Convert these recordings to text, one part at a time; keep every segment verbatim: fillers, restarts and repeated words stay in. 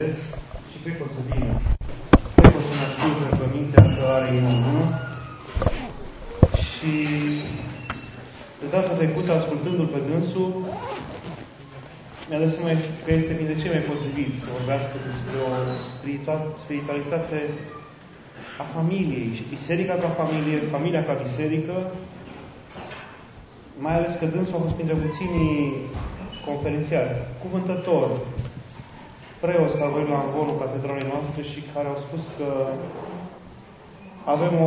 Și cred că o să vină. Cred că o să ne asigure pe mintea că are imună. Și de data trecută, ascultându-l pe dânsul, mi-a dat seama că este din de ce mai potrivit să vorbească despre o spiritualitate a familiei. Și biserica ca familie, familia ca biserică, mai ales că dânsul a fost printre puținii conferențiari, cuvântători, preoți care voi la învolul catedralei noastre și care au spus că avem o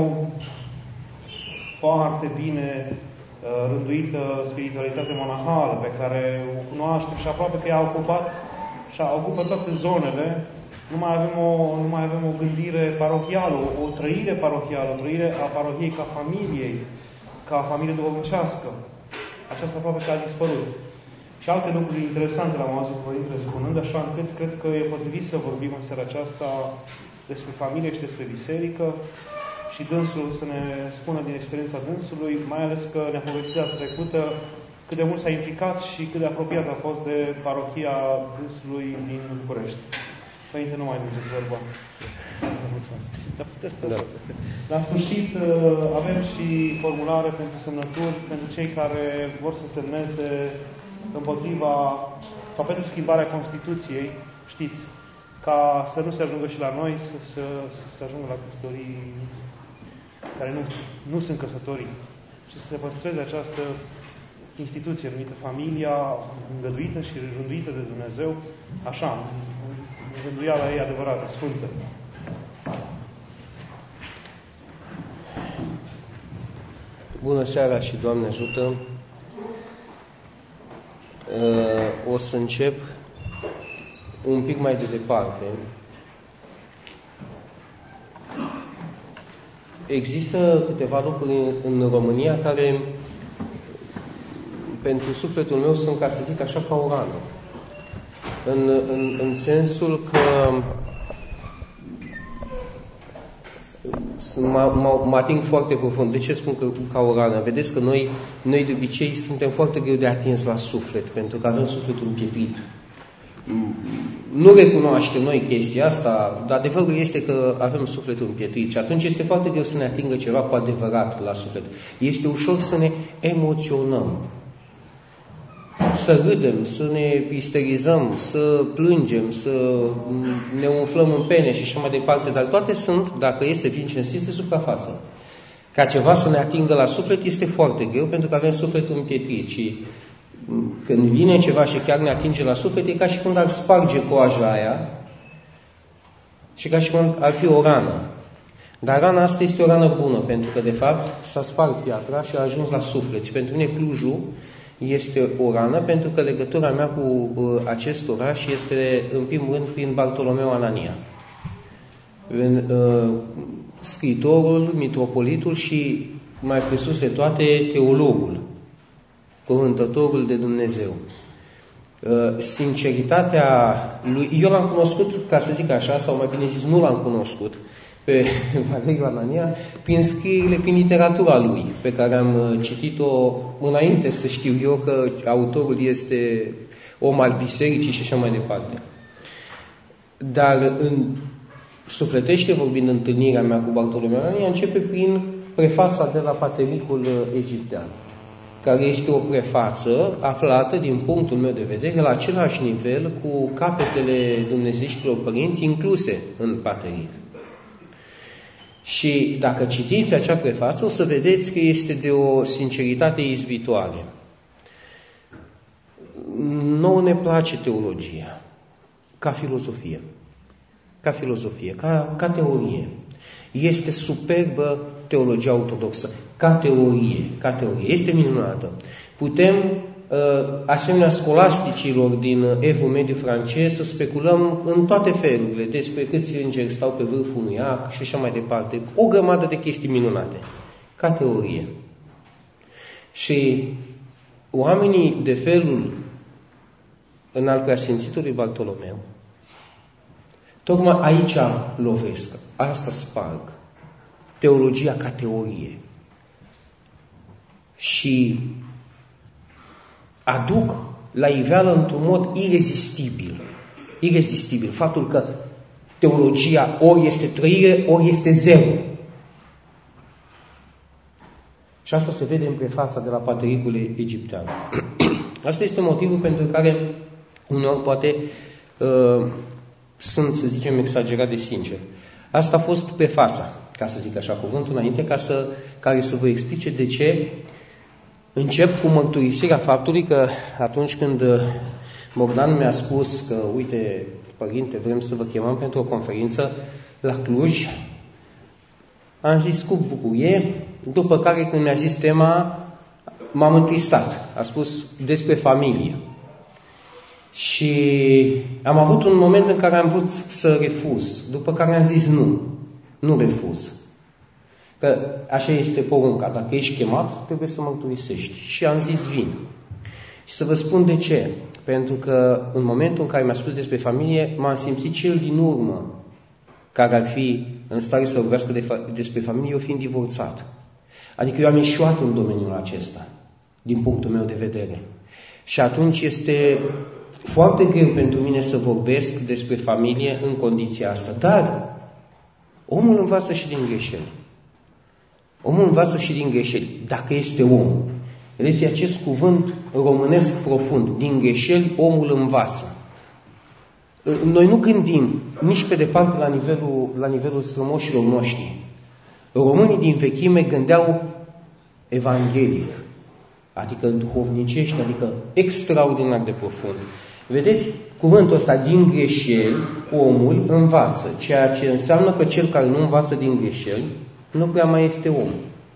foarte bine uh, rânduită spiritualitate monahală pe care o cunoaștem și aproape că ea a ocupat și a ocupat toate zonele. Nu mai avem o, nu mai avem o gândire parohială, o, o trăire parohială, o trăire a parohiei ca familiei, ca familie duhovnicească. Aceasta aproape că a dispărut. Și alte lucruri interesante l-am auzit cu Părintele spunând, așa încât cred că e potrivit să vorbim în seara aceasta despre familie și despre biserică și dânsul să ne spună din experiența dânsului, mai ales că ne-a povestit data trecută cât de mult s-a implicat și cât de apropiat a fost de parohia dânsului din București. Părinte, nu mai duceți vorba. Mulțumesc. Dar puteți să... Da. La sfârșit avem și formulare pentru semnături, pentru cei care vor să semneze împotriva, sau pentru schimbarea Constituției, știți, ca să nu se ajungă și la noi, să, să, să se ajungă la căsătorii care nu, nu sunt căsătorii, și să se păstreze această instituție numită familia, îngăduită și rânduită de Dumnezeu, așa, rânduiala ei adevărată, sfântă. Bună seara și Doamne ajută! O să încep un pic mai de departe. Există câteva lucruri în România care, pentru sufletul meu, sunt, ca să zic așa, ca o rană. În, în, în sensul că mă, mă, mă ating foarte profund. De ce spun că ca o rană? Vedeți că noi, noi de obicei suntem foarte greu de atins la suflet, pentru că avem sufletul împietrit. Nu recunoaștem noi chestia asta, dar adevărul este că avem sufletul împietrit și atunci este foarte greu să ne atingă ceva cu adevărat la suflet. Este ușor să ne emoționăm, să râdem, să ne isterizăm, să plângem, să ne umflăm în pene și așa mai departe, dar toate sunt, dacă e să fim cinstiți, de suprafață. Ca ceva să ne atingă la suflet este foarte greu, pentru că avem sufletul împietrit și când vine ceva și chiar ne atinge la suflet, e ca și când ar sparge coaja aia și ca și când ar fi o rană. Dar rana asta este o rană bună, pentru că de fapt s-a spart piatra și a ajuns la suflet. Și pentru mine Clujul este o rană, pentru că legătura mea cu uh, acest oraș este, în primul rând, prin Bartolomeu Anania. În, uh, scriitorul, mitropolitul și, mai presus de toate, teologul, cuvântătorul de Dumnezeu. Uh, sinceritatea lui, eu l-am cunoscut, ca să zic așa, sau mai bine zis, nu l-am cunoscut, pe Valeriu Anania, prin scrierile, prin literatura lui, pe care am citit-o înainte să știu eu că autorul este om al bisericii și așa mai departe. Dar în sufletește vorbind întâlnirea mea cu Bartolomeu Anania, începe prin prefața de la Patericul egiptean, care este o prefață aflată, din punctul meu de vedere, la același nivel cu capetele dumnezeiștilor părinți incluse în Pateric. Și dacă citiți acea prefață, o să vedeți că este de o sinceritate izbitoare. Nouă ne place teologia, ca filozofie, ca filozofie, ca, ca teorie. Este superbă teologia ortodoxă, ca teorie, ca teorie. Este minunată. Putem, asemenea scolasticilor din Evul Mediu francez, să speculăm în toate felurile despre câți îngeri stau pe vârful unui arc și așa mai departe. O grămadă de chestii minunate, ca teorie. Și oamenii de felul în al preasfințitului Bartolomeu, tocmai aici lovesc, asta sparg, teologia ca teorie. Și aduc la iveală într-un mod irezistibil irezistibil. Faptul că teologia ori este trăire, ori este zero. Și asta se vede în prefața de la Patriarhul Egiptean. Asta este motivul pentru care uneori poate uh, sunt, să zicem, exagerat de sincer. Asta a fost prefața, ca să zic așa, cuvântul înainte, ca să, care să vă explice de ce încep cu mărturisirea faptului că atunci când Bogdan mi-a spus că, uite, părinte, vrem să vă chemăm pentru o conferință la Cluj, am zis cu bucurie, după care când mi-a zis tema, m-am întristat. A spus despre familie. Și am avut un moment în care am vrut să refuz, după care am zis nu, nu refuz. Că așa este porunca, dacă ești chemat, trebuie să mărturisești. Și am zis vin. Și să vă spun de ce. Pentru că în momentul în care mi-a spus despre familie, m-am simțit cel din urmă care ar fi în stare să vorbească de fa- despre familie, eu fiind divorțat. Adică eu am ieșuat în domeniul acesta, din punctul meu de vedere. Și atunci este foarte greu pentru mine să vorbesc despre familie în condiția asta. Dar omul învață și din greșeli. Omul învață și din greșeli, dacă este om. Vedeți, acest cuvânt românesc profund, din greșeli omul învață. Noi nu gândim nici pe departe la nivelul, la nivelul strămoșilor noștri. Românii din vechime gândeau evanghelic, adică duhovnicești, adică extraordinar de profund. Vedeți, cuvântul ăsta, din greșeli, omul învață, ceea ce înseamnă că cel care nu învață din greșeli, nu prea mai este om.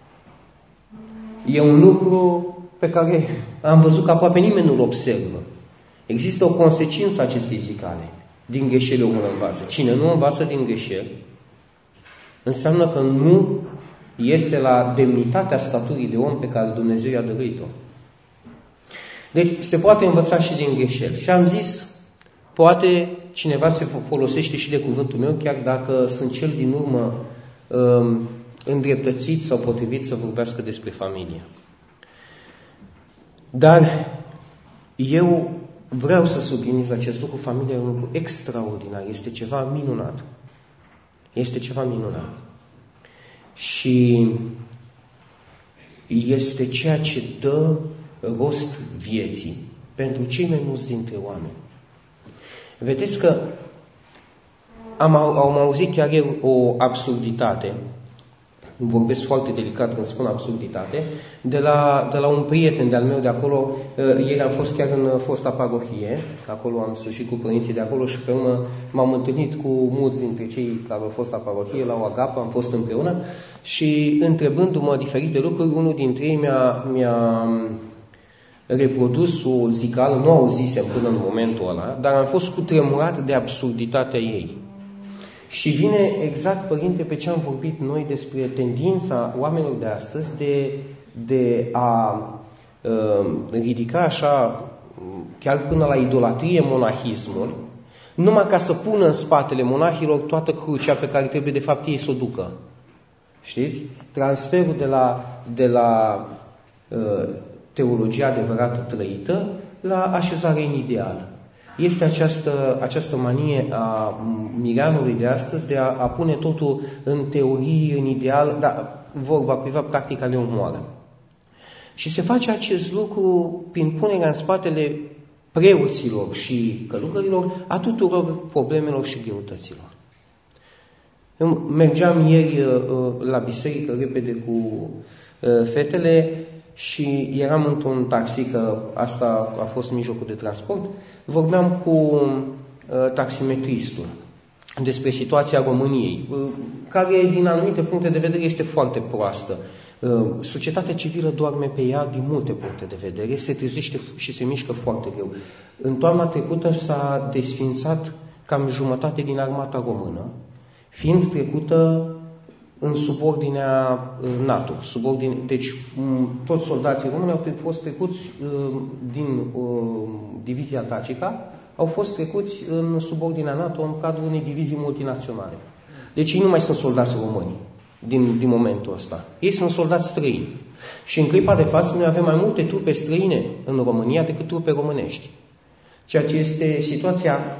E un lucru pe care am văzut că aproape nimeni nu-l observă. Există o consecință a acestei zicale. Din greșeli omul învață. Cine nu învață din greșeli, înseamnă că nu este la demnitatea staturii de om pe care Dumnezeu i-a dăruit-o. Deci se poate învăța și din greșeli. Și am zis, poate cineva se folosește și de cuvântul meu, chiar dacă sunt cel din urmă um, îndreptățit sau potrivit să vorbească despre familie. Dar eu vreau să subliniez acest lucru. Familia e un lucru extraordinar. Este ceva minunat. Este ceva minunat. Și este ceea ce dă rost vieții pentru cei mai mulți dintre oameni. Vedeți că am, am auzit chiar eu o absurditate, vorbesc foarte delicat când spun absurditate, de la, de la un prieten de-al meu de acolo. Ieri am fost chiar în fosta parohie, acolo am slujit cu părinții de acolo și pe urmă m-am întâlnit cu mulți dintre cei care au fost la parohie, la o agapă, am fost împreună și întrebându-mă diferite lucruri, unul dintre ei mi-a, mi-a reprodus o zicală, nu auzisem până în momentul ăla, dar am fost cutremurat de absurditatea ei. Și vine exact, părinte, pe ce am vorbit noi despre tendința oamenilor de astăzi de, de a uh, ridica așa, chiar până la idolatrie, monahismul, numai ca să pună în spatele monahilor toată crucea pe care trebuie de fapt ei să o ducă. Știți? Transferul de la, de la uh, teologia adevărată trăită la așezare în ideal. Este această, această manie a mireanului de astăzi de a, a pune totul în teorie, în ideal, dar vorba cuiva, practica le omoară. Și se face acest lucru prin punerea în spatele preoților și călugărilor a tuturor problemelor și greutăților. Eu mergeam ieri la biserică repede cu fetele și eram într-un taxi, că asta a fost mijlocul de transport, vorbeam cu uh, taximetristul despre situația României, uh, care din anumite puncte de vedere este foarte proastă. Uh, societatea civilă doarme pe ea din multe puncte de vedere, se trezește și se mișcă foarte greu. În toamna trecută s-a desfințat cam jumătate din armata română, fiind trecută în subordinea NATO. Subordine, deci toți soldații români au fost trecuți din divizia Dacica, au fost trecuți în subordinea NATO în cadrul unei divizii multinaționale. Deci ei nu mai sunt soldați români din, din momentul ăsta. Ei sunt soldați străini. Și în clipa de față noi avem mai multe trupe străine în România decât trupe românești. Ceea ce este situația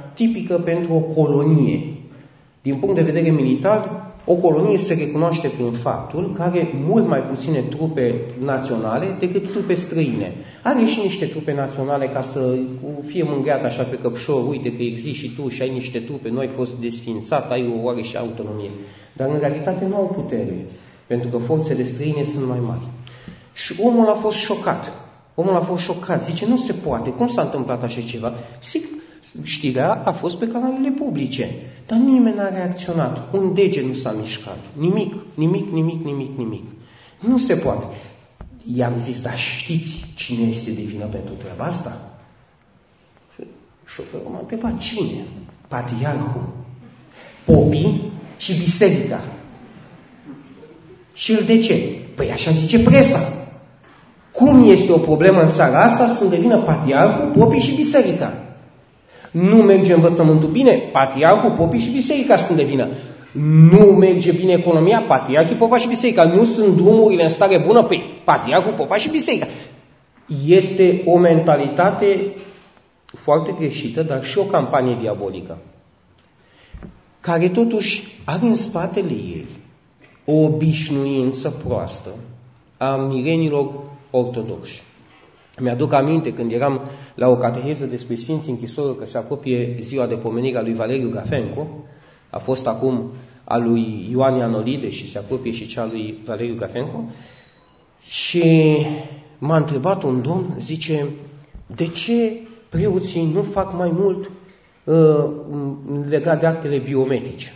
tipică pentru o colonie. Din punct de vedere militar, o colonie se recunoaște prin faptul că are mult mai puține trupe naționale decât trupe străine. Are și niște trupe naționale ca să fie mângâiat așa pe căpșor, uite că existi și tu și ai niște trupe, nu ai fost desființat, ai o oareși autonomie. Dar în realitate nu au putere, pentru că forțele străine sunt mai mari. Și omul a fost șocat. Omul a fost șocat. Zice, nu se poate. Cum s-a întâmplat așa ceva? Zic, știrea a fost pe canalele publice. Dar nimeni n-a reacționat. Un deget nu s-a mișcat. Nimic, nimic, nimic, nimic, nimic. Nu se poate. I-am zis, dar știți cine este de vină pentru treaba asta? Șoferul m-a întrebat, cine? Patriarhul, popii și biserica. Și el de ce? Păi așa zice presa. Cum este o problemă în țara asta, sunt de vină patriarhul, popii și biserica. Nu merge învățământul bine, patriarhul, popii și biserica sunt de vină. Nu merge bine economia, patriarhii, popa și biserica. Nu sunt drumurile în stare bună, pe patriarhul, popa și biserica. Este o mentalitate foarte greșită, dar și o campanie diabolică, care totuși are în spatele ei o obișnuință proastă a mirenilor ortodoxi. Mi-aduc aminte când eram la o cateheză despre Sfinții Închisori, că se apropie ziua de pomenire a lui Valeriu Gafencu, a fost acum a lui Ioan Ianolide și se apropie și cea a lui Valeriu Gafencu, și m-a întrebat un domn, zice, de ce preoții nu fac mai mult uh, legat de actele biometrice?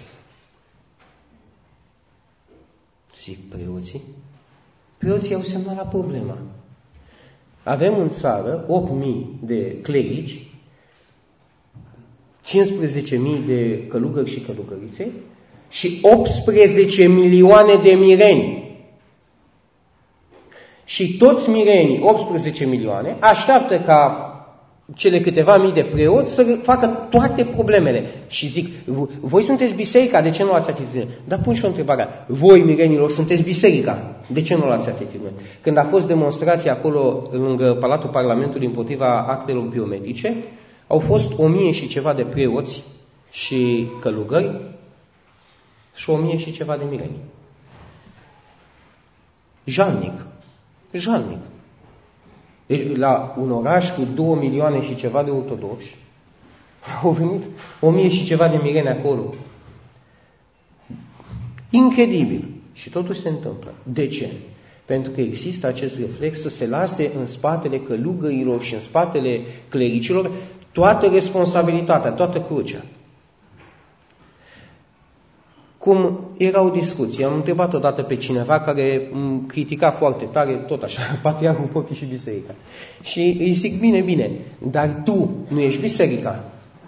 Zic, preoții? Preoții au semnalat problema. Avem în țară opt mii de clerici, cincisprezece mii de călugări și călugărițe și optsprezece milioane de mireni. Și toți mirenii, optsprezece milioane, așteaptă ca cele câteva mii de preoți să facă toate problemele. Și zic, voi sunteți biserica, de ce nu luați atitudine? Dar pun și o întrebare. Voi, mirenilor, sunteți biserica, de ce nu luați atitudine? Când a fost demonstrația acolo, lângă Palatul Parlamentului, împotriva actelor biometrice, au fost o mie și ceva de preoți și călugări și o mie și ceva de mireni. Jalnic. Jalnic. Deci, la un oraș cu două milioane și ceva de ortodoxi, au venit o mie și ceva de mireni acolo. Incredibil. Și totuși se întâmplă. De ce? Pentru că există acest reflex să se lase în spatele călugărilor și în spatele clericilor toată responsabilitatea, toată crucea. Cum era o discuție, am întrebat odată pe cineva care îmi critica foarte tare, tot așa, patriarhul, popii și biserica. Și îi zic, bine, bine, dar tu nu ești biserica?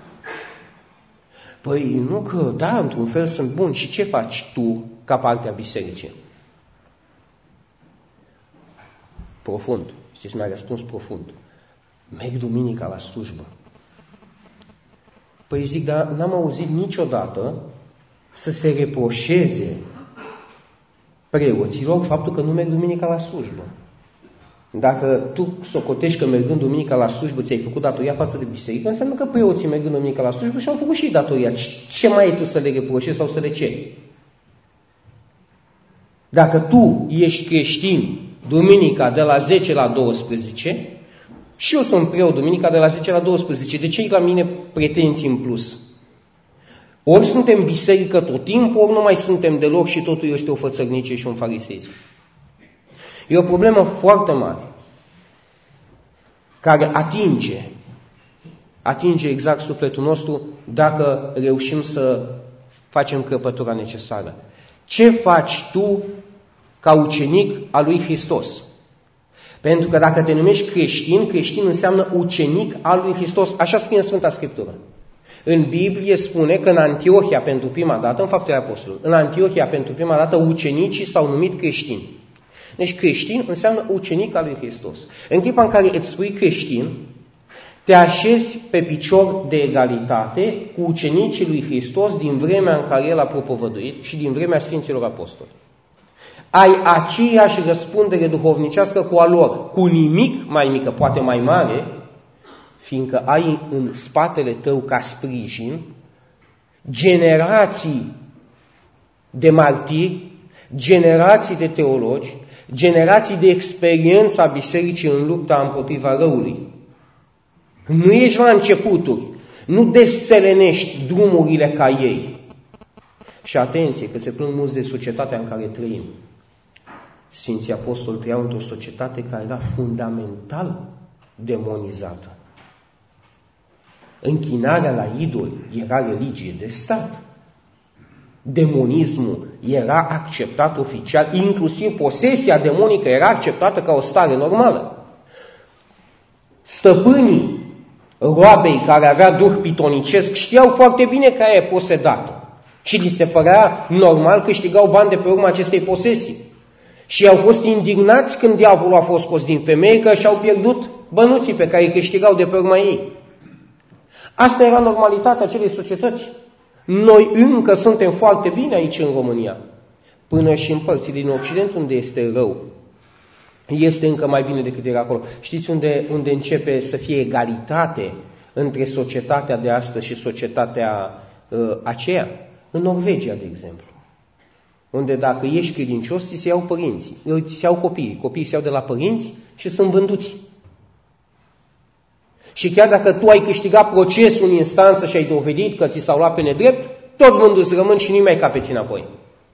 Păi nu că, da, într-un fel sunt bun. Și ce faci tu ca parte a bisericii? Profund. Știți, mi-a răspuns profund. Merg duminica la slujbă. Păi zic, dar n-am auzit niciodată să se reproșeze preoților faptul că nu merg duminica la slujbă. Dacă tu socotești că mergând duminica la slujbă ți-ai făcut datoria față de biserică, înseamnă că preoții mergând duminica la slujbă și-au făcut și datoria. Ce mai e tu să le reproșezi sau să le ceri? Dacă tu ești creștin duminica de la zece la douăsprezece și eu sunt preot duminica de la zece la douăsprezece, de ce ai la mine pretenții în plus? Ori suntem biserică tot timpul, ori nu mai suntem deloc și totul este o fățărnicie și un fariseism. E o problemă foarte mare, care atinge, atinge exact sufletul nostru dacă reușim să facem crăpătura necesară. Ce faci tu ca ucenic al lui Hristos? Pentru că dacă te numești creștin, creștin înseamnă ucenic al lui Hristos. Așa scrie în Sfânta Scriptură. În Biblie spune că în Antiohia pentru prima dată, în Faptele Apostolilor, în Antiohia pentru prima dată ucenicii s-au numit creștini. Deci creștin înseamnă ucenic al lui Hristos. În clipa în care îți spui creștin, te așezi pe picior de egalitate cu ucenicii lui Hristos din vremea în care El a propovăduit și din vremea Sfinților Apostoli. Ai aceeași răspundere duhovnicească cu a lor, cu nimic mai mică, poate mai mare, fiindcă ai în spatele tău ca sprijin generații de martiri, generații de teologi, generații de experiență a bisericii în lupta împotriva răului. Nu ești la începuturi, nu desțelenești drumurile ca ei. Și atenție, că se plâng mulți de societatea în care trăim. Sfinții Apostoli trăiau într-o societate care era fundamental demonizată. Închinarea la idoli era religie de stat. Demonismul era acceptat oficial, inclusiv posesia demonică era acceptată ca o stare normală. Stăpânii roabei care avea duh pitonicesc știau foarte bine că aia e posedată și li se părea normal că câștigau bani de pe urma acestei posesii. Și au fost indignați când diavolul a fost scos din femeie că și-au pierdut bănuții pe care îi câștigau de pe urma ei. Asta era normalitatea acelei societăți. Noi încă suntem foarte bine aici în România. Până și în părțile din Occident, unde este rău, este încă mai bine decât era acolo. Știți unde, unde începe să fie egalitate între societatea de astăzi și societatea uh, aceea? În Norvegia, de exemplu. Unde dacă ești credincios, ți se iau părinții, ți se iau copiii. Copiii se iau de la părinți și sunt vânduți. Și chiar dacă tu ai câștigat procesul în instanță și ai dovedit că ți s-au luat pe nedrept, tot vânduți rămân și nu mai capeți înapoi.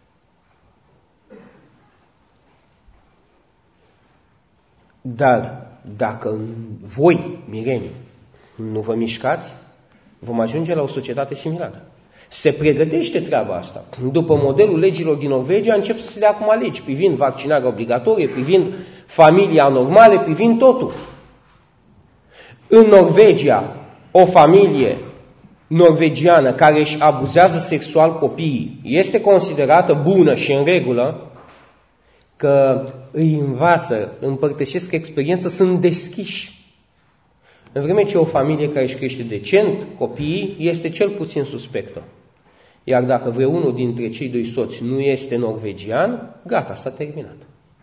Dar dacă voi, mirenii, nu vă mișcați, vom ajunge la o societate similară. Se pregătește treaba asta. După modelul legilor din Norvegia, încep să se dea acum legi privind vaccinarea obligatorie, privind familia normală, privind totul. În Norvegia, o familie norvegiană care își abuzează sexual copiii este considerată bună și în regulă, că îi învață, împărtășesc experiență, sunt deschiși. În vreme ce o familie care își crește decent copiii este cel puțin suspectă. Iar dacă vreunul dintre cei doi soți nu este norvegian, gata, s-a terminat.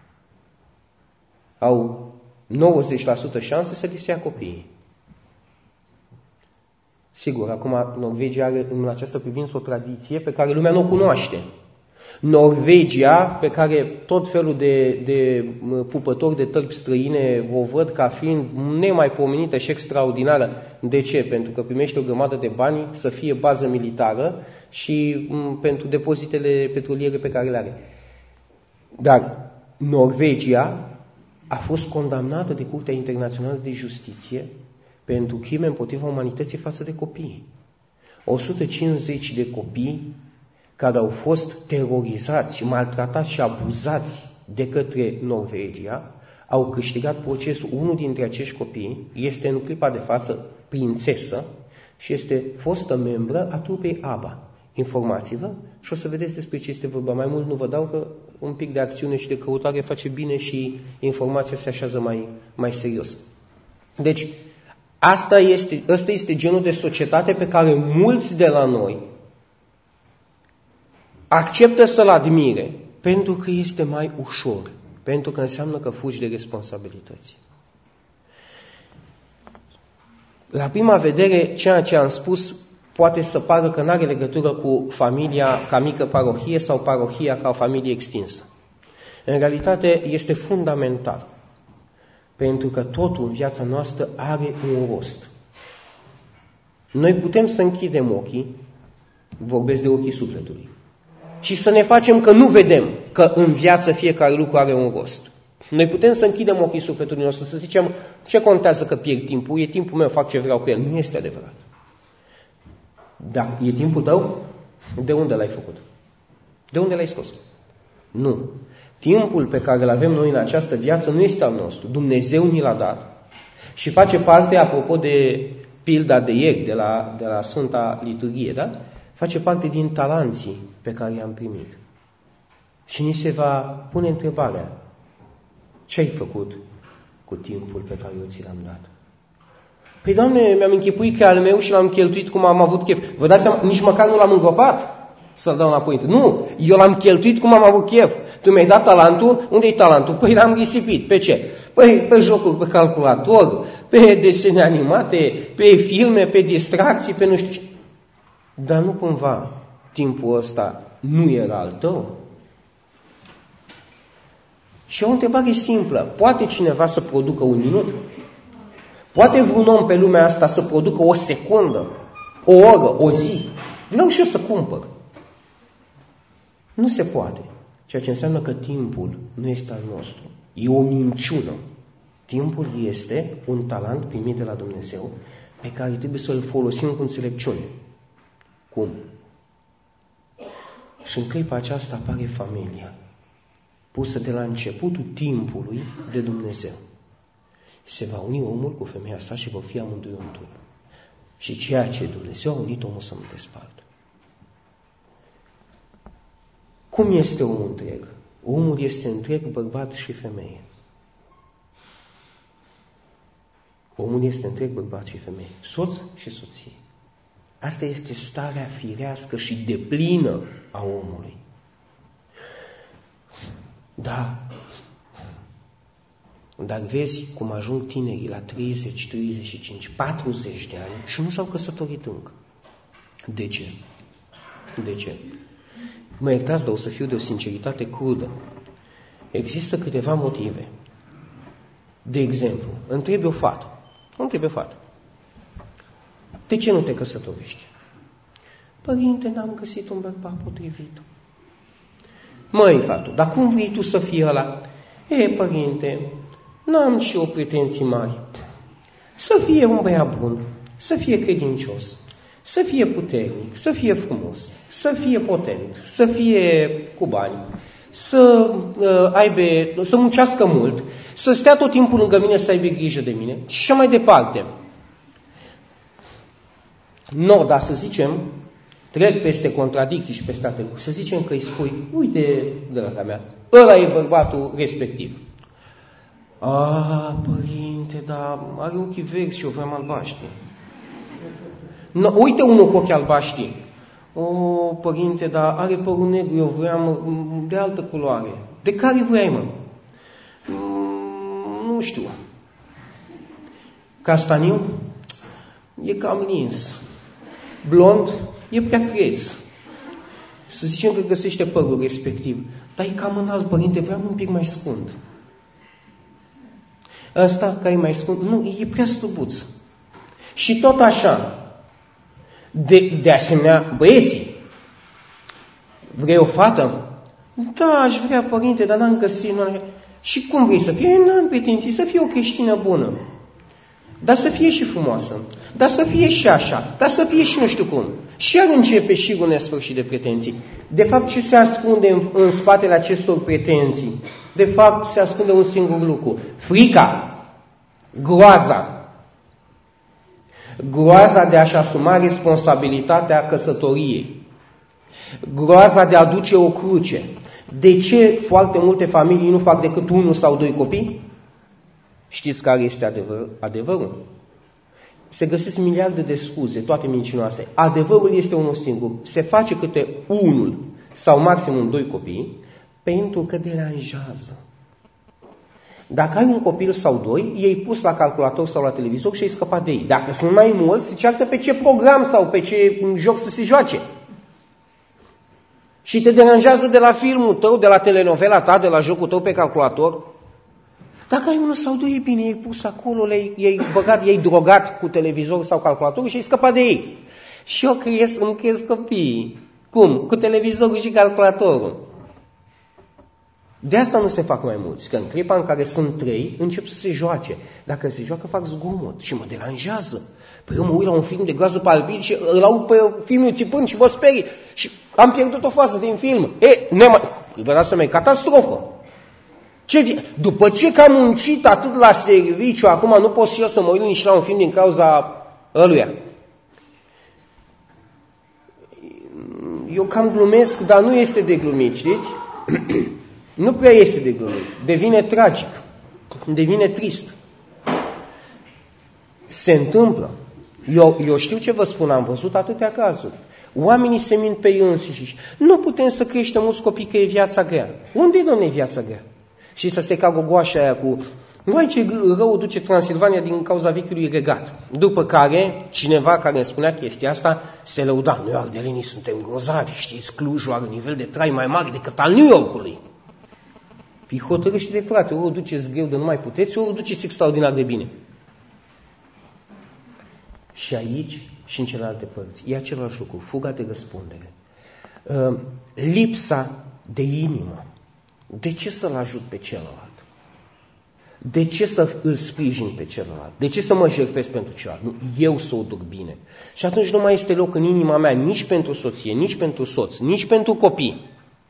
Au nouăzeci la sută șanse să li se ia copiii. Sigur, acum Norvegia are în această privință o tradiție pe care lumea nu o cunoaște. Norvegia, pe care tot felul de, de pupători de tălpi străine o văd ca fiind nemaipomenită și extraordinară. De ce? Pentru că primește o grămadă de bani să fie bază militară și m, pentru depozitele petroliere pe care le are. Dar Norvegia a fost condamnată de Curtea Internațională de Justiție pentru crime împotriva umanității față de copii. o sută cincizeci de copii care au fost terorizați, maltratați și abuzați de către Norvegia, au câștigat procesul. Unul dintre acești copii este în clipa de față prințesă și este fostă membră a trupei ABBA. Informați-vă și o să vedeți despre ce este vorba. Mai mult nu vă dau, că un pic de acțiune și de căutare face bine și informația se așează mai, mai serios. Deci, asta este, ăsta este genul de societate pe care mulți de la noi acceptă să-l admire pentru că este mai ușor, pentru că înseamnă că fugi de responsabilități. La prima vedere, ceea ce am spus poate să pară că nu are legătură cu familia ca mică parohie sau parohia ca o familie extinsă. În realitate este fundamental, pentru că totul în viața noastră are un rost. Noi putem să închidem ochii, vorbesc de ochii sufletului, și să ne facem că nu vedem că în viață fiecare lucru are un rost. Noi putem să închidem ochii sufletului nostru, să zicem, ce contează că pierd timpul, e timpul meu, fac ce vreau cu el. Nu este adevărat. Dar e timpul tău? De unde l-ai făcut? De unde l-ai scos? Nu. Timpul pe care îl avem noi în această viață nu este al nostru. Dumnezeu ni l-a dat și face parte, apropo de pilda de ieri, de la, de la Sfânta Liturghie, da? Face parte din talanții pe care i-am primit. Și ni se va pune întrebarea, ce ai făcut cu timpul pe care eu ți l-am dat? Păi, Doamne, mi-am închipuit că al meu și l-am cheltuit cum am avut chef. Vă dați seama, nici măcar nu l-am îngropat. să-l dau înapoi. Nu, eu l-am cheltuit cum am avut chef. Tu mi-ai dat talentul, unde-i talentul? Păi l-am risipit. Pe ce? Păi pe jocuri pe calculator, pe desene animate, pe filme, pe distracții, pe nu știu ce. Dar nu cumva timpul ăsta nu era al tău? Și o întrebare simplă. Poate cineva să producă un minut? Poate vreun om pe lumea asta să producă o secundă, o oră, o zi? Vreau și eu să cumpăr. Nu se poate. Ceea ce înseamnă că timpul nu este al nostru. E o minciună. Timpul este un talent primit de la Dumnezeu pe care trebuie să-l folosim cu înțelepciune. Cum? Și în clipa aceasta apare familia, pusă de la începutul timpului de Dumnezeu. Se va uni omul cu femeia sa și vor fi amândoi un trup. Și ceea ce Dumnezeu a unit, omul să nu despartă. Cum este omul întreg? Omul este întreg bărbat și femeie. Omul este întreg bărbat și femeie. Soț și soție. Asta este starea firească și deplină a omului. Da. Dar vezi cum ajung tinerii la treizeci, treizeci și cinci, patruzeci de ani și nu s-au căsătorit încă. De ce? De ce? Mă iertați, dar o să fiu de o sinceritate crudă. Există câteva motive. De exemplu, întrebi o fată. Întrebi o fată. De ce nu te căsătorești? Părinte, n-am găsit un bărbat potrivit. Măi, fată, dar cum vrei tu să fii ăla? E, părinte, n-am și eu pretenții mari. Să fie un băiat bun, să fie credincios, să fie puternic, să fie frumos, să fie potent, să fie cu bani, să uh, aibă, să muncească mult, să stea tot timpul lângă mine, să aibă grijă de mine și așa mai departe. No, dar să zicem, trec peste contradicții și peste alte lucruri, să zicem că îi spui, uite, draga mea, ăla e bărbatul respectiv. A, părinte, dar are ochii verzi și eu vreau albaștri. No, uite unul cu ochii albaștri. O, părinte, dar are părul negru, eu vreau de altă culoare. De care vrei, mă? Nu știu. Castaniu? E cam lins. Blond? E prea creț. Să zicem că găsește părul respectiv. Dar e cam înalt, părinte, vreau un pic mai scund. Ăsta care e mai scund, nu, e prea slăbuț. Și tot așa. De, de asemenea, băieții, vrei o fată? Da, aș vrea, părinte, dar n-am găsit. Nu... Și cum vrei să fie? N-am pretenții, să fie o creștină bună. Dar să fie și frumoasă. Dar să fie și așa. Dar să fie și nu știu cum. Și iar începe șirul nesfârșit de pretenții. De fapt, ce se ascunde în, în spatele acestor pretenții? De fapt, se ascunde un singur lucru. Frica. Groaza. Groaza de a-și asuma responsabilitatea căsătoriei. Groaza de a duce o cruce. De ce foarte multe familii nu fac decât unul sau doi copii? Știți care este adevăr, adevărul? Se găsesc miliarde de scuze, toate mincinoase. Adevărul este unul singur. Se face câte unul sau maximum doi copii pentru că deranjează. Dacă ai un copil sau doi, ei pus la calculator sau la televizor și ai scăpat de ei. Dacă sunt mai mulți, se ceartă pe ce program sau pe ce joc să se joace. Și te deranjează de la filmul tău, de la telenovela ta, de la jocul tău pe calculator. Dacă ai unul sau doi, e bine, i-ai pus acolo, i-ai băgat, i-ai drogat cu televizor sau calculator și ai scăpat de ei. Și eu cresc, îmi cresc copiii. Cum? Cu televizorul și calculatorul. De asta nu se fac mai mulți, că în clipa în care sunt trei, încep să se joace. Dacă se joacă, fac zgomot și mă deranjează. Păi eu mă uit la un film de groază palpit și îl aud pe filmul țipând și mă sperii. Și am pierdut o fază din film. E, nema... vă dați seama, e catastrofă. Ce... După ce că am muncit atât la serviciu, acum nu pot și eu să mă uit nici la un film din cauza ăluia. Eu cam glumesc, dar nu este de glumit, știți? Nu prea este de glumit. Devine tragic. Devine trist. Se întâmplă. Eu, eu știu ce vă spun, am văzut atâtea cazuri. Oamenii se mint pe ei înșiși. Nu putem să creștem mulți copii că e viața grea. Unde-i, domne, e viața grea? Și să stai ca gogoașa aia cu... Vai, ce rău duce Transilvania din cauza vechiului regat. După care, cineva care îmi spunea chestia asta, se lăuda. Noi, ardelenii, suntem grozavi, știți, Clujul are nivel de trai mai mare decât al New Yorkului. Păi hotărăște de frate, ori o duceți greu de nu mai puteți, ori o duceți extraordinar de bine. Și aici și în celelalte părți. E același lucru, fuga de răspundere. Uh, lipsa de inimă. De ce să-l ajut pe celălalt? De ce să îl sprijin pe celălalt? De ce să mă jertfesc pentru celălalt? Nu, eu să o duc bine. Și atunci nu mai este loc în inima mea nici pentru soție, nici pentru soț, nici pentru copii.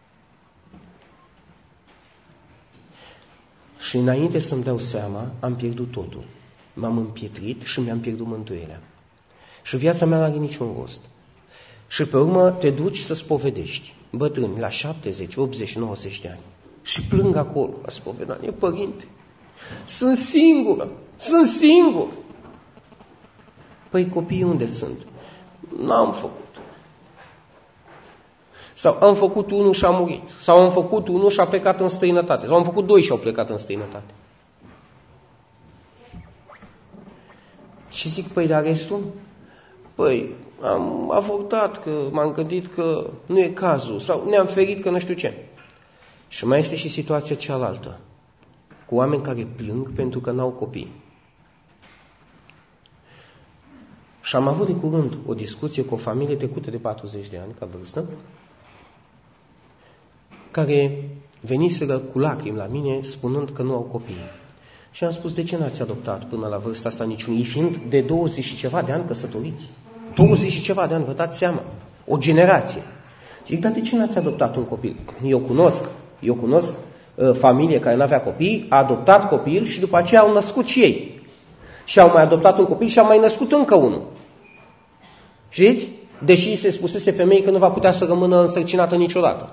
Și înainte să-mi dau seama, am pierdut totul. M-am împietrit și mi-am pierdut mântuirea. Și viața mea nu are niciun rost. Și pe urmă te duci să spovedești. Bătrâni, la șaptezeci, optzeci, nouăzeci de ani. Și plâng acolo la spovedanie. Părinte, sunt singură, sunt singur. Păi copiii unde sunt? N-am făcut. Sau am făcut unul și a murit. Sau am făcut unul și a plecat în străinătate. Sau am făcut doi și au plecat în străinătate. Și zic, păi, dar restul? Păi, am avortat, că m-am gândit că nu e cazul. Sau ne-am ferit că nu știu ce. Și mai este și situația cealaltă. Cu oameni care plâng pentru că n-au copii. Și am avut de curând o discuție cu o familie trecută de patruzeci de ani, ca vârstă, care veniseră cu lacrimi la mine spunând că nu au copii. Și am spus, de ce n-ați adoptat până la vârsta asta niciun? Ei fiind de douăzeci și ceva de ani căsătoriți. douăzeci și ceva de ani, vă dați seama. O generație. Zic, dar de ce n-ați adoptat un copil? Eu cunosc, eu cunosc uh, familie care n-avea copii, a adoptat copil și după aceea au născut și ei. Și au mai adoptat un copil și au mai născut încă unul. Știți? Deși se spusese femeii că nu va putea să rămână însărcinată niciodată.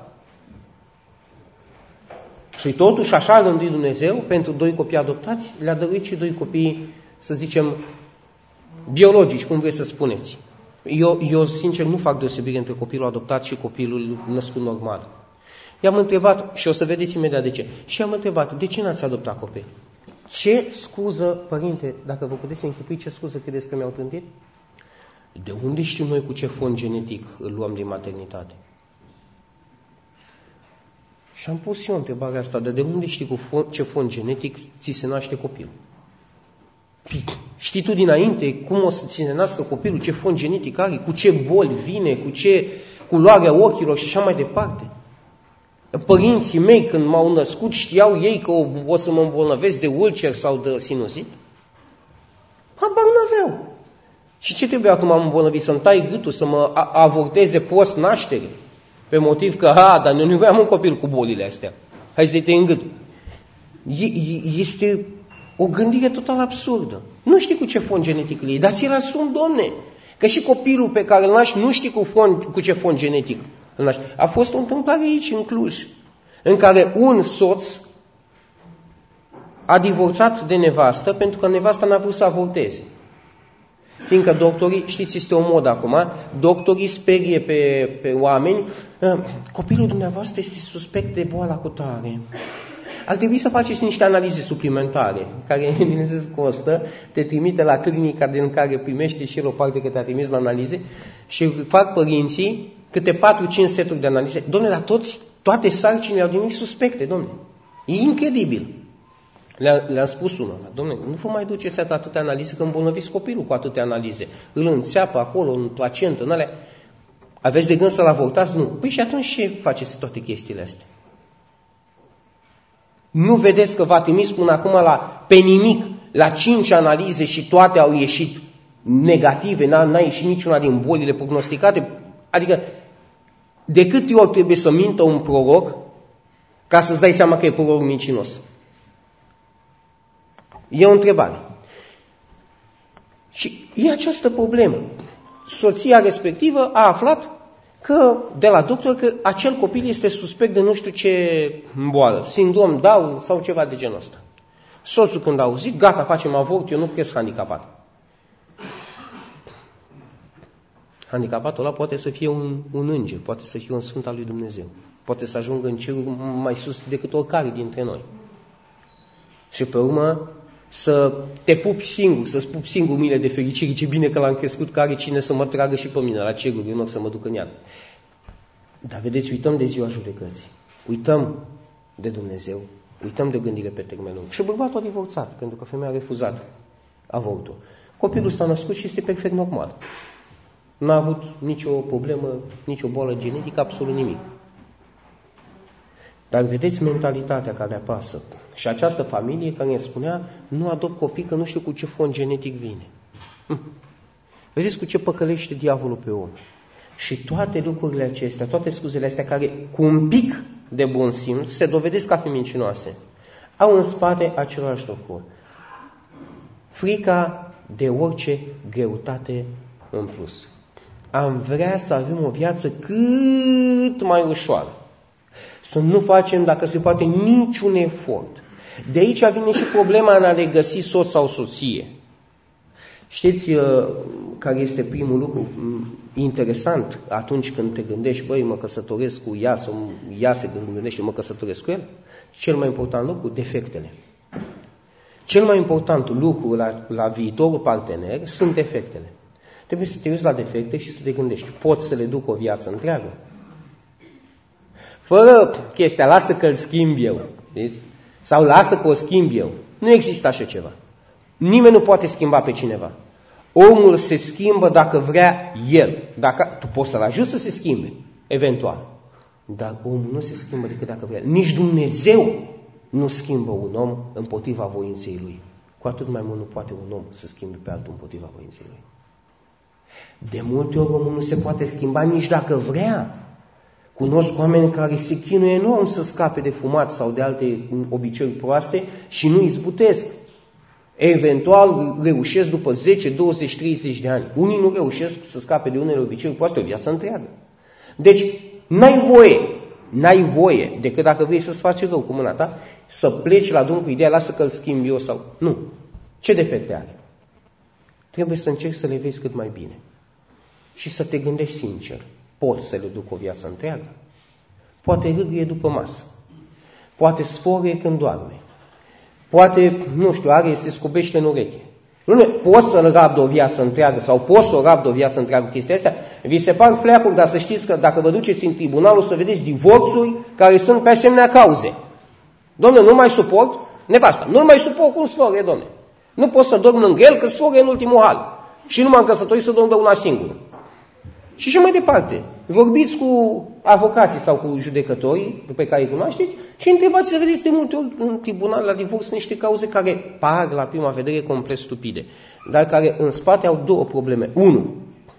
Și totuși așa a gândit Dumnezeu pentru doi copii adoptați, le-a dăruit și doi copii, să zicem, biologici, cum vreți să spuneți. Eu, eu sincer, nu fac deosebire între copilul adoptat și copilul născut normal. I-am întrebat, și o să vedeți imediat de ce, și am întrebat, de ce n-ați adoptat copii? Ce scuză, părinte, dacă vă puteți închipui, ce scuză credeți că mi-au trântit? De unde știm noi cu ce fond genetic îl luăm din maternitate? Și am pus eu întrebarea asta, de, de unde știi cu fond, ce fond genetic ți se naște copilul? Știi tu dinainte cum o să ți se nască copilul, ce fond genetic are, cu ce boli vine, cu ce culoare ochilor și așa mai departe? Părinții mei, când m-au născut, știau ei că o, o să mă îmbolnăvesc de ulcer sau de sinuzit? Habar n-aveau. Și ce trebuia când m-am îmbolnăvit? Să-mi tai gâtul, să mă avorteze post-naștere? Pe motiv că, ha, dar noi nu aveam un copil cu bolile astea. Hai să-i tăi în gât. Este o gândire total absurdă. Nu știi cu ce fond genetic îl iei, dar ți-l asumi, domne. Că și copilul pe care îl naști nu știi cu, fond, cu ce fond genetic îl naști. A fost o întâmplare aici, în Cluj, în care un soț a divorțat de nevastă pentru că nevasta n-a vrut să avorteze. Fiindcă doctorii, știți, este o modă acum, doctorii sperie pe, pe oameni, copilul dumneavoastră este suspect de boala cutare. Ar trebui să faceți niște analize suplimentare, care, bineînțeles, costă, te trimite la clinica din care primește și el o parte că te-a trimis la analize și fac părinții câte patru-cinci seturi de analize. Dom'le, dar toți, toate sarcinile au devenit suspecte, dom'le. E incredibil. Le-a, le-am spus unul, dom'le, nu vă mai duceți atâtea analize, că îmbolnăviți copilul cu atâtea analize. Îl înțeapă acolo, în placentă, în alea. Aveți de gând să-l avortați? Nu. Păi și atunci ce faceți toate chestiile astea? Nu vedeți că v-a trimis până acum la, pe nimic, la cinci analize și toate au ieșit negative, n-a, n-a ieșit niciuna din bolile prognosticate? Adică, de câte ori trebuie să mintă un proroc ca să-ți dai seama că e proroc mincinos? E o întrebare. Și e această problemă. Soția respectivă a aflat că, de la doctor, că acel copil este suspect de nu știu ce boală, sindrom Down sau ceva de genul ăsta. Soțul, când a auzit, gata, facem avort, eu nu cresc handicapat. Handicapatul ăla poate să fie un, un înger, poate să fie un sfânt al lui Dumnezeu, poate să ajungă în cerul mai sus decât oricare dintre noi. Și pe urmă să te pupi singur, să-ți pupi singur mile de fericire, ce bine că l-am crescut, că are cine să mă tragă și pe mine la ceruri, în loc să mă duc în iad. Dar vedeți, uităm de ziua judecății, uităm de Dumnezeu, uităm de gândire pe termen lung. Și bărbatul a divorțat, pentru că femeia a refuzat avortul. Copilul s-a născut și este perfect normal. N-a avut nicio problemă, nicio boală genetică, absolut nimic. Dar vedeți mentalitatea care apasă. Și această familie care îmi spunea, nu adopt copii că nu știu cu ce fond genetic vine. Hm. Vedeți cu ce păcălește diavolul pe om. Și toate lucrurile acestea, toate scuzele astea care cu un pic de bun simț se dovedesc a fi mincinoase, au în spate același lucru. Frica de orice greutate în plus. Am vrea să avem o viață cât mai ușoară. Să nu facem, dacă se poate, niciun efort. De aici vine și problema în a le găsi soț sau soție. Știți uh, care este primul lucru interesant atunci când te gândești, băi, mă căsătoresc cu ea sau ea se gândește, mă căsătoresc cu el? Cel mai important lucru, defectele. Cel mai important lucru la, la viitorul partener sunt defectele. Trebuie să te uiți la defecte și să te gândești, pot să le duc o viață întreagă? Fără chestia, lasă că îl schimb eu, știți? Sau lasă că o schimb eu. Nu există așa ceva. Nimeni nu poate schimba pe cineva. Omul se schimbă dacă vrea el. Dacă, tu poți să-l ajuți să se schimbe, eventual. Dar omul nu se schimbă decât dacă vrea. Nici Dumnezeu nu schimbă un om împotriva voinței lui. Cu atât mai mult nu poate un om să schimbe pe altul împotriva voinței lui. De multe ori omul nu se poate schimba nici dacă vrea. Cunosc oameni care se chinuie enorm să scape de fumat sau de alte obiceiuri proaste și nu izbutesc. Eventual reușesc după zece, douăzeci, treizeci de ani. Unii nu reușesc să scape de unele obiceiuri proaste o viață întreagă. Deci, n-ai voie, n-ai voie, decât dacă vrei să-ți faci rău cu mâna ta, să pleci la drum cu ideea, lasă că-l schimb eu sau... Nu. Ce defecte are? Trebuie să încerci să le vezi cât mai bine. Și să te gândești sincer. Pot să le duc o viață întreagă? Poate râgâie după masă. Poate sforie când doarme. Poate, nu știu, are, se scubește în ureche. Nu, poți să-l rabd o viață întreagă sau poți să o rabd o viață întreagă chestia astea? Vi se par fleacuri, dar să știți că dacă vă duceți în tribunal o să vedeți divorțuri care sunt pe asemenea cauze. Dom'le, nu mai suport nevasta, nu mai suport cum sforie, dom'le. Nu pot să dorm lângă el că sforie în ultimul hal. Și nu m-am căsătorit să dorm de una singură. Și și mai departe, vorbiți cu avocații sau cu judecătorii pe care îi cunoașteți și întrebați să vedeți de multe ori în tribunal la divorț niște cauze care par la prima vedere complet stupide, dar care în spate au două probleme. Unu,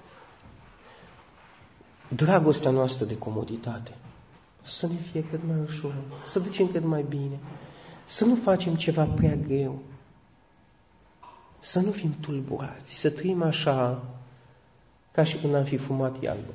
dragostea noastră de comoditate. Să ne fie cât mai ușor, să ducem cât mai bine, să nu facem ceva prea greu, să nu fim tulburați, să trăim așa ca și când am fi fumat iarbă.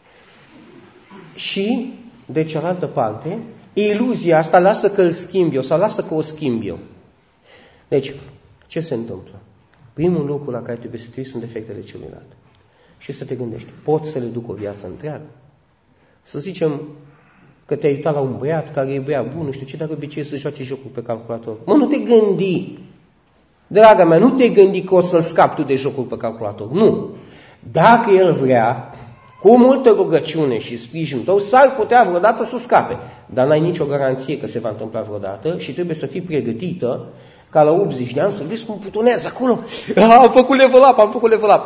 Și, de cealaltă parte, iluzia asta, lasă că îl schimb eu sau lasă că o schimb eu. Deci, ce se întâmplă? Primul lucru la care trebuie să te uiți sunt defectele celuilalt. Și să te gândești, pot să le duc o viață întreagă? Să zicem că te-ai uitat la un băiat care e băiat bun, nu știu ce, dar obicei să joace jocul pe calculator. Mă, nu te gândi, draga mea, nu te gândi că o să-l scapi tu de jocul pe calculator. Nu. Dacă el vrea, cu multă rugăciune și sprijinul tău, s-ar putea vreodată să scape. Dar n-ai nicio garanție că se va întâmpla vreodată și trebuie să fii pregătită ca la optzeci de ani să vezi cum putonează acolo. Am făcut level up, am făcut level up.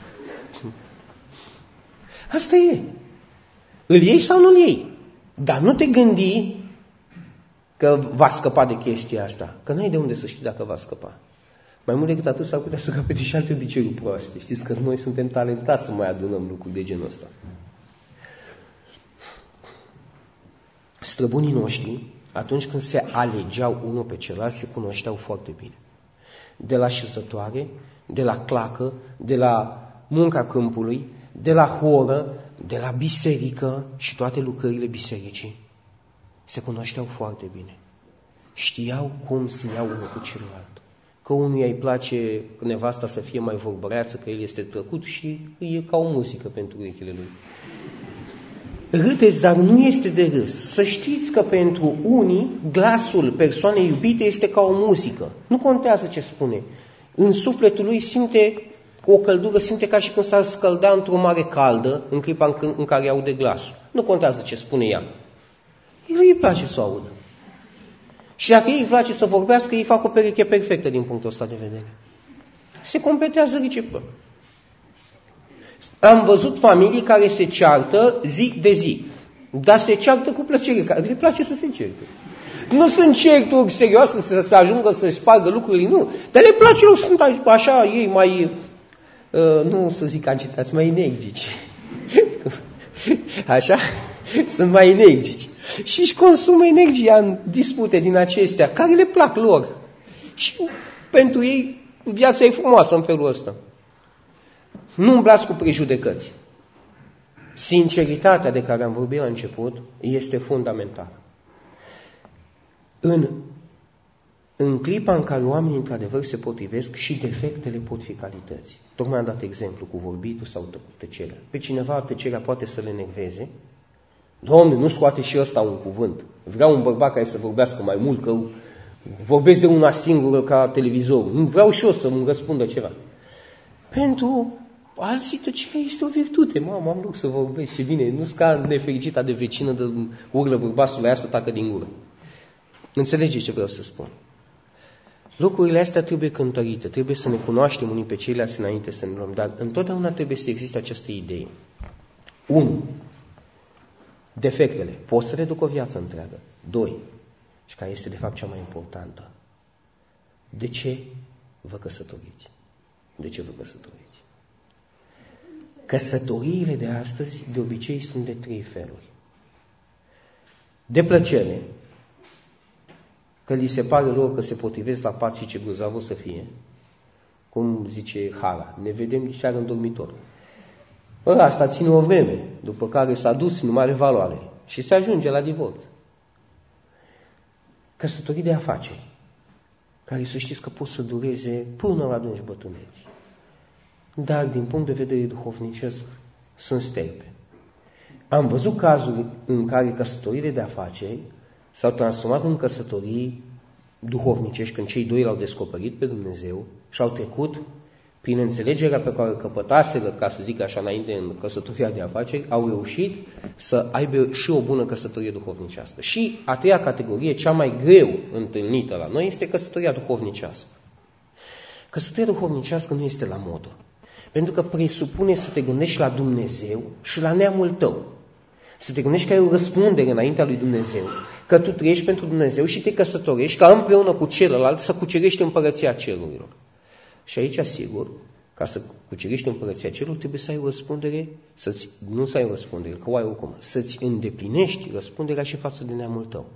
Asta e. Îl iei sau nu-l iei? Dar nu te gândi că va scăpa de chestia asta. Că n-ai de unde să știi dacă va scăpa. Mai mult decât atât s-ar putea să capete și alte obiceiuri proaste. Știți că noi suntem talentați să mai adunăm lucruri de genul ăsta. Străbunii noștri, atunci când se alegeau unul pe celălalt, se cunoșteau foarte bine. De la șezătoare, de la clacă, de la munca câmpului, de la horă, de la biserică și toate lucrările bisericii. Se cunoșteau foarte bine. Știau cum să iau unul cu celălalt. că unuia îi place nevasta să fie mai vorbăreață, că el este tăcut și e ca o muzică pentru urechile lui. Râdeți, dar nu este de râs. Să știți că pentru unii glasul persoanei iubite este ca o muzică. Nu contează ce spune. În sufletul lui simte o căldură, simte ca și când s-ar scălda într-o mare caldă în clipa în care aude glasul. Nu contează ce spune ea. Lui îi place să o audă. Și dacă ei îi place să vorbească, ei fac o pereche perfectă din punctul ăsta de vedere. Se completează reciproc. Am văzut familii care se ceartă zi de zi, dar se ceartă cu plăcere, care le place să se certe. Nu sunt certuri serioase să se ajungă să spargă lucruri, nu, dar le place lor, sunt așa ei mai, uh, nu să zic agitați, mai energici. Așa? Sunt mai energici. Și își consumă energia în dispute din acestea, care le plac lor. Și pentru ei viața e frumoasă în felul ăsta. Nu umblați cu prejudecăți. Sinceritatea de care am vorbit la început este fundamentală. În, în clipa în care oamenii într-adevăr se potrivesc, și defectele pot fi calități. Tocmai am dat exemplu cu vorbitul sau tăcerea. Pe cineva tăcerea poate să le enerveze. Doamne, nu scoate și ăsta un cuvânt. Vreau un bărbat care să vorbească mai mult, că vorbesc de una singură ca televizorul. Nu vreau și eu să-mi răspundă ceva. Pentru alții tăcerea este o virtute. Mamă, am loc să vorbesc și bine, nu-s ca nefericita de vecină de urlă bărbatul la ea să tacă din gură. Înțelegeți ce vreau să spun? Lucrurile astea trebuie cântărite, trebuie să ne cunoaștem unii pe ceilalți înainte să ne luăm, dar întotdeauna trebuie să existe această idee. unu. Defectele. Pot să reduc o viață întreagă. doi. Și care este de fapt cea mai importantă. De ce vă căsătoriți? De ce vă căsătoriți? Căsătoriile de astăzi de obicei sunt de trei feluri. De plăcere, că li se pare lor că se potrivesc la pat și ce grozav o să fie, cum zice Hara, ne vedem seara în dormitor. Asta ține o vreme, după care s-a dus, nu mai are valoare și se ajunge la divorț. Căsătorii de afaceri, care să știți că pot să dureze până la adânci bătrâneți, dar din punct de vedere duhovnicesc sunt sterpe. Am văzut cazuri în care căsătoriile de afaceri s-au transformat în căsătorii duhovnicești, când cei doi l-au descoperit pe Dumnezeu și au trecut prin înțelegerea pe care o căpătaseră, ca să zic așa, înainte în căsătoria de afaceri, au reușit să aibă și o bună căsătorie duhovnicească. Și a treia categorie, cea mai greu întâlnită la noi, este căsătoria duhovnicească. Căsătoria duhovnicească nu este la modă, pentru că presupune să te gândești la Dumnezeu și la neamul tău. Să te gândești că ai o răspundere înaintea lui Dumnezeu, că tu trăiești pentru Dumnezeu și te căsătorești ca împreună cu celălalt să cucerești împărăția cerurilor. Și aici, sigur, ca să cucerești împărăția cerurilor, trebuie să ai o răspundere, să-ți, nu să ai o răspundere, că o ai oricum, să-ți îndeplinești răspunderea și față de neamul tău.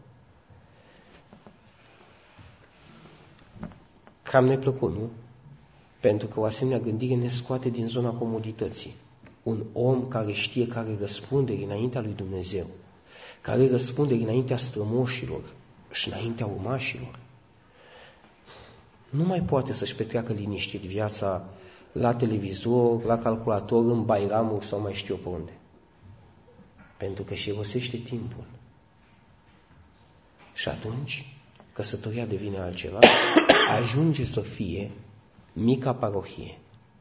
Cam neplăcut, nu? Pentru că o asemenea gândire ne scoate din zona comodității. Un om care știe care răspunde înaintea lui Dumnezeu, care răspunde înaintea strămoșilor și înaintea urmașilor, nu mai poate să-și petreacă liniștit viața la televizor, la calculator, în bairamuri sau mai știu eu pe unde. Pentru că și irosește timpul. Și atunci, căsătoria devine altceva, ajunge să fie mica parohie.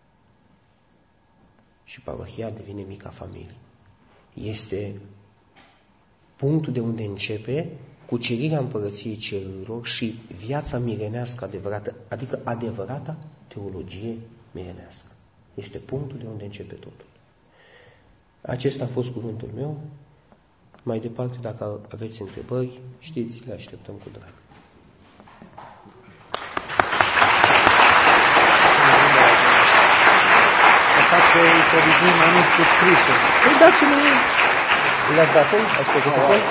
Și parohia devine mica familie. Este punctul de unde începe cucerirea împărăției cerurilor și viața mirenească adevărată, adică adevărata teologie mirenească. Este punctul de unde începe totul. Acesta a fost cuvântul meu. Mai departe, dacă aveți întrebări, știți, le așteptăm cu drag. Că să vizim mai mult cu scrisul. Păi dați-mi, le-ați dat un? Ați făcut un?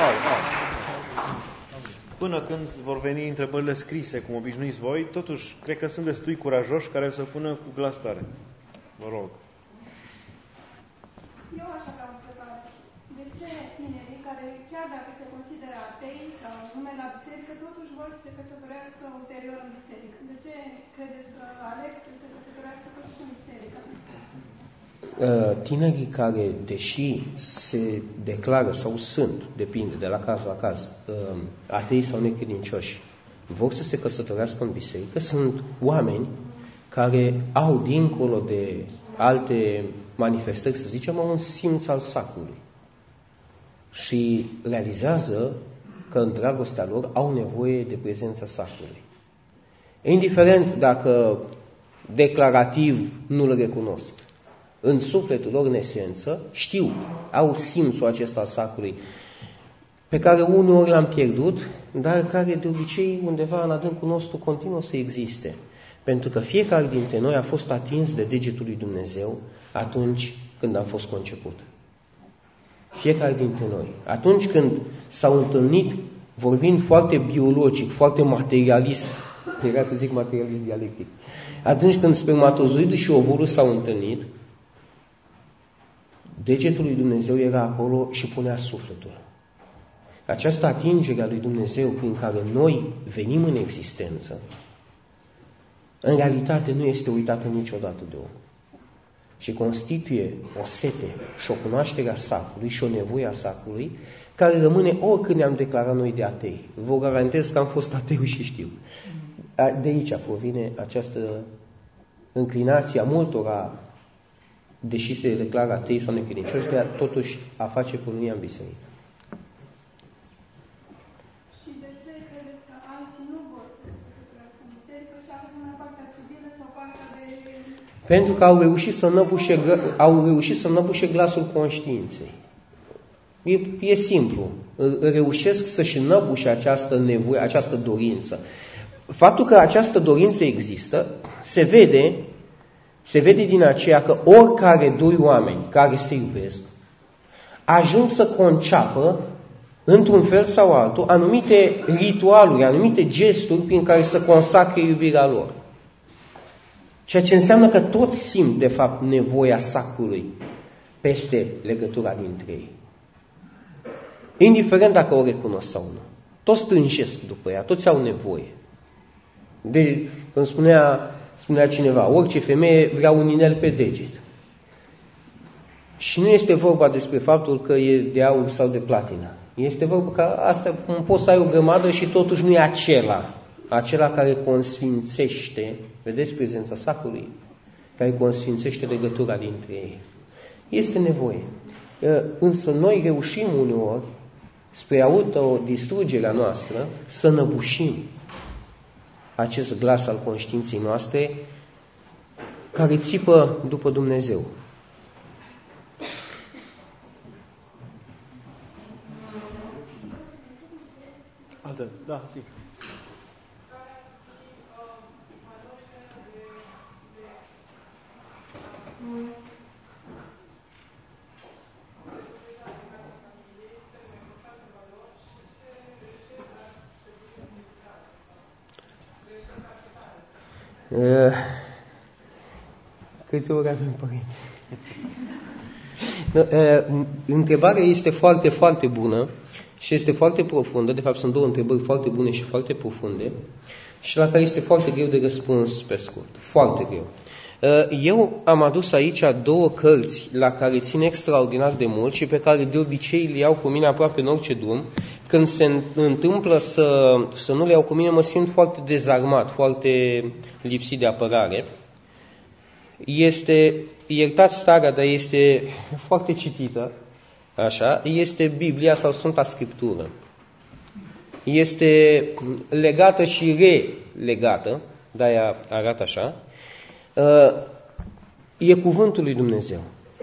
Până când vor veni întrebările scrise, cum obișnuiți voi, totuși, cred că sunt destui curajoși care să pună cu glas tare. Vă rog. Eu așa vreau să fac. De ce tinerii care, chiar dacă se consideră atei sau nume la biserică, totuși vor să se căsătorească ulterior în biserică. De ce credeți că aleg să se căsătorească totuși în biserică? Tinerii care, deși se declară sau sunt, depinde de la caz la caz, atei sau necredincioși, vor să se căsătorească în biserică, sunt oameni care au, dincolo de alte manifestări, să zicem, au un simț al sacrului și realizează că în dragostea lor au nevoie de prezența sacrului. Indiferent dacă declarativ nu-l recunosc, în sufletul lor, în esență, știu, au simțul acesta al sacrului, pe care uneori l-am pierdut, dar care de obicei undeva în adâncul nostru continuă să existe. Pentru că fiecare dintre noi a fost atins de degetul lui Dumnezeu atunci când am fost conceput. Fiecare dintre noi. Atunci când s-au întâlnit, vorbind foarte biologic, foarte materialist, era să zic materialist dialectic, atunci când spermatozoidul și ovulul s-au întâlnit, degetul lui Dumnezeu era acolo și punea sufletul. Această atingere a lui Dumnezeu prin care noi venim în existență, în realitate nu este uitată niciodată de om. Și constituie o sete și o cunoaștere a sacrului și o nevoie a sacrului, care rămâne oricând ne-am declarat noi de atei. Vă garantez că am fost ateu și știu. De aici provine această înclinație a multora, deși se declară atei sau necredincioși, de a totuși a face colonia în biserică. Și de ce credeți că alții nu vor să se căsătorească în biserică și aleg în partea civilă sau partea de... Pentru că au reușit să năbușe, au reușit să năbușe glasul conștiinței. E, e simplu. Reușesc să-și năbușe această nevoie, această dorință. Faptul că această dorință există se vede Se vede din aceea că oricare doi oameni care se iubesc ajung să conceapă, într-un fel sau altul, anumite ritualuri, anumite gesturi prin care să consacre iubirea lor. Ceea ce înseamnă că toți simt, de fapt, nevoia sacrului peste legătura dintre ei. Indiferent dacă o recunosc sau nu. Toți strânjesc după ea, toți au nevoie. De, când spunea... Spunea cineva, orice femeie vrea un inel pe deget. Și nu este vorba despre faptul că e de aur sau de platină. Este vorba că asta poți să ai o grămadă și totuși nu e acela. Acela care consfințește, vedeți prezența sacrului, care consfințește legătura dintre ei. Este nevoie. Însă noi reușim uneori, spre autodistrugerea noastră, să năbușim acest glas al conștiinței noastre care țipă după Dumnezeu. Altă, da, zi. Uh, câte ori avem părinte? uh, întrebarea este foarte, foarte bună și este foarte profundă. De fapt, sunt două întrebări foarte bune și foarte profunde și la care este foarte greu de răspuns pe scurt. Foarte greu. Uh, eu am adus aici două cărți la care țin extraordinar de mult și pe care de obicei le iau cu mine aproape în orice drum. Când se întâmplă să, să nu le iau cu mine, mă simt foarte dezarmat, foarte lipsit de apărare. Este, iertați starea, dar este foarte citită, așa, este Biblia sau Sfânta Scriptură. Este legată și relegată, de-aia arată așa. E cuvântul lui Dumnezeu.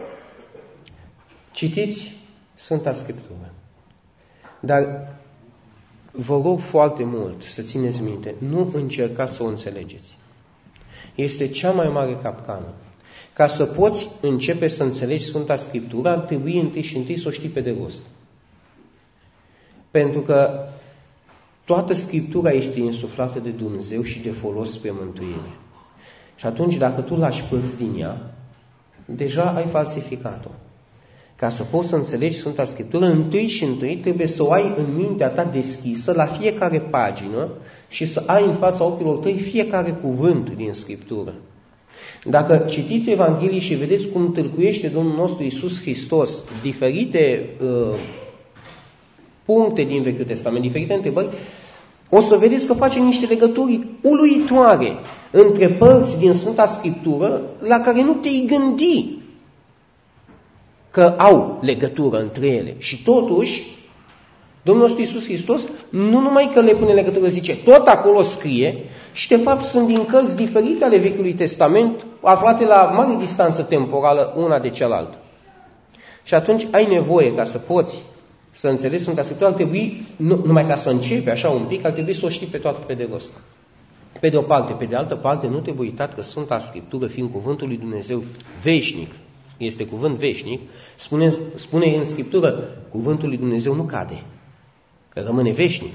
Citiți Sfânta Scriptură. Dar vă rog foarte mult să țineți minte, nu încercați să o înțelegeți. Este cea mai mare capcană. Ca să poți începe să înțelegi Sfânta Scriptură, ar trebui întâi și întâi să o știi pe de rost. Pentru că toată Scriptura este insuflată de Dumnezeu și de folos spre mântuire. Și atunci, dacă tu lași părți din ea, deja ai falsificat-o. Ca să poți să înțelegi Sfânta Scriptură, întâi și întâi trebuie să o ai în mintea ta deschisă la fiecare pagină și să ai în fața ochilor tăi fiecare cuvânt din Scriptură. Dacă citiți Evanghelii și vedeți cum tâlcuiește Domnul nostru Iisus Hristos diferite uh, puncte din Vechiul Testament, diferite întrebări, o să vedeți că face niște legături uluitoare între părți din Sfânta Scriptură la care nu te-ai gândi că au legătură între ele. Și totuși, Domnul nostru Iisus Hristos nu numai că le pune legătură, zice, tot acolo scrie și de fapt sunt din cărți diferite ale Vechiului Testament, aflate la mare distanță temporală una de cealaltă. Și atunci ai nevoie, ca să poți să înțelegi Sfânta Scriptură, ar trebui, nu, numai ca să începi așa un pic, ar trebui să o știi pe toată pe de rost. Pe de o parte, pe de altă parte, nu trebuie uitat că Sfânta Scriptură, fiind cuvântul lui Dumnezeu veșnic, este cuvânt veșnic, spune, spune în Scriptură, cuvântul lui Dumnezeu nu cade, că rămâne veșnic.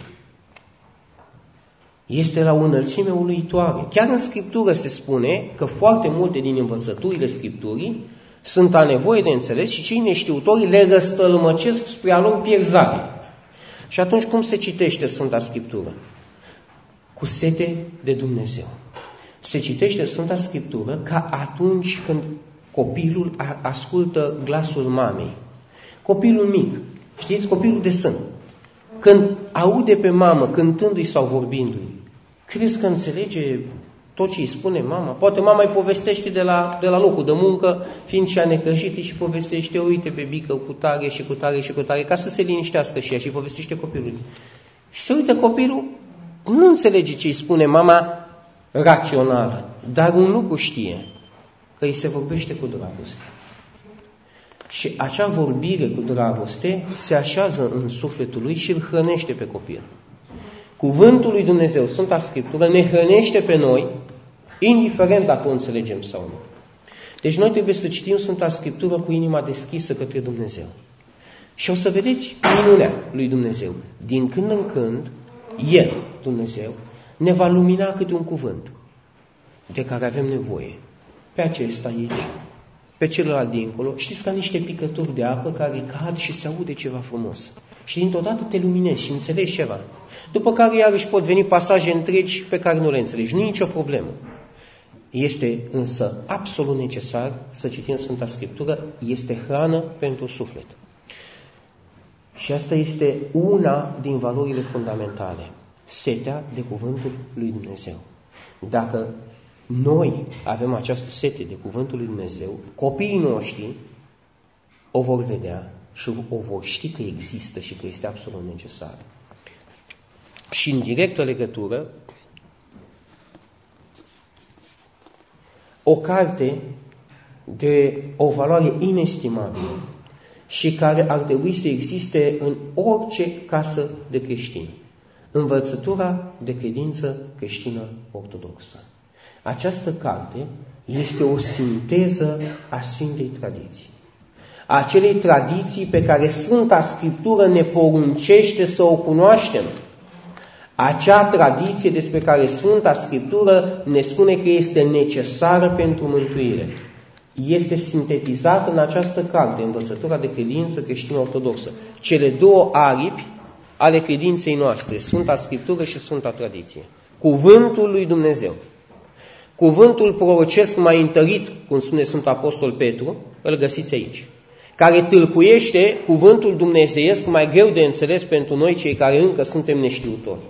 Este la o înălțime uluitoare. Chiar în Scriptură se spune că foarte multe din învățăturile Scripturii sunt a nevoie de înțeles și cei neștiutori le răstălmăcesc spre a lor pierzare. Și atunci cum se citește Sfânta Scriptură? Cu sete de Dumnezeu. Se citește Sfânta Scriptură ca atunci când copilul ascultă glasul mamei. Copilul mic, știți, copilul de sân. Când aude pe mamă cântându-i sau vorbindu-i, crezi că înțelege tot ce îi spune mama? Poate mama îi povestește de la, de la locul de muncă, fiind și a necăjită, și povestește, uite bebică, cu tare și cu tare și cu tare, ca să se liniștească și ea, și povestește copilului. Și se uită copilul, nu înțelege ce îi spune mama rațional, dar un lucru știe, că îi se vorbește cu dragoste. Și acea vorbire cu dragoste se așează în sufletul lui și îl hrănește pe copil. Cuvântul lui Dumnezeu, Sfânta Scriptură, ne hrănește pe noi, indiferent dacă o înțelegem sau nu. Deci noi trebuie să citim Sfânta Scriptură cu inima deschisă către Dumnezeu. Și o să vedeți minunea lui Dumnezeu. Din când în când, El, Dumnezeu, ne va lumina câte un cuvânt de care avem nevoie. Pe acesta aici, pe celălalt dincolo, știți, ca niște picături de apă care cad și se aude ceva frumos. Și dintr-o dată te luminezi și înțelegi ceva. După care iarăși pot veni pasaje întregi pe care nu le înțelegi. Nu e nicio problemă. Este însă absolut necesar să citim Sfânta Scriptură. Este hrană pentru suflet. Și asta este una din valorile fundamentale. Setea de cuvântul lui Dumnezeu. Dacă noi avem această sete de cuvântul lui Dumnezeu, copiii noștri o vor vedea și o vor ști că există și că este absolut necesar. Și în directă legătură, o carte de o valoare inestimabilă și care ar trebui să existe în orice casă de creștini. Învățătura de credință creștină ortodoxă. Această carte este o sinteză a Sfintei Tradiții. A acelei tradiții pe care Sfânta Scriptură ne poruncește să o cunoaștem. Acea tradiție despre care Sfânta Scriptură ne spune că este necesară pentru mântuire. Este sintetizată în această carte, Învățătura de credință creștină ortodoxă. Cele două aripi ale credinței noastre, Sfânta Scriptură și Sfânta Tradiție. Cuvântul lui Dumnezeu. Cuvântul prorocesc mai întărit, cum spune Sfântul Apostol Petru, îl găsiți aici, care tâlcuiește cuvântul dumnezeiesc mai greu de înțeles pentru noi, cei care încă suntem neștiutori.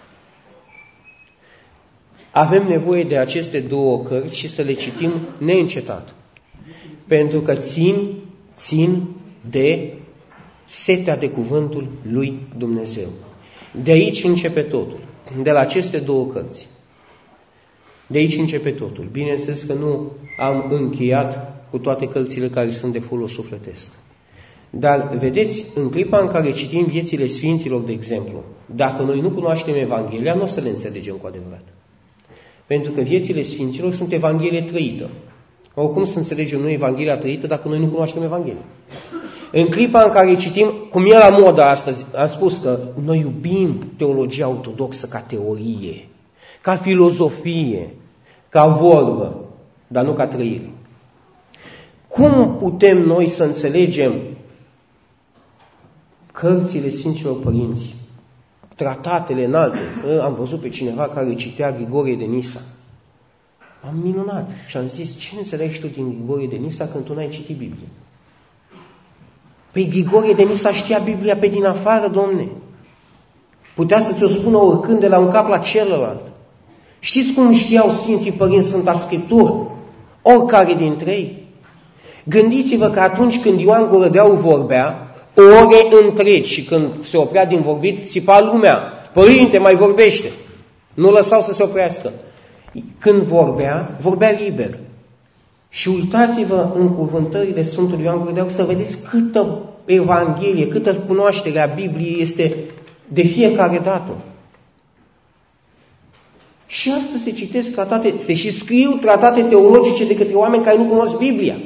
Avem nevoie de aceste două cărți și să le citim neîncetat, pentru că țin, țin de setea de cuvântul lui Dumnezeu. De aici începe totul, de la aceste două cărți. De aici începe totul. Bineînțeles că nu am încheiat cu toate cărțile care sunt de folos sufletesc. Dar, vedeți, în clipa în care citim viețile Sfinților, de exemplu, dacă noi nu cunoaștem Evanghelia, nu o să le înțelegem cu adevărat. Pentru că viețile Sfinților sunt Evanghelie trăită. Oricum să înțelegem noi Evanghelia trăită dacă noi nu cunoaștem Evanghelia? În clipa în care citim, cum e la modă astăzi, am spus că noi iubim teologia ortodoxă ca teorie, ca filozofie, ca vorbă, dar nu ca trăire. Cum putem noi să înțelegem cărțile Sfinților Părinți, tratatele înalte. Am văzut pe cineva care citea Grigorie de Nisa. Am minunat și am zis, ce înțelegi tu din Grigorie de Nisa când tu n-ai citit Biblia? Păi Grigorie de Nisa știa Biblia pe din afară, domne. Putea să ți-o spună oricând de la un cap la celălalt. Știți cum știau Sfinții Părinți Sfânta Scriptură? Oricare dintre ei. Gândiți-vă că atunci când Ioan Gură de Aur vorbea, ore întregi, și când se oprea din vorbit, țipa lumea, părinte, mai vorbește. Nu lăsau să se oprească. Când vorbea, vorbea liber. Și uitați-vă în cuvântările Sfântului Ioan Gură de Aur să vedeți câtă Evanghelie, câtă cunoaștere a Bibliei este de fiecare dată. Și astăzi se citesc tratate, se și scriu tratate teologice de către oameni care nu cunosc Biblia.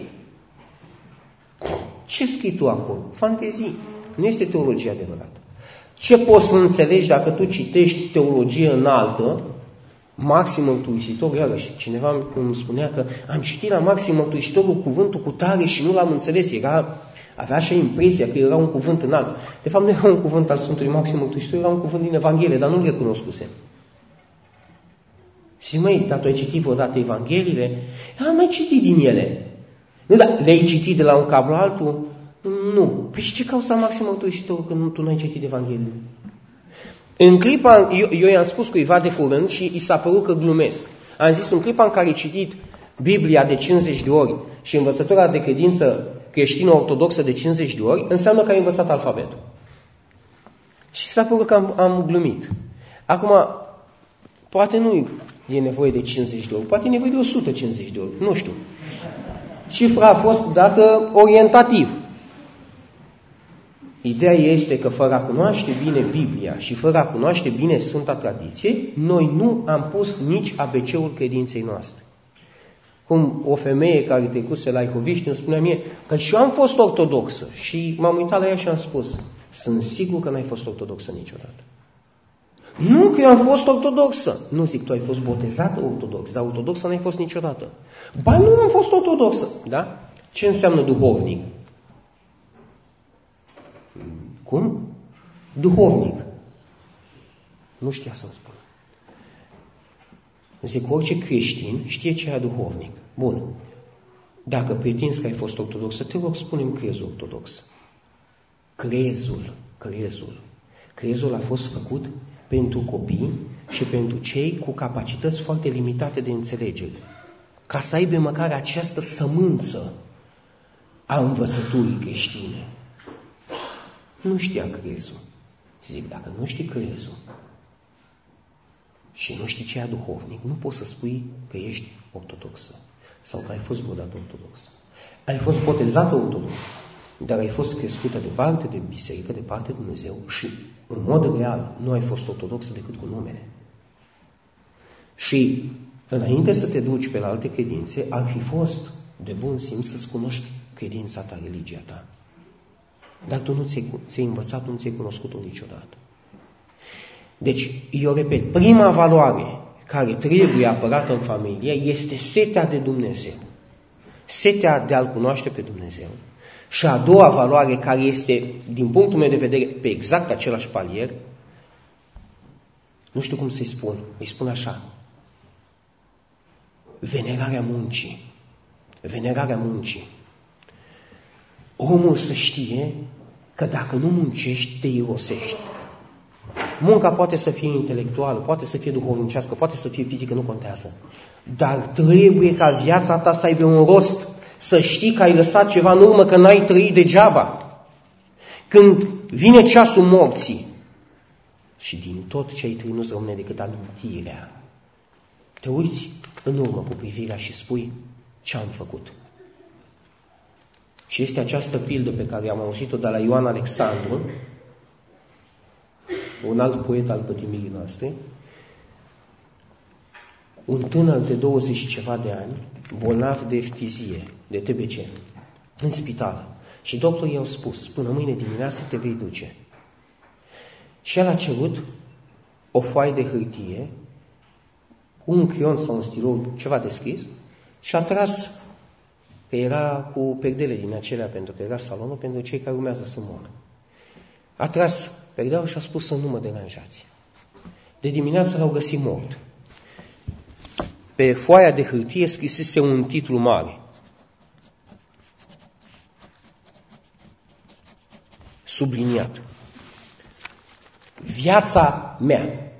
Ce scrii tu acolo? Fantezii. Nu este teologie adevărată. Ce poți să înțelegi dacă tu citești teologie înaltă? Maxim Mărturisitor, iarăși, cineva îmi spunea că am citit la Maxim Mărturisitorul cuvântul cu tare și nu l-am înțeles. Era, avea așa impresia că era un cuvânt înalt. De fapt, nu era un cuvânt al Sfântului Maxim Mărturisitor, era un cuvânt din Evanghelie, dar nu-l recunoscuse. Și măi, dar tu ai citit vreodată Evangheliile? Am mai citit din ele. Nu, dar le-ai citit de la un cap la altul? Nu. Păi și ce cauza Maxim Mărturisitorul când tu nu ai citit Evangheliile? În clipa, eu, eu i-am spus cuiva de curând și i s-a părut că glumesc. Am zis, în clipa în care ai citit Biblia de cincizeci de ori și învățătura de credință creștină ortodoxă de cincizeci de ori, înseamnă că ai învățat alfabetul. Și s-a părut că am, am glumit. Acum, poate nu e nevoie de cincizeci de ori, poate e nevoie de o sută cincizeci de ori, nu știu. Cifra a fost dată orientativ. Ideea este că fără a cunoaște bine Biblia și fără a cunoaște bine Sfânta Tradiție, noi nu am pus nici A B C-ul credinței noastre. Cum o femeie care trecuse la Ihoviști îmi spunea mie că și eu am fost ortodoxă și m-am uitat la ea și am spus, sunt sigur că n-ai fost ortodoxă niciodată. Nu, că eu am fost ortodoxă. Nu zic, tu ai fost botezată ortodoxă, dar ortodoxă n-ai fost niciodată. Ba nu am fost ortodoxă. Da? Ce înseamnă duhovnic? Cum? Duhovnic. Nu știa să-mi spun. Zic, orice creștin știe ce e duhovnic. Bun. Dacă pretinzi că ai fost ortodoxă, te rog, spune-mi crezul ortodox. Crezul. Crezul. Crezul a fost făcut pentru copii și pentru cei cu capacități foarte limitate de înțelegere. Ca să aibă măcar această sămânță a învățăturii creștine. Nu știa crezul. Zic, dacă nu știi crezul și nu știi ce e duhovnic, nu poți să spui că ești ortodoxă sau că ai fost vreodată ortodoxă. Ai fost botezată ortodoxă, dar ai fost crescută departe de biserică, departe de Dumnezeu și, în mod real, nu ai fost ortodoxă decât cu numele. Și, înainte să te duci pe la alte credințe, ar fi fost de bun simț să-ți cunoști credința ta, religia ta. Dar tu nu ți-ai, ți-ai învățat, nu ți-ai cunoscut-o niciodată. Deci, eu repet, prima valoare care trebuie apărată în familie este setea de Dumnezeu. Setea de a-L cunoaște pe Dumnezeu. Și a doua valoare, care este, din punctul meu de vedere, pe exact același palier, nu știu cum să-i spun, îi spun așa, venerarea muncii. Venerarea muncii. Omul să știe că dacă nu muncești, te irosești. Munca poate să fie intelectuală, poate să fie duhovnicească, poate să fie fizică, nu contează. Dar trebuie ca viața ta să aibă un rost, să știi că ai lăsat ceva în urmă, că n-ai trăit degeaba. Când vine ceasul morții și din tot ce ai trăit nu-ți rămâne decât amintirea, te uiți în urmă cu privirea și spui ce am făcut. Și este această pildă pe care am auzit-o de la Ioan Alexandru, un alt poet al pătimirii noastre, un tânăr de douăzeci și ceva de ani, bolnav de eftizie, de T B C, în spital. Și doctorii i-au spus, până mâine dimineață te vei duce. Și el a cerut o foaie de hârtie, un creion sau un stilou, ceva de scris, și a tras, că era cu perdele din acelea, pentru că era salonul pentru cei care urmează să moară. A tras perdeaua și a spus să nu mă deranjați. De dimineață l-au găsit mort. Pe foaia de hârtie scrisese un titlu mare. Subliniat. Viața mea.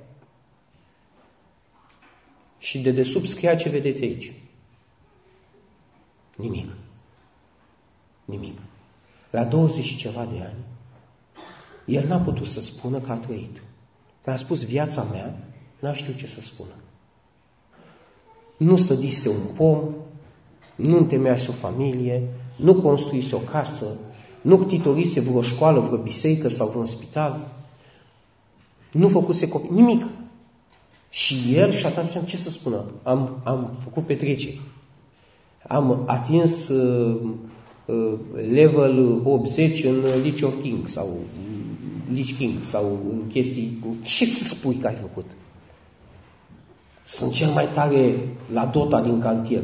Și de desubt scria ce vedeți aici. Nimic. Nimic. La douăzeci și ceva de ani, el n-a putut să spună că a trăit. Când a spus viața mea, n-a știut ce să spună. Nu sădise un pom, nu întemeiase o familie, nu construise o casă, nu ctitorise vreo școală, vreo biserică sau vreun spital, nu făcuse copii, nimic. Și el și-a dat seama ce să spună. Am, am făcut petreceri. Am atins uh, uh, level optzeci în Lich of King sau Lich King sau în chestii. Ce să spui că ai făcut? Sunt cel mai tare la Dota din cartier.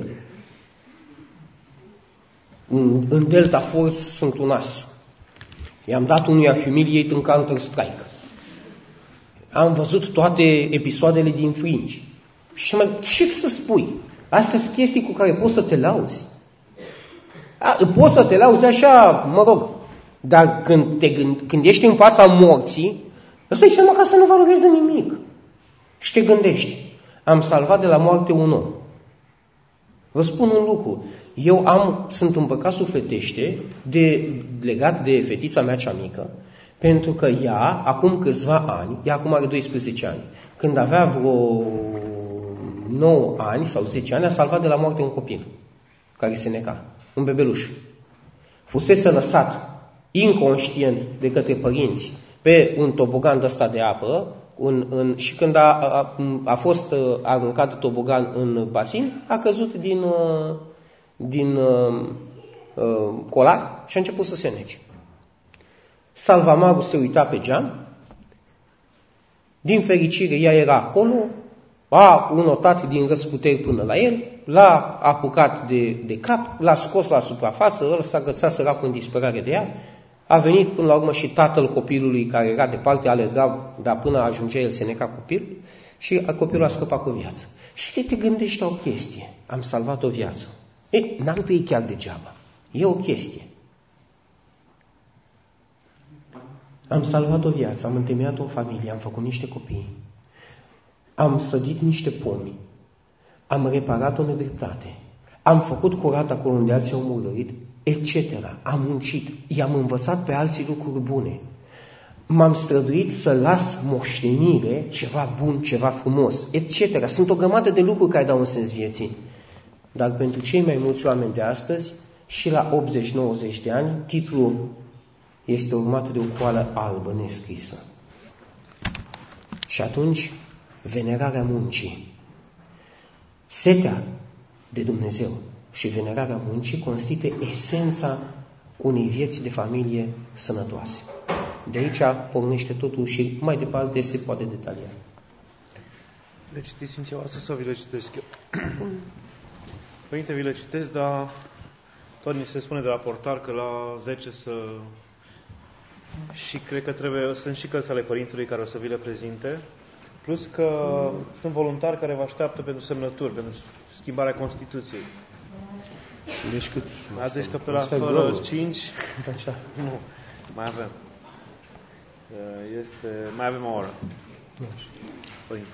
În, în Delta Force sunt un as. I-am dat unuia Humiliate în Counter-Strike. Am văzut toate episoadele din Fringe. Și mai, ce să spui? Astea sunt chestii cu care poți să te lauzi. A, poți să te lauzi așa, mă rog. Dar când, te gând, când ești în fața morții, îți dai seama că asta nu valorează nimic. Și te gândești. Am salvat de la moarte un om. Vă spun un lucru. Eu am, sunt împăcat sufletește de, legat de fetița mea cea mică, pentru că ea, acum câțiva ani, ea acum are doisprezece ani, când avea vreo nouă ani sau zece ani, a salvat de la moarte un copil care se neca, un bebeluș. Fusese lăsat inconștient de către părinți pe un tobogan ăsta de apă un, în, și când a, a, a fost aruncat tobogan în basin, a căzut din, din uh, uh, colac și a început să se nece. Salvamarul se uita pe geam, din fericire ea era acolo, a înotat din răsputeri până la el, l-a apucat de, de cap, l-a scos la suprafață, ăla s-a agățat săracul în disperare de ea, a venit până la urmă și tatăl copilului care era departe, alerga, dar până ajungea el se neca copilul și copilul a scăpat cu viață. Și te gândești la o chestie, am salvat o viață. Ei, n-am trăit chiar degeaba, e o chestie. Am salvat o viață, am întemeiat o familie, am făcut niște copii, am sădit niște pomi, am reparat o nedreptate, am făcut curat acolo unde alții au murit, et cetera. Am muncit, i-am învățat pe alții lucruri bune. M-am străduit să las moștenire ceva bun, ceva frumos, et cetera. Sunt o grămadă de lucruri care dau un sens vieții. Dar pentru cei mai mulți oameni de astăzi, și la optzeci nouăzeci de ani, titlul este urmat de o coală albă nescrisă. Și atunci, venerarea muncii. Setea de Dumnezeu și venerarea muncii constituie esența unei vieți de familie sănătoase. De aici pornește totul și mai departe se poate detalia. Le citiți în ceva asta sau vi le citesc eu? Părinte, vi le citesc, dar tot ni se spune de la portar că la zece să... Și cred că trebuie, sunt și cărți ale Părintelui care o să vi le prezinte, plus că mm. sunt voluntari care vă așteaptă pentru semnături, pentru schimbarea Constituției. Deci cât? A, deci că pe la fără cinci, așa, nu, mai avem. Este, mai avem o oră. Părinte.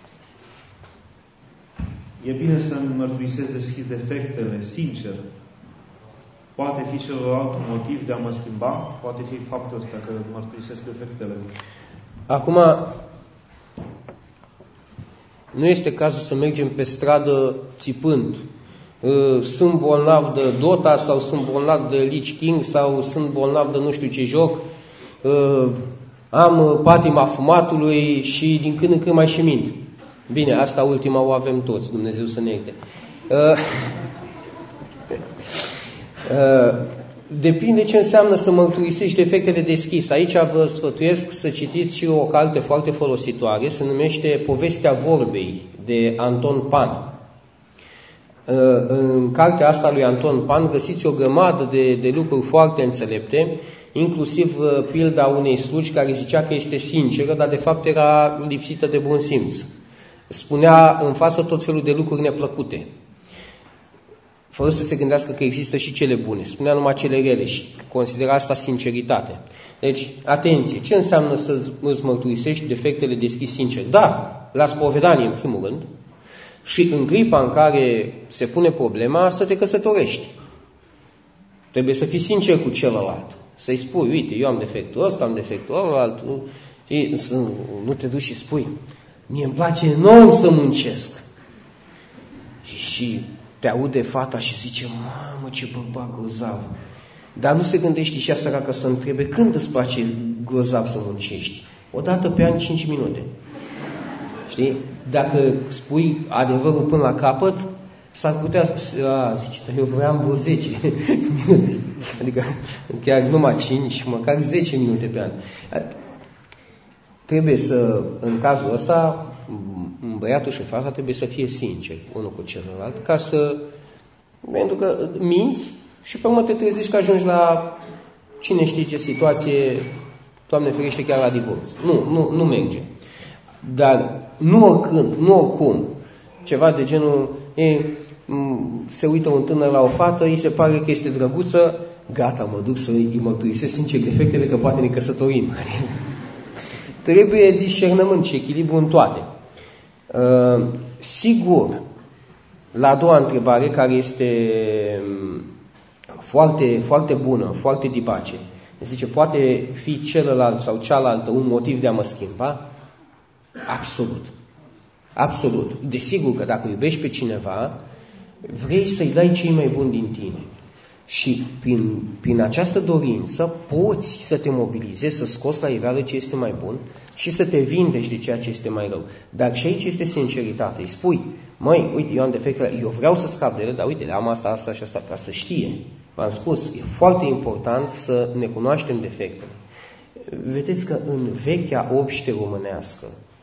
E bine să-mi mărturisesc deschis defectele, sincer. Poate fi celălalt un motiv de a mă schimba? Poate fi faptul ăsta că mărturisesc defectele. Acum, nu este cazul să mergem pe stradă țipând. Sunt bolnav de Dota sau sunt bolnav de Lich King sau sunt bolnav de nu știu ce joc. Am patima fumatului și din când în când mai și mint. Bine, asta ultima o avem toți, Dumnezeu să ne ierte. Depinde ce înseamnă să mărturisești defectele deschis. Aici vă sfătuiesc să citiți și o carte foarte folositoare, se numește Povestea vorbei, de Anton Pan. În cartea asta lui Anton Pan găsiți o grămadă de, de lucruri foarte înțelepte, inclusiv pilda unei slugi care zicea că este sinceră, dar de fapt era lipsită de bun simț. Spunea în față tot felul de lucruri neplăcute, fără să se gândească că există și cele bune. Spunea numai cele rele și considera asta sinceritate. Deci, atenție, ce înseamnă să îți mărturisești defectele deschis sincer? Da, la spovedanie în primul rând, și în clipa în care se pune problema să te căsătorești. Trebuie să fii sincer cu celălalt. Să-i spui, uite, eu am defectul ăsta, am defectul ălalt, și să nu te duci și spui, mie îmi place enorm să muncesc. Și, și te aude fata și zice, mamă, ce bărbat grozav. Dar nu se gândește și ea săracă să întrebe, când îți place grozav să muncești? O dată pe an, cinci minute. Știi? Dacă spui adevărul până la capăt, s-ar putea să, a, zice, eu vreau vreo zece minute. Adică chiar numai cinci, măcar zece minute pe an. Trebuie să, în cazul ăsta, băiatul și fata trebuie să fie sinceri unul cu celălalt, ca să, pentru că minți și pe urmă te trezești că ajungi la cine știe ce situație, Doamne ferește, chiar la divorț. Nu, nu, nu merge. Dar nu oricând, nu oricum, ceva de genul, e, se uită un tânăr la o fată, îi se pare că este drăguță, gata, mă duc să îi mărturisesc sincer defectele, că poate ne căsătorim. Trebuie discernământ și echilibru în toate. Uh, sigur, la a doua întrebare, care este foarte, foarte bună, foarte dibace, zice, poate fi celălalt sau cealaltă un motiv de a mă schimba? Absolut. Absolut. Desigur că dacă iubești pe cineva, vrei să-i dai cei mai buni din tine. Și prin, prin această dorință poți să te mobilizezi, să scoți la iveală ce este mai bun și să te vindeci de ceea ce este mai rău. Dar și aici este sinceritate. Îi spui, măi, uite, eu am defectele, eu vreau să scap de ele, dar uite, am asta, asta și asta, ca să știe. V-am spus, e foarte important să ne cunoaștem defectele. Vedeți că în vechea obște românească,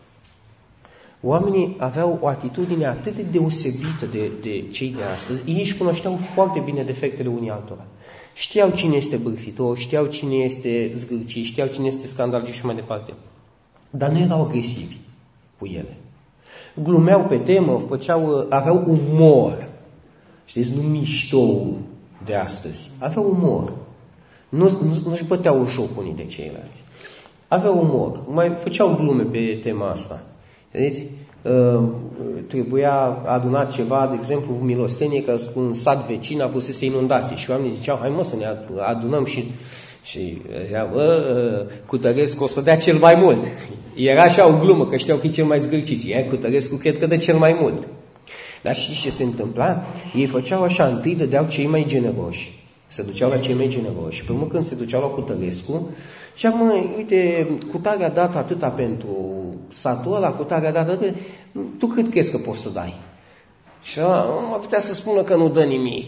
oamenii aveau o atitudine atât de deosebită de, de cei de astăzi, ei își cunoșteau foarte bine defectele unii altora. Știau cine este bârfitor, știau cine este zgârcit, știau cine este scandalist și mai departe. Dar nu erau agresivi cu ele. Glumeau pe temă, făceau, aveau umor. Știți, nu miștou de astăzi. Aveau umor. Nu, nu, nu-și băteau joc unii de ceilalți. Aveau umor. Mai făceau glume pe tema asta. Vedeți? Trebuia adunat ceva, de exemplu, milostenie, că un sat vecin a fusese inundație și oamenii ziceau, hai mă să ne adunăm și, și zicea, bă, Cutărescu o să dea cel mai mult. Era așa o glumă, că știau că e cel mai zgârcit. Ia, Cutărescu cred că dă cel mai mult. Dar știți ce se întâmpla? Ei făceau așa, întâi dădeau cei mai generoși. Se duceau la cei mai generoși. Și pe urmă când se duceau la Cutărescu, și mă, uite, Cutare a dat atâta pentru satul ăla, Cutare a dat atâta, tu cât crezi că poți să dai? Și mă putea să spună că nu dă nimic.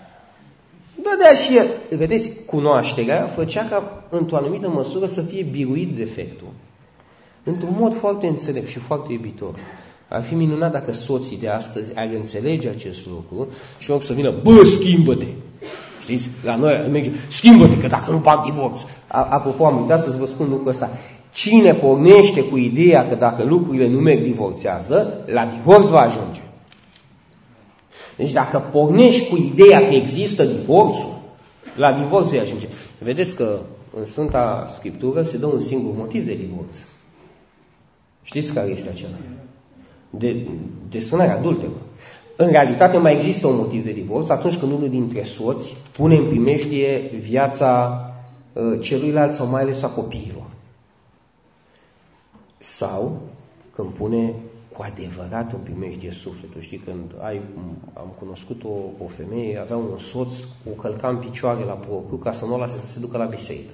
Dădea și el. Vedeți, cunoașterea făcea ca, într-o anumită măsură, să fie biruit defectul. Într-un mod foarte înțelept și foarte iubitor. Ar fi minunat dacă soții de astăzi ar înțelege acest lucru și loc să vină, bă, schimbă-te! Știți? La noi merge, schimbă-te, că dacă nu fac divorț. Apropo, am uitat să-ți vă spun lucrul ăsta. Cine pornește cu ideea că dacă lucrurile nu merg, divorțează, la divorț va ajunge. Deci dacă pornești cu ideea că există divorțul, la divorț va ajunge. Vedeți că în Sfânta Scriptură se dă un singur motiv de divorț. Știți care este acela? De, desfrânarea adulteră. În realitate mai există un motiv de divorț atunci când unul dintre soți pune în primejdie viața uh, celuilalt sau mai ales a copiilor. Sau când pune cu adevărat în primejdie sufletul. Știi, când ai, am cunoscut o, o femeie, avea un soț, o călca în picioare la propriu ca să nu o lase să se ducă la biserică.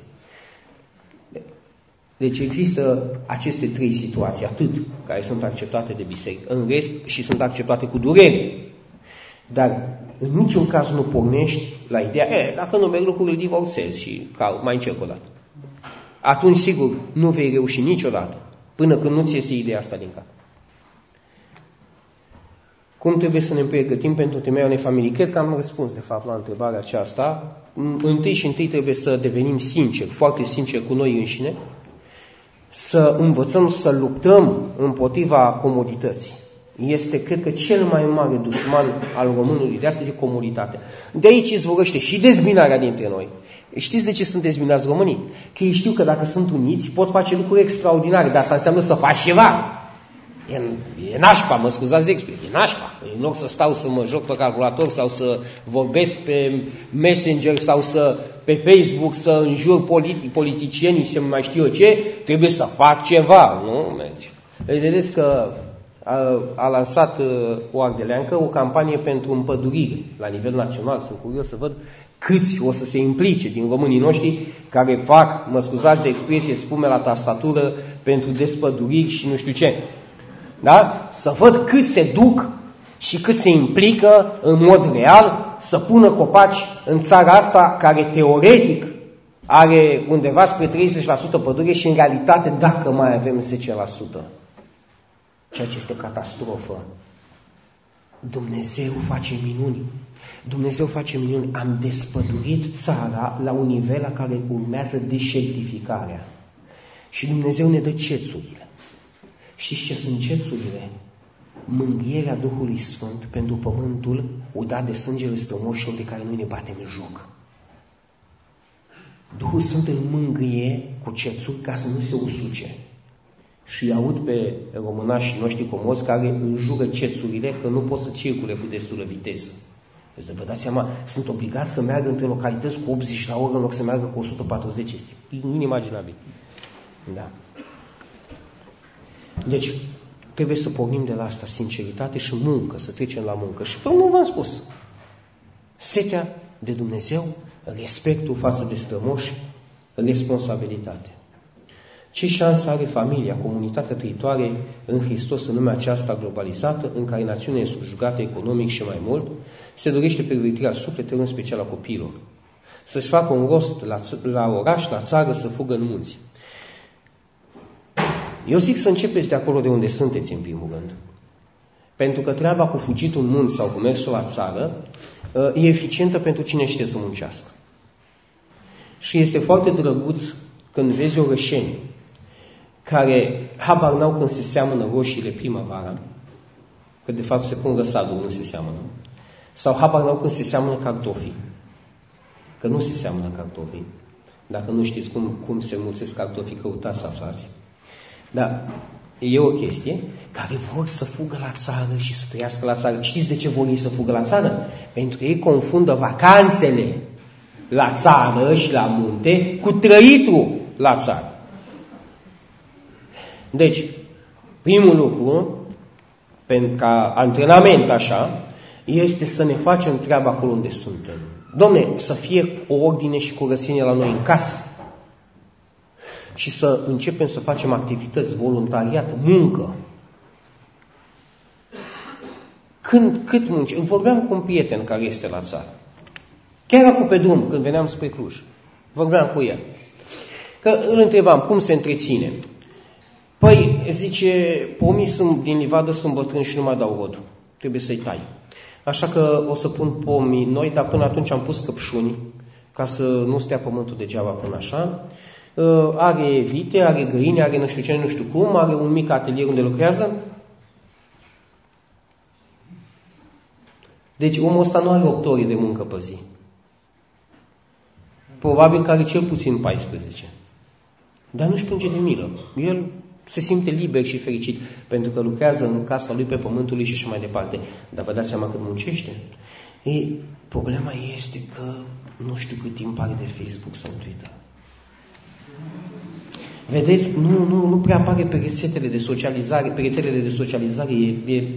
Deci există aceste trei situații, atât, care sunt acceptate de biserică, în rest și sunt acceptate cu durere. Dar în niciun caz nu pornești la ideea, e, dacă nu merg lucrurile, divorțezi și ca, mai încerc o dată. Atunci, sigur, nu vei reuși niciodată, până când nu ți iese ideea asta din cap. Cum trebuie să ne pregătim pentru temeia unei familii? Cred că am răspuns, de fapt, la întrebarea aceasta. Întâi și întâi trebuie să devenim sinceri, foarte sinceri cu noi înșine, să învățăm să luptăm împotriva comodității. Este, cred că, cel mai mare dușman al românului de astăzi, comoditatea. De aici izvorăște și dezbinarea dintre noi. Știți de ce sunt dezbinați românii? Că ei știu că dacă sunt uniți pot face lucruri extraordinare, dar asta înseamnă să faci ceva. E, e nașpa, mă scuzați de expresie, e nașpa. În loc să stau să mă joc pe calculator sau să vorbesc pe Messenger sau să pe Facebook să înjur politi- politicienii, să mai știu eu ce, trebuie să fac ceva. Nu merge. Vedeți că a, a lansat o ardeleancă o campanie pentru împădurire la nivel național. Sunt curios să văd câți o să se implice din românii noștri care fac, mă scuzați de expresie, spume la tastatură pentru despăduriri și nu știu ce. Da? Să văd cât se duc și cât se implică în mod real să pună copaci în țara asta care teoretic are undeva spre treizeci la sută pădure și în realitate dacă mai avem zece la sută. Ceea ce este o catastrofă. Dumnezeu face minuni. Dumnezeu face minuni. Am despădurit țara la un nivel la care urmează deșertificarea. Și Dumnezeu ne dă cețurile. Știți ce sunt cețurile? Mângâierea Duhului Sfânt pentru pământul udat de sângele strămoșilor de care noi ne batem în joc. Duhul Sfânt îl mângâie cu cețuri ca să nu se usuce. Și aud pe românașii noștri comozi care îl jură cețurile că nu pot să circule cu destulă viteză. Deci vă dați seama, sunt obligați să meargă între localități cu optzeci la oră în loc să meargă cu o sută patruzeci. Este inimaginabil. Da. Deci, trebuie să pornim de la asta, sinceritate și muncă, să trecem la muncă. Și pe urmă v-am spus, setea de Dumnezeu, respectul față de strămoși, responsabilitate. Ce șansă are familia, comunitatea trăitoare în Hristos în lumea aceasta globalizată, în care națiunea e subjugată economic și mai mult, se dorește pregătirea sufletelor, în special a copiilor. Să-și facă un rost la, la oraș, la țară, să fugă în munți. Eu zic să începeți de acolo de unde sunteți, în primul rând. Pentru că treaba cu fugitul în munți sau cu mersul la țară e eficientă pentru cine știe să muncească. Și este foarte drăguț când vezi orășeni care habar n-au când se seamănă roșiile primăvara, că de fapt se pun răsadul, nu se seamănă, sau habar n-au când se seamănă cartofii, că nu se seamănă cartofii. Dacă nu știți cum, cum se mulțesc cartofii, căutați să aflați. Dar e o chestie care vor să fugă la țară și să trăiască la țară. Știți de ce vor ei să fugă la țară? Pentru că ei confundă vacanțele la țară și la munte cu trăitul la țară. Deci, primul lucru, pentru ca antrenament așa, este să ne facem treaba acolo unde suntem. Dom'le, să fie o ordine și curățenie la noi în casă. Și să începem să facem activități, voluntariat, muncă. Când, cât munci? Vorbeam cu un prieten care este la țară. Chiar acum pe drum, când veneam spre Cluj. Vorbeam cu el. Că îl întrebam, cum se întreține? Păi, zice, pomii sunt din livadă, sunt bătrâni și nu mai dau rod. Trebuie să-i tai. Așa că o să pun pomii noi, dar până atunci am pus căpșuni, ca să nu stea pământul degeaba până așa. Are vite, are găini, are nu știu ce, nu știu cum, are un mic atelier unde lucrează. Deci omul ăsta nu are opt ore de muncă pe zi. Probabil că are cel puțin paisprezece. Dar nu-și plânge de milă. El se simte liber și fericit pentru că lucrează în casa lui pe pământul lui și așa mai departe. Dar vă dați seama cât muncește? Ei, problema este că nu știu cât timp are de Facebook sau Twitter. Vedeți, nu, nu, nu prea apare pe rețetele de socializare, pe rețelele de socializare. E, e...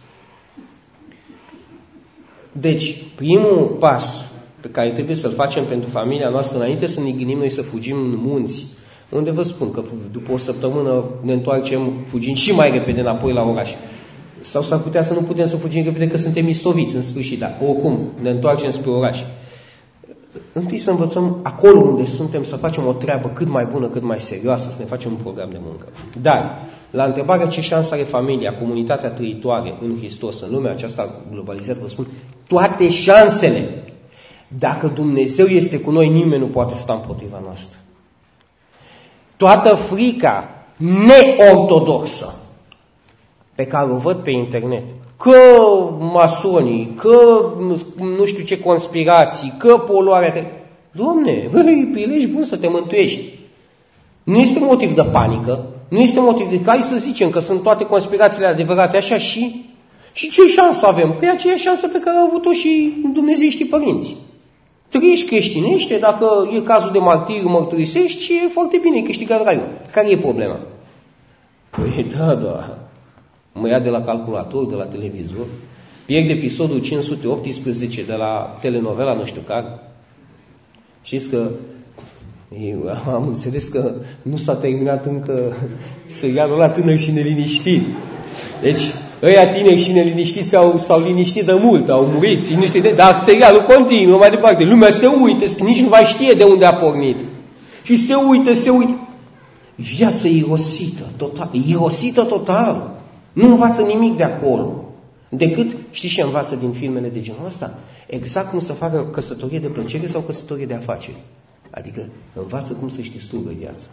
Deci, primul pas pe care trebuie să-l facem pentru familia noastră înainte să ne gândim noi să fugim în munți, unde vă spun că după o săptămână ne întoarcem fugind și mai repede înapoi la oraș. Sau s-ar putea să nu putem să fugim repede că suntem istoviți în sfârșit, dar oricum ne întoarcem spre oraș. întâi să învățăm acolo unde suntem să facem o treabă cât mai bună, cât mai serioasă, să ne facem un program de muncă. Dar, la întrebarea ce șansă are familia, comunitatea trăitoare în Hristos, în lumea aceasta globalizată, vă spun, toate șansele. Dacă Dumnezeu este cu noi, nimeni nu poate sta împotriva noastră. Toată frica neortodoxă pe care o văd pe internet, că masonii, că nu știu ce conspirații, că poluarea... Dom'le, e prilej bun să te mântuiești. Nu este motiv de panică, nu este motiv de... Hai să zicem că sunt toate conspirațiile adevărate așa și... Și ce șansă avem? Păi aceeași șansă pe care au avut-o și dumnezeiștii părinți. Trăiești creștinește, dacă e cazul de martiriu, mărturisești și e foarte bine, e câștigat raiul. Care e problema? Păi da, da. Mă ia de la calculator, de la televizor, pierd episodul cinci sute optsprezece de la telenovela nu știu care. Știți că eu am înțeles că nu s-a terminat încă serialul ăla Tânăr și neliniștit. Deci, ăia tineri și neliniștiți au, s-au liniștit de mult, au murit, și nu știu de, dar serialul continuă mai departe. Lumea se uită, nici nu mai știe de unde a pornit. Și se uită, se uită. Viața irosită, total, irosită total. Nu învață nimic de acolo. Decât, știți ce învață din filmele de genul ăsta? Exact cum să facă căsătorie de plăcere sau căsătorie de afaceri. Adică învață cum să-și distrugă viața.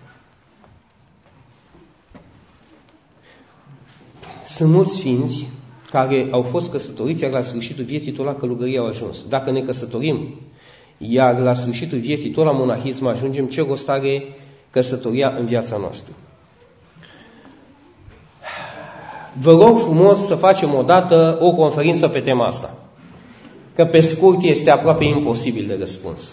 Sunt mulți sfinți care au fost căsătoriți, iar la sfârșitul vieții tot la călugărie au ajuns. Dacă ne căsătorim, iar la sfârșitul vieții tot la monahism ajungem, ce rost are căsătoria în viața noastră? Vă rog frumos să facem odată o conferință pe tema asta, că pe scurt este aproape imposibil de răspuns.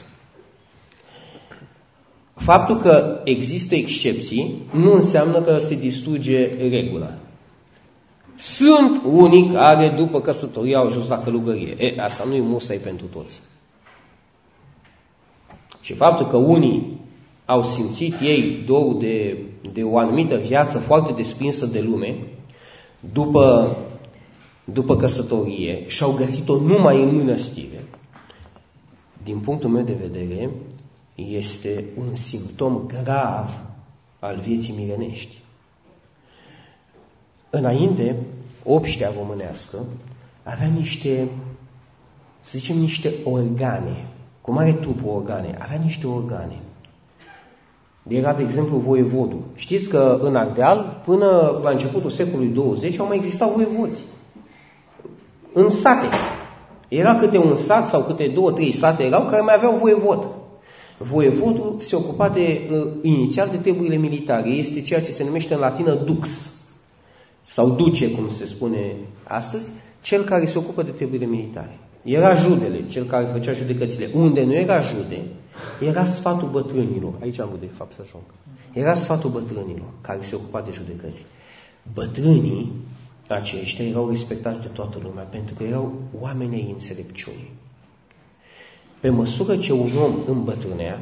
Faptul că există excepții nu înseamnă că se distruge regula. Sunt unii care după căsătorie au ajuns la călugărie. E, asta nu e musai pentru toți. Și faptul că unii au simțit ei dorul de, de o anumită viață foarte desprinsă de lume, după, după căsătorie, și-au găsit-o numai în mănăstire, din punctul meu de vedere, este un simptom grav al vieții mirenești. Înainte, obștea românească avea niște, să zicem, niște organe, cu mare trupul organe, avea niște organe. Era, de exemplu, voievodul. Știți că în Ardeal, până la începutul secolului douăzeci, au mai existat voievozi. În sate. Era câte un sat sau câte două, trei sate erau care mai aveau voievod. Voievodul se ocupa de, uh, inițial de treburile militare. Este ceea ce se numește în latină dux, sau duce, cum se spune astăzi, cel care se ocupă de treburile militare. Era judele, cel care făcea judecățile. Unde nu era jude, era sfatul bătrânilor. Aici am vrut de fapt să ajung. Era sfatul bătrânilor care se ocupa de judecăți. Bătrânii aceștia erau respectați de toată lumea pentru că erau oamenii înțelepciunii. Pe măsură ce un om îmbătrânea,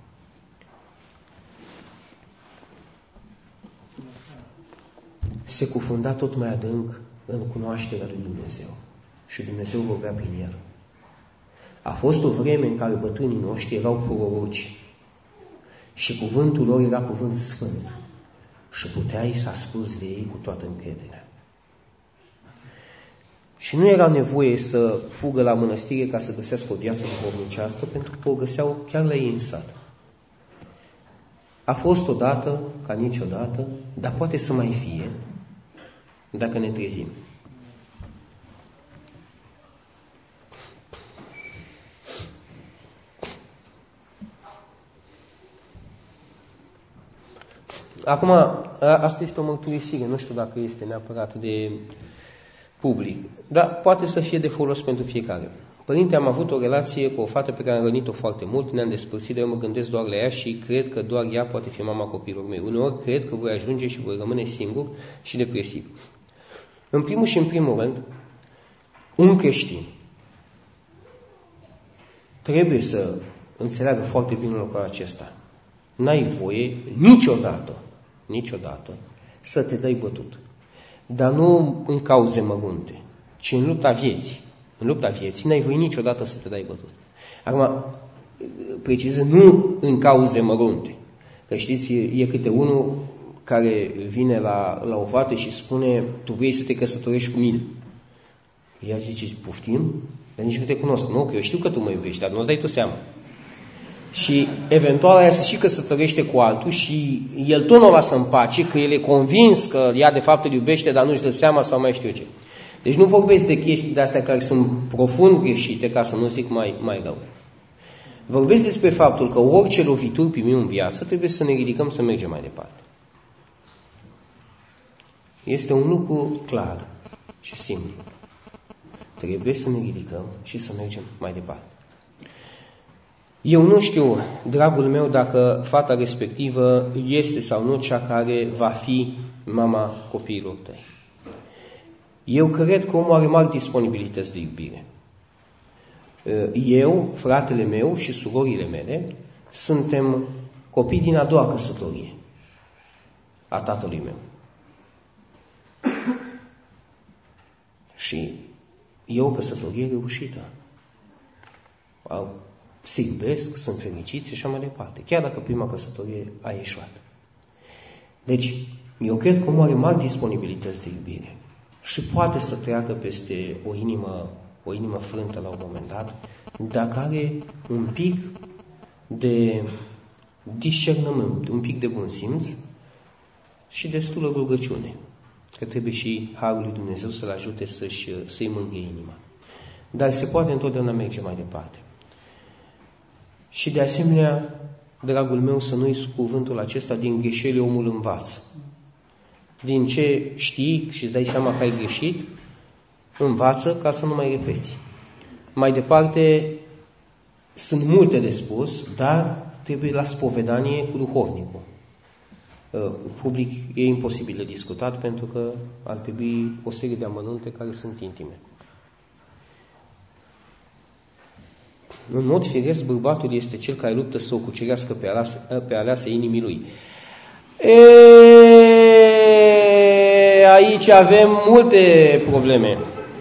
se cufunda tot mai adânc în cunoașterea lui Dumnezeu. Și Dumnezeu vorbea prin el. A fost o vreme în care bătrânii noștri erau proroci și cuvântul lor era cuvânt sfânt și puteai să asculți de ei cu toată încrederea. Și nu era nevoie să fugă la mănăstire ca să găsească o viață duhovnicească, pentru că o găseau chiar la ei în sat. A fost odată, ca niciodată, dar poate să mai fie, dacă ne trezim. Acum, asta este o mărturisire, nu știu dacă este neapărat de public, dar poate să fie de folos pentru fiecare. Părinte, am avut o relație cu o fată pe care am rănit-o foarte mult, ne-am despărțit, dar eu mă gândesc doar la ea și cred că doar ea poate fi mama copilor mei. Uneori cred că voi ajunge și voi rămâne singur și depresiv. În primul și în primul rând, un creștin trebuie să înțeleagă foarte bine lucrul acesta. N-ai voie niciodată, niciodată să te dai bătut. Dar nu în cauze mărunte, ci în lupta vieții. În lupta vieții n-ai voie niciodată să te dai bătut. Acum, precizez, nu în cauze mărunte. Că știți, e, e câte unul care vine la, la o fată și spune, tu vrei să te căsătorești cu mine. Ea zice, poftim? Dar nici nu te cunosc. Nu, că eu știu că tu mă iubești, dar nu-ți dai tu seama. Și eventual aia se și căsătorește cu altul și el tot nu o lasă în pace, că el e convins că ea de fapt îl iubește, dar nu-și dă seama sau mai știu ce. Deci nu vorbesc de chestii de astea care sunt profund greșite, ca să nu zic mai, mai rău. Vorbesc despre faptul că orice lovituri primim în viață, trebuie să ne ridicăm să mergem mai departe. Este un lucru clar și simplu. Trebuie să ne ridicăm și să mergem mai departe. Eu nu știu, dragul meu, dacă fata respectivă este sau nu cea care va fi mama copiilor tăi. Eu cred că omul are mari disponibilități de iubire. Eu, fratele meu și surorile mele suntem copii din a doua căsătorie a tatălui meu. Și e o căsătorie reușită. Se iubesc, sunt fericiți și așa mai departe. Chiar dacă prima căsătorie a ieșuat. Deci, eu cred că omul are mari disponibilități de iubire. Și poate să treacă peste o inimă, o inimă frântă la un moment dat, dacă are un pic de discernământ, un pic de bun simț și destulă rugăciune. Că trebuie și Harul lui Dumnezeu să-l ajute să-și, să-i mângâie inima. Dar se poate întotdeauna merge mai departe. Și de asemenea, dragul meu, să nu uiți cuvântul acesta, din greșeli omul învață. Din ce știi și îți dai seama că ai greșit, învață ca să nu mai repeți. Mai departe, sunt multe de spus, dar trebuie la spovedanie cu duhovnicul. Public e imposibil de discutat pentru că ar trebui o serie de amănunte care sunt intime. În mod firesc, bărbatul este cel care luptă să o cucerească pe aleasă, pe aleasă inimii lui. E, aici avem multe probleme.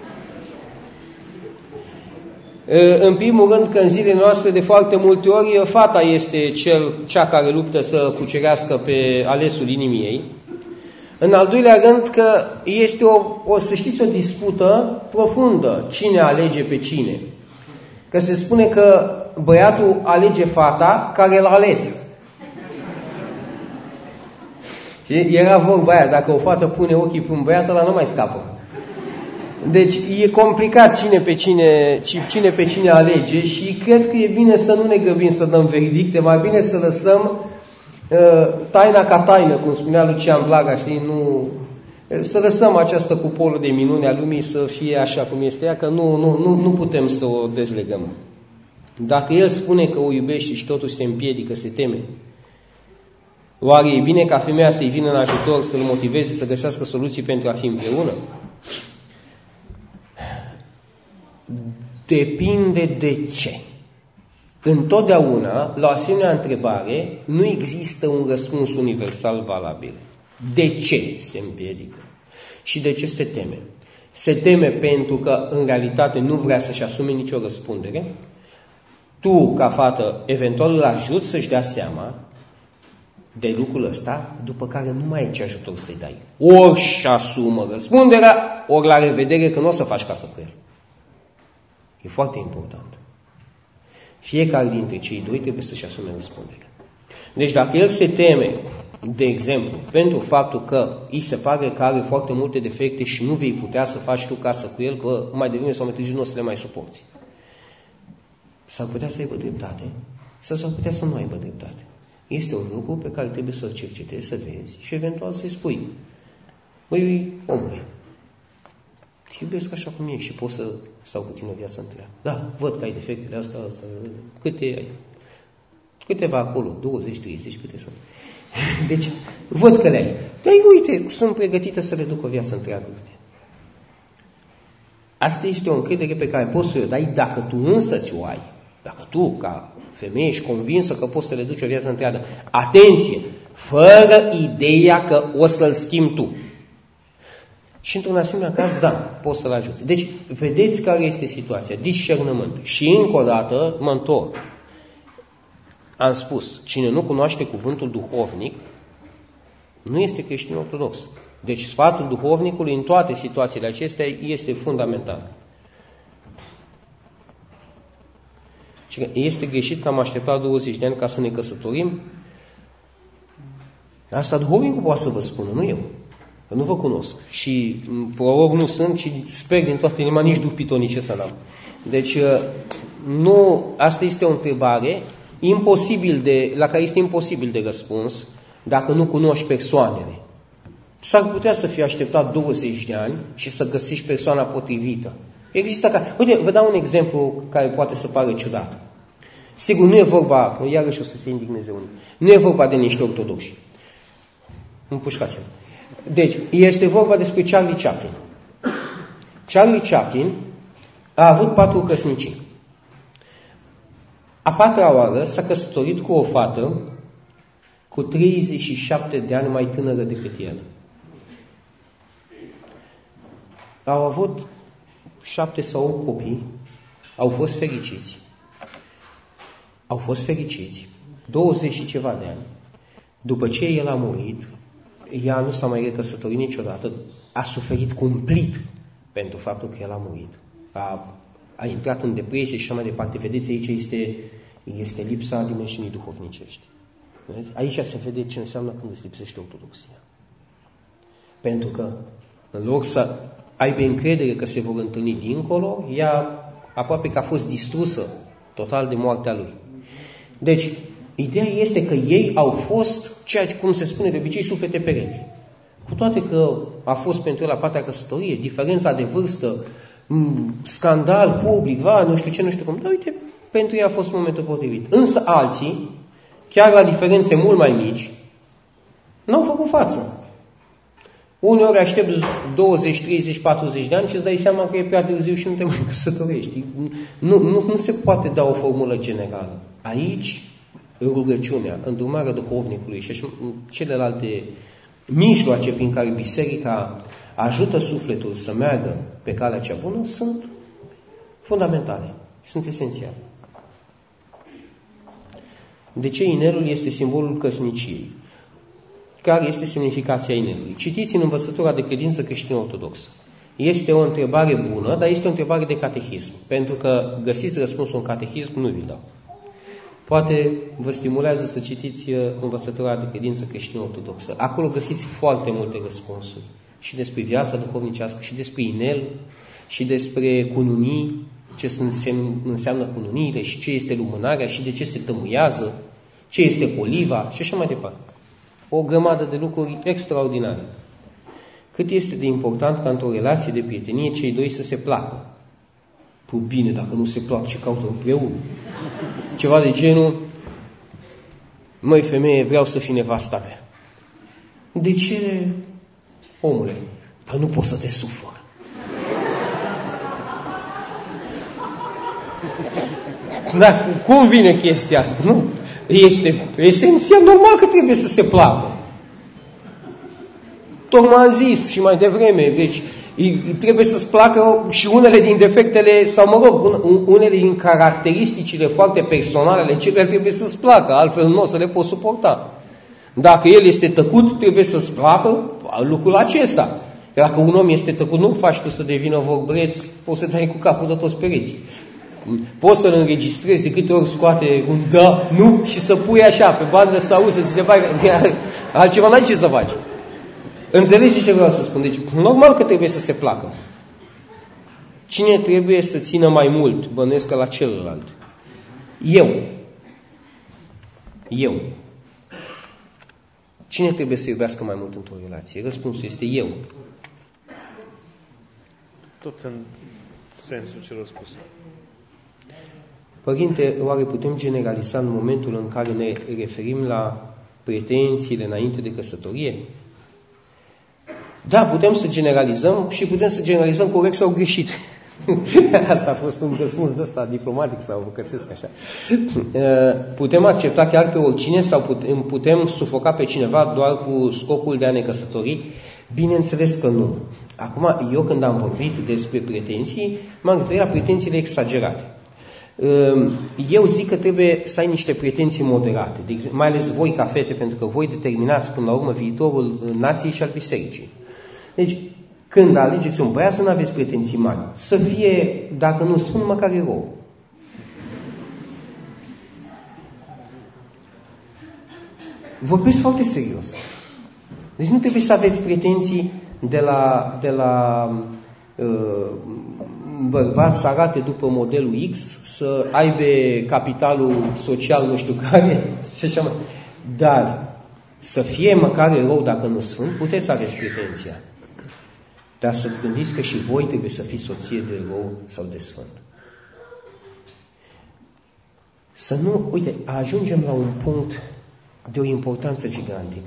În primul rând că în zilele noastre de foarte multe ori fata este cel, cea care luptă să cucerească pe alesul inimii ei. În al doilea rând că este o, o, să știți, o dispută profundă. Cine alege pe cine? Că se spune că băiatul alege fata care l-a ales. Și era vorba aia, dacă o fată pune ochii pe un băiat, ăla nu mai scapă. Deci e complicat cine pe cine, cine pe cine alege și cred că e bine să nu ne grăbim să dăm verdicte, mai bine să lăsăm uh, taina ca taină, cum spunea Lucian Blaga, știi, nu, să lăsăm această cupolă de minune a lumii să fie așa cum este ea, că nu, nu, nu, nu putem să o dezlegăm. Dacă el spune că o iubește și totuși se împiedică, se teme, oare e bine ca femeia să-i vină în ajutor, să-l motiveze să găsească soluții pentru a fi împreună? Depinde de ce. Întotdeauna, la o asemenea întrebare, nu există un răspuns universal valabil. De ce se împiedică? Și de ce se teme? Se teme pentru că, în realitate, nu vrea să-și asume nicio răspundere. Tu, ca fată, eventual îl ajuți să-și dea seama de lucrul ăsta, după care nu mai ai ce ajutor să-i dai. Ori și asumă răspunderea, ori la revedere că nu o să faci casă cu el. E foarte important. Fiecare dintre cei doi trebuie să-și asume răspunderea. Deci dacă el se teme, de exemplu, pentru faptul că îi se pare că are foarte multe defecte și nu vei putea să faci tu casă cu el, că mai devreme sau mai târziu nu o să le mai suporți. S-ar putea să aibă dreptate sau s-ar putea să nu aibă dreptate. Este un lucru pe care trebuie să-l cercetezi, să vezi și eventual să-i spui: băi, omule, te iubesc așa cum ești și pot să stau cu tine o viață întreagă. Da, văd că ai defectele astea, astea câte ai? Câteva acolo, douăzeci, treizeci, câte sunt. Deci, văd că le ai. Dar uite, sunt pregătită să le duc o viață întreagă. Asta este o încredere pe care poți să o dai dacă tu însăți o ai. Dacă tu, ca femeie, ești convinsă că poți să le duci o viață întreagă. Atenție! Fără ideea că o să-l schimbi tu. Și într-un asemenea caz, da, poți să-l ajuți. Deci, vedeți care este situația. Discernământ. Și încă o dată, mă întorc. am spus, cine nu cunoaște cuvântul duhovnic, nu este creștin ortodox. Deci sfatul duhovnicului în toate situațiile acestea este fundamental. Este greșit că am așteptat douăzeci de ani ca să ne căsătorim? Asta duhovnicul poate să vă spună, nu eu. Că nu vă cunosc. Și proroc nu sunt și sper din toată inima nici duh pitonice să n-am. Deci, nu, asta este o întrebare imposibil de, la care este imposibil de răspuns dacă nu cunoști persoanele. S-ar putea să fie așteptat douăzeci de ani și să găsești persoana potrivită. Există ca... Uite, vă dau un exemplu care poate să pară ciudat. Sigur, nu e vorba, iarăși o să se indigneze unii, nu e vorba de niște ortodoxi. Împușcați-l. Deci, este vorba despre Charlie Chaplin. Charlie Chaplin a avut patru căsnicii. A patra oară s-a căsătorit cu o fată cu treizeci și șapte de ani mai tânără decât el. Au avut șapte sau opt copii, au fost fericiți. Au fost fericiți douăzeci și ceva de ani. După ce el a murit, ea nu s-a mai recăsătorit niciodată, a suferit cumplit pentru faptul că el a murit. A, a intrat în depresie și așa mai departe. Vedeți, aici este, este lipsa dimensiunii duhovnicești. Vedeți? Aici se vede ce înseamnă când îți lipsește ortodoxia. Pentru că, în loc să aibă încredere că se vor întâlni dincolo, ea aproape că a fost distrusă total de moartea lui. Deci, ideea este că ei au fost, ceea ce, cum se spune de obicei, suflete perechi. Cu toate că a fost pentru el a patra căsătorie, diferența de vârstă, scandal public, va, nu știu ce, nu știu cum, dar uite, pentru ei a fost momentul potrivit. Însă alții, chiar la diferențe mult mai mici, n-au făcut față. Uneori aștepți douăzeci, treizeci, patruzeci de ani și îți dai seama că e prea târziu și nu te mai căsătorești. Nu, nu, nu se poate da o formulă generală. Aici, rugăciunea, îndrumarea duhovnicului și celelalte mijloace prin care biserica ajută sufletul să meargă pe calea cea bună sunt fundamentale, sunt esențiale. De ce inelul este simbolul căsniciei? Care este semnificația inelului? Citiți în învățătura de credință creștin-ortodoxă. Este o întrebare bună, dar este o întrebare de catehism. Pentru că găsiți răspunsul în catehism, nu vi-l dau. Poate vă stimulează să citiți învățătura de credință creștin-ortodoxă. Acolo găsiți foarte multe răspunsuri. Și despre viața duhovnicească, și despre inel, și despre cununii, ce înseamnă cununiile, și ce este lumânarea, și de ce se tămâiază, ce este poliva, și așa mai departe. O grămadă de lucruri extraordinare. Cât este de important ca într-o relație de prietenie cei doi să se placă. Păi bine, dacă nu se plac, ce caută împreună? Ceva de genul, măi femeie, vreau să fii nevasta mea. De ce, omule? Păi nu pot să te sufăr. Dar cum vine chestia asta? Nu. Este esențial, normal că trebuie să se placă. Tocmai am zis și mai devreme, deci trebuie să-ți placă și unele din defectele, sau mă rog, unele din caracteristicile foarte personale ale celor trebuie să-ți placă, altfel nu o să le poți suporta. Dacă el este tăcut, trebuie să-ți placă lucrul acesta. Dacă un om este tăcut, nu-l faci tu să devină vorbreț, poți să dai cu capul de toți pereții. Poți să-l înregistrezi de câte ori scoate un da, nu, și să pui așa, pe bandă să auzi, să ți se bagă. Altceva n-ai ce să faci. Înțelegi ce vreau să spun? Deci, normal că trebuie să se placă. Cine trebuie să țină mai mult, bănuiesc că la celălalt? Eu. Eu. Cine trebuie să iubească mai mult într-o relație? Răspunsul este eu. Tot în sensul celor spuse. Părinte, oare putem generaliza în momentul în care ne referim la pretențiile înainte de căsătorie? Da, putem să generalizăm și putem să generalizăm corect sau greșit. Asta a fost un răspuns de ăsta diplomatic sau bucățesc așa. Putem accepta chiar pe oricine sau putem, putem sufoca pe cineva doar cu scopul de a ne căsători? Bineînțeles că nu. Acum, eu când am vorbit despre pretenții, m-am referit la pretențiile exagerate. Eu zic că trebuie să ai niște pretenții moderate, de exemplu, mai ales voi ca fete, pentru că voi determinați până la urmă viitorul nației și al bisericii. Deci, când alegeți un băiat, să nu aveți pretenții mari. Să fie, dacă nu sfânt, măcar erou. Vorbesc foarte serios. Deci nu trebuie să aveți pretenții de la, de la uh, bărbat să arate după modelul X, să aibă capitalul social nu știu care și așa mai. Dar să fie măcar erou dacă nu sfânt, puteți să aveți pretenția. Dar să gândiți că și voi trebuie să fiți soție de erou sau de sfânt. Să nu, uite, ajungem la un punct de o importanță gigantică.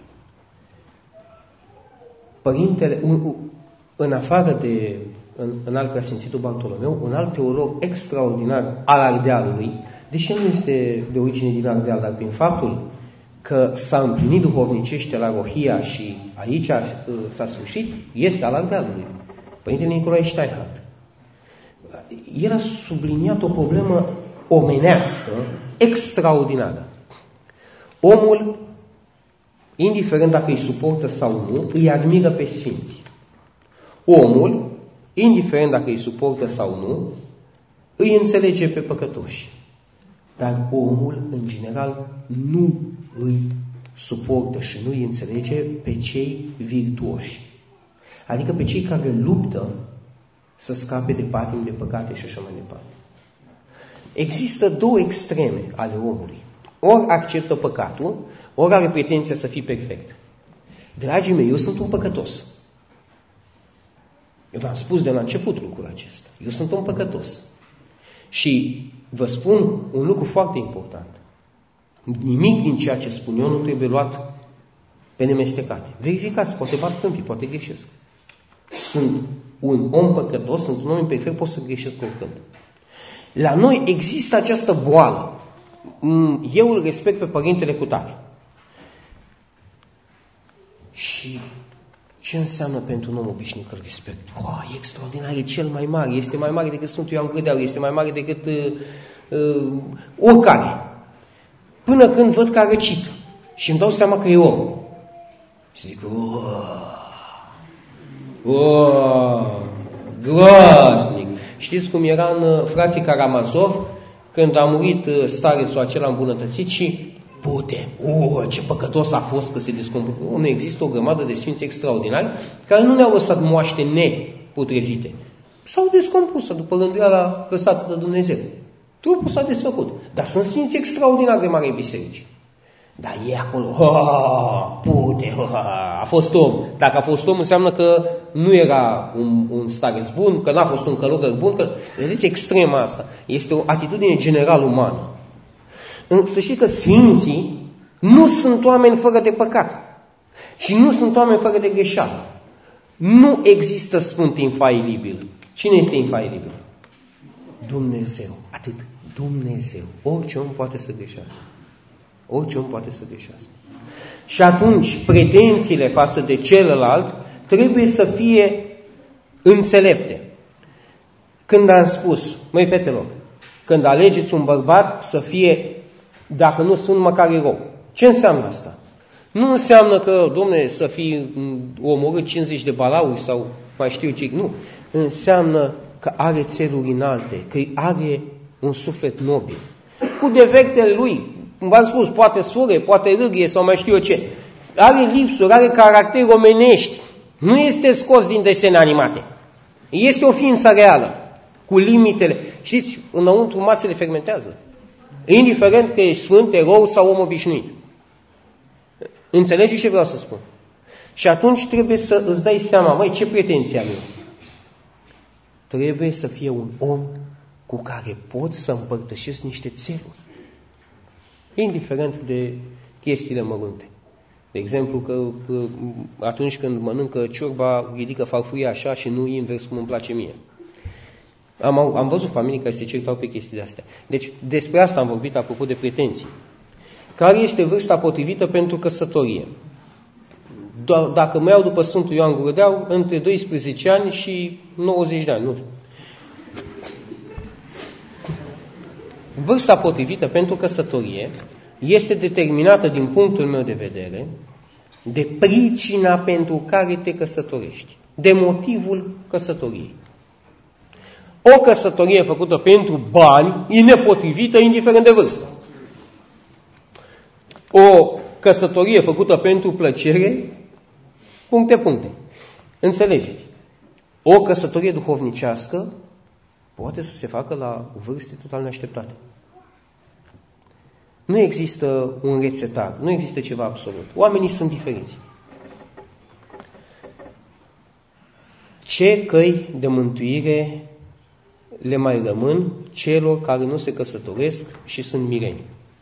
Părintele, un, în afară de, în, în alt preasfințitul Bartolomeu, un alt teolog extraordinar al Ardealului, deși nu este de origine din Ardeal, dar prin faptul că s-a împlinit duhovnicește la Rohia și aici s-a sfârșit, este al Ardealului, Părintele Nicolae Steinhardt. El a subliniat o problemă omenească extraordinară. Omul, indiferent dacă îi suportă sau nu, îi admiră pe sfinți. Omul, indiferent dacă îi suportă sau nu, îi înțelege pe păcătoși. Dar omul, în general, nu îi suportă și nu îi înțelege pe cei virtuoși. Adică pe cei care luptă să scape de patimi, de păcate și așa mai departe. Există două extreme ale omului. Ori acceptă păcatul, ori are pretenția să fie perfect. Dragii mei, eu sunt un păcătos. Eu v-am spus de la început lucrul acesta. Eu sunt un păcătos. Și vă spun un lucru foarte important. Nimic din ceea ce spun eu nu trebuie luat pe nemestecate. Verificați, poate bat câmpii, poate greșesc. Sunt un om păcătos, sunt un om imperfect, pot să greșesc oricând. La noi există această boală. Eu îl respect pe Părintele Cutare. Și ce înseamnă pentru un om obișnuit că îl respect? Oh, e extraordinar, e cel mai mare, este mai mare decât Sfântul Ioan Gură, este mai mare decât uh, uh, oricare. Până când văd că a răcit și îmi dau seama că e om. Și zic, oh, oh, groaznic. Știți cum era în frații Karamazov, când a murit starețul acela îmbunătățit și pute, oh, ce păcătos a fost că se descompune. Nu există o grămadă de sfinți extraordinari care nu ne-au lăsat moaște neputrezite. S-au descompus după rânduiala lăsată de Dumnezeu. Trupul s-a desfăcut. Dar sunt sfinți extraordinari de mare biserici. Dar e acolo, ha, pute, ha, a fost om. Dacă a fost om, înseamnă că nu era un, un stareț bun, că n-a fost un călugăr bun, că, vedeți, extrema asta. Este o atitudine general umană. Să știți că sfinții nu sunt oameni fără de păcat. Și nu sunt oameni fără de greșeală. Nu există sfânt infailibil. Cine este infailibil? Dumnezeu. Atât. Dumnezeu. Orice om poate să greșească. Orice om poate să greșească. Și atunci, pretențiile față de celălalt trebuie să fie înțelepte. Când am spus, măi fetelor, când alegeți un bărbat să fie, dacă nu sunt măcar erou. Ce înseamnă asta? Nu înseamnă că, domne, să fii omorât cincizeci de balauri sau mai știu ce. Nu. Înseamnă că are țeluri înalte, că are un suflet nobil. Cu defectele lui, cum v-am spus, poate sfure, poate râghe sau mai știu eu ce. Are lipsuri, are caracteri omenești. Nu este scos din desene animate. Este o ființă reală, cu limitele. Știți, înăuntru masele fermentează. Indiferent că e sfânt, erou sau om obișnuit. Înțelegeți ce vreau să spun? Și atunci trebuie să îți dai seama, măi, ce pretenție am eu? Trebuie să fie un om cu care poți să împărtășesc niște țeluri. Indiferent de chestiile mărunte. De exemplu, că atunci când mănâncă ciorba, ridică farfuria așa și nu invers cum îmi place mie. Am, am văzut familii care se certau pe chestii de astea. Deci, despre asta am vorbit apropo de pretenții. Care este vârsta potrivită pentru căsătorie? Do- dacă mă iau după Sfântul Ioan Gură de Aur, între doisprezece ani și nouăzeci de ani, nu știu. vârsta potrivită pentru căsătorie este determinată din punctul meu de vedere de pricina pentru care te căsătorești, de motivul căsătoriei. O căsătorie făcută pentru bani e nepotrivită indiferent de vârstă. O căsătorie făcută pentru plăcere, puncte, puncte. Înțelegeți? O căsătorie duhovnicească poate să se facă la vârste total neașteptate. Nu există un rețetat, nu există ceva absolut. Oamenii sunt diferiți. Ce căi de mântuire le mai rămân celor care nu se căsătoresc și sunt mireni?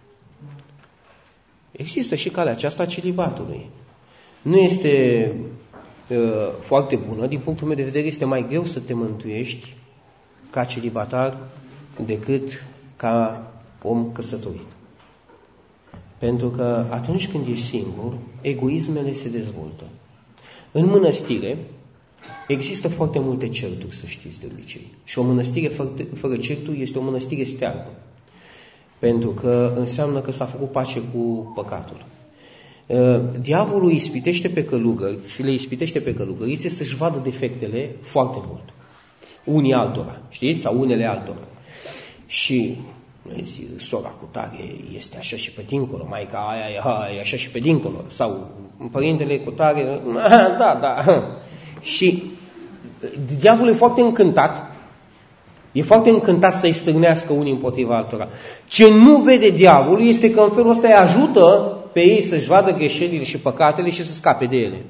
Există și calea aceasta a celibatului. Nu este uh, foarte bună, din punctul meu de vedere este mai greu să te mântuiești ca celibatar decât ca om căsătorit. Pentru că atunci când ești singur, egoismele se dezvoltă. În mănăstire există foarte multe certuri, să știți de obicei. Și o mănăstire fără, fără certuri este o mănăstire stearpă. Pentru că înseamnă că s-a făcut pace cu păcatul. Diavolul îi ispitește pe călugări și le ispitește pe călugărițe să-și vadă defectele foarte mult. Unii altora, știți? Sau unele altora. Și zi, sora cu tare este așa și pe dincolo, maica aia e așa și pe dincolo. Sau părintele cu tare, da, da. Și diavolul e foarte încântat, e foarte încântat să-i stârnească unii împotriva altora. Ce nu vede diavolul este că în felul ăsta îi ajută pe ei să-și vadă greșelile și păcatele și să scape de ele.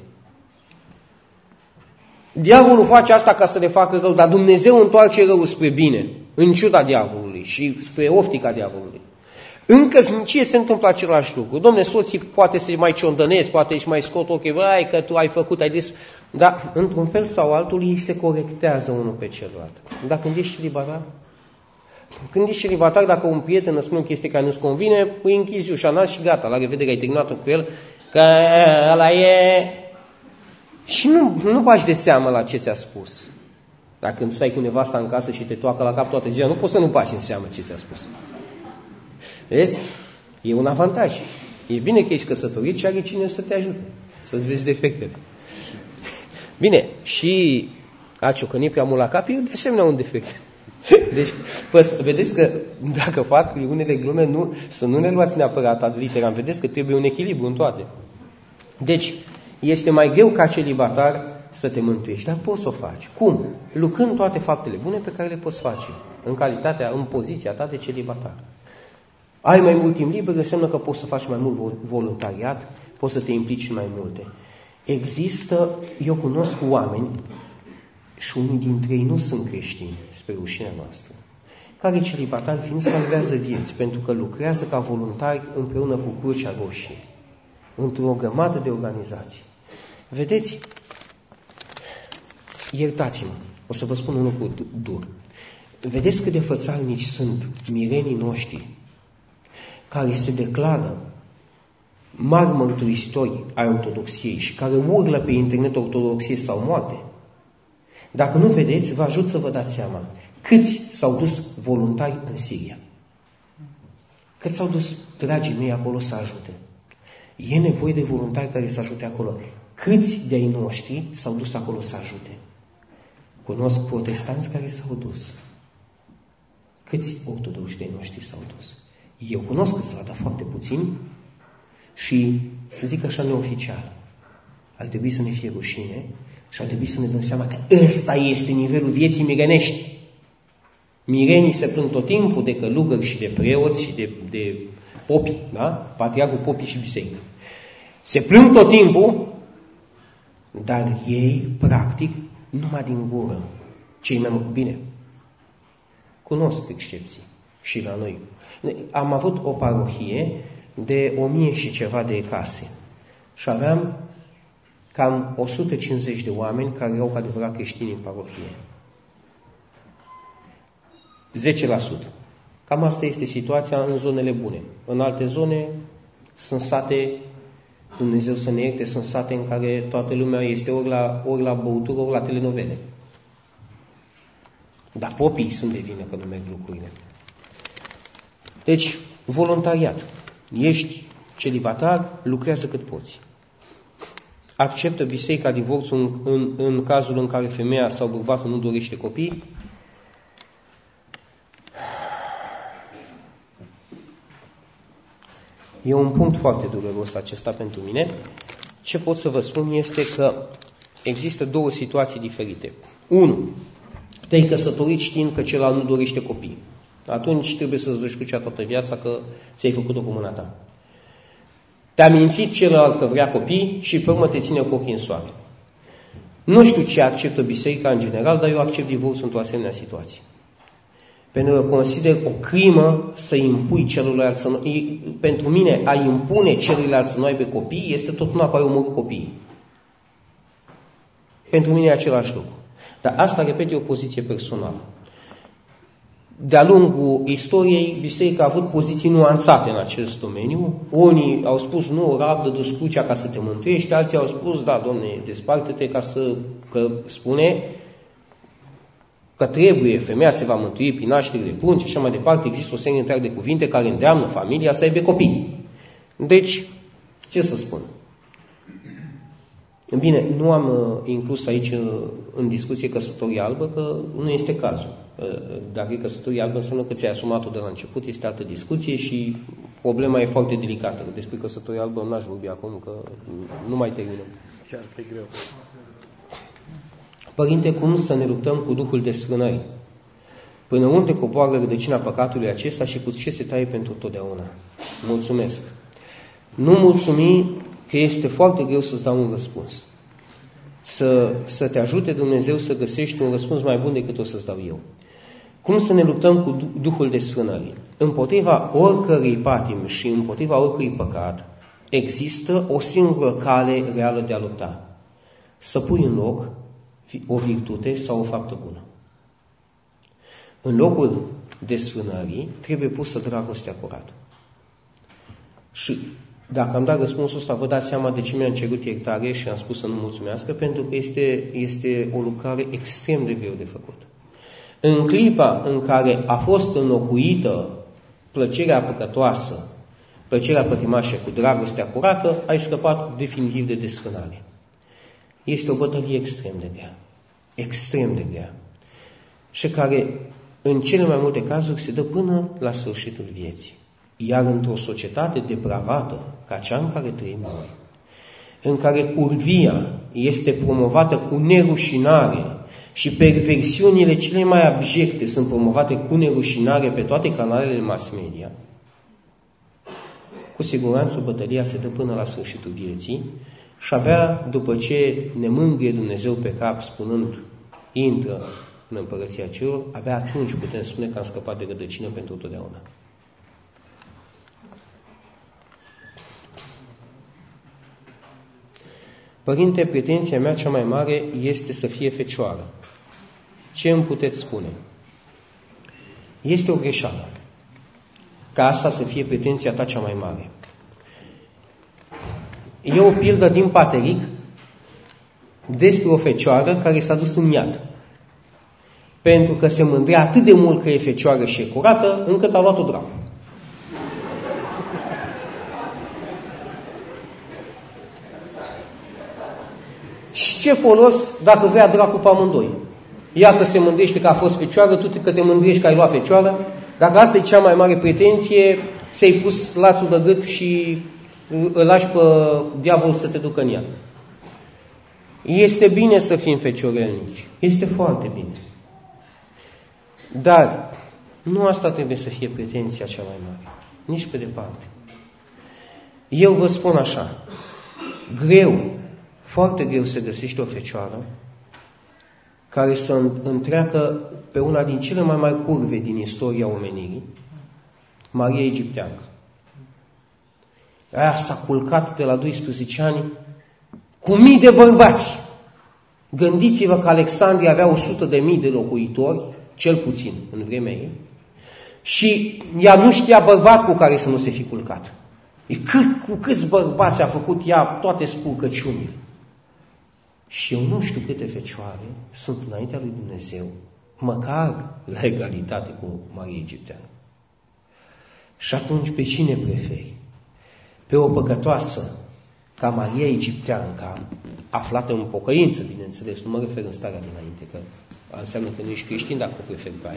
Diavolul face asta ca să le facă rău, dar Dumnezeu întoarce răul spre bine, în ciuda diavolului și spre oftica diavolului. În căsnicie se întâmplă același lucru. Dom'le, soții poate să mai ciondănezi, poate își mai scot ochii, băi, că tu ai făcut, ai des... Dar, într-un fel sau altul, ei se corectează unul pe celălalt. Dar când ești celibatar, când ești celibatar, dacă un prieten îți spune o chestie care nu-ți convine, îi închizi ușa nas și gata, la revedere, ai terminat-o cu el, că ăla e... Și nu, nu bagi de seamă la ce ți-a spus. Dacă când stai cu nevasta în casă și te toacă la cap toată ziua, nu poți să nu bagi în seamă ce ți-a spus. Vezi? E un avantaj. E bine că ești căsătorit și are cine să te ajute, să-ți vezi defectele. Bine, și a ciocăni prea mult la cap e de asemenea un defect. Deci, păs, vedeți că dacă fac unele glume, nu, să nu ne luați neapărat ad literam, vedeți că trebuie un echilibru în toate. Deci, este mai greu ca celibatar să te mântuiești, dar poți să o faci. Cum? Lucrând toate faptele bune pe care le poți face, în calitatea, în poziția ta de celibatar. Ai mai mult timp liber, înseamnă că poți să faci mai mult voluntariat, poți să te implici în mai multe. Există, eu cunosc oameni, și unii dintre ei nu sunt creștini, spre rușinea noastră, care celibatari fiind salvează vieți, pentru că lucrează ca voluntari împreună cu Crucea Roșie, într-o grămadă de organizații. Vedeți, iertați-mă, o să vă spun un lucru dur. Vedeți cât de fățarnici sunt mirenii noștri care se declară mari mărturisitori ai ortodoxiei și care urlă pe internet ortodoxie sau moarte. Dacă nu vedeți, vă ajut să vă dați seama câți s-au dus voluntari în Siria. Câți s-au dus dragii mei acolo să ajute. E nevoie de voluntari care să ajute acolo. Câți de-ai noștri s-au dus acolo să ajute? Cunosc protestanți care s-au dus. Câți ortodoxi de-ai noștri s-au dus? Eu cunosc câțiva, dar foarte puțini și, să zic așa neoficial, ar trebui să ne fie rușine și ar trebui să ne dăm seama că ăsta este nivelul vieții mirenești. Mirenii se plâng tot timpul de călugări și de preoți și de, de popi, da? Patriarhul, popii și biserică. Se plâng tot timpul, dar ei, practic, numai din gură. Cei mai bine. Cunosc excepții și la noi. Am avut o parohie de o mie și ceva de case și aveam cam o sută cincizeci de oameni care erau cu adevărat creștini în parohie. zece la sută. Cam asta este situația în zonele bune. În alte zone sunt sate, Dumnezeu să ne ierte, sunt sate în care toată lumea este ori la, ori la băutură, ori la telenovele. Dar popii sunt de vină că nu merg lucrurile. Deci, voluntariat. Ești celibatar, lucrează cât poți. Acceptă biserica divorțul în, în, în cazul în care femeia sau bărbatul nu dorește copii. E un punct foarte dureros acesta pentru mine. Ce pot să vă spun este că există două situații diferite. Unu, te-ai căsătorit știind că celălalt nu dorește copii. Atunci trebuie să-ți duci crucea toată viața că ți-ai făcut-o cu mâna ta. Te-a mințit celălalt că vrea copii și pe urmă te ține cu ochii în soare. Nu știu ce acceptă biserica în general, dar eu accept divorțul într-o asemenea situație. Pentru că consider o crimă să impui celuilalt să nu... Pentru mine, a impune celuilalt să nu aibă copii este tot una cu a omorâ copiii. Pentru mine e același lucru. Dar asta, repet, e o poziție personală. De-a lungul istoriei, biserica a avut poziții nuanțate în acest domeniu. Unii au spus, nu, rabdă, du-ți crucea ca să te mântuiești, alții au spus, da, Doamne, desparte-te ca să... Că spune că trebuie, femeia se va mântui prin naștere de prunci și așa mai departe. Există o serie întreagă de cuvinte care îndeamnă familia să aibă copii. Deci, ce să spun? Bine, nu am uh, inclus aici uh, în discuție căsătoria albă, că nu este cazul. Uh, dacă e căsătoria albă, înseamnă că ți-ai asumat-o de la început, este altă discuție și problema e foarte delicată. Despre căsătoria albă n-aș vorbi acum, că nu mai terminăm. Chiar pe greu. Părinte, cum să ne luptăm cu duhul desfrânării? Până unde coboară rădăcina păcatului acesta și cu ce se taie pentru totdeauna? Mulțumesc. Nu mulțumi că este foarte greu să-ți dau un răspuns. Să, să te ajute Dumnezeu să găsești un răspuns mai bun decât o să-ți dau eu. Cum să ne luptăm cu duhul desfrânării? Împotriva oricărui patim și împotriva oricărui păcat există o singură cale reală de a lupta. Să pui în loc o virtute sau o faptă bună. În locul desfrânării trebuie pusă dragostea curată. Și dacă am dat răspunsul ăsta, vă dați seama de ce mi-am cerut iertare și am spus să nu mulțumească, pentru că este, este o lucrare extrem de greu de făcut. În clipa în care a fost înlocuită plăcerea păcătoasă, plăcerea pătimașă cu dragostea curată, ai scăpat definitiv de desfrânare. Este o bătălie extrem de grea. Extrem de grea. Și care, în cele mai multe cazuri, se dă până la sfârșitul vieții. Iar într-o societate depravată, ca cea în care trăim noi, în care curvia este promovată cu nerușinare și perversiunile cele mai abjecte sunt promovate cu nerușinare pe toate canalele mass media, cu siguranță bătălia se dă până la sfârșitul vieții și abia după ce ne mângâie Dumnezeu pe cap spunând intră în Împărăția Cerului, abia atunci putem spune că am scăpat de rădăcină pentru totdeauna. Părinte, pretenția mea cea mai mare este să fie fecioară. Ce îmi puteți spune? Este o greșeală ca asta să fie pretenția ta cea mai mare. E o pildă din Pateric despre o fecioară care s-a dus în iad. Pentru că se mândrea atât de mult că e fecioară și e curată, încât a luat-o dracu. Și ce folos dacă vrea dracu pe amândoi? Ea că se mândrește că a fost fecioară, tu că te mândrești că ai luat fecioară. Dacă asta e cea mai mare pretenție, ți-ai pus lațul de gât și îl lași pe diavol să te ducă în iad. Este bine să fim feciorelnici. Este foarte bine. Dar nu asta trebuie să fie pretenția cea mai mare. Nici pe departe. Eu vă spun așa. Greu, foarte greu să găsești o fecioară care să întreacă pe una din cele mai mari curve din istoria omenirii, Maria Egipteancă. Aia s-a culcat de la doisprezece ani cu mii de bărbați. Gândiți-vă că Alexandria avea o sută de mii de locuitori, cel puțin în vremea ei, și ea nu știa bărbat cu care să nu se fi culcat. E cât, cu câți bărbați a făcut ea toate spurcăciunile. Și eu nu știu câte fecioare sunt înaintea lui Dumnezeu, măcar la egalitate cu Maria Egipteană. Și atunci pe cine preferi? Pe o păcătoasă ca Maria Egipteanca, aflată în pocăință, bineînțeles, nu mă refer în starea dinainte, că înseamnă că nu ești creștin dacă o preferi pe aia,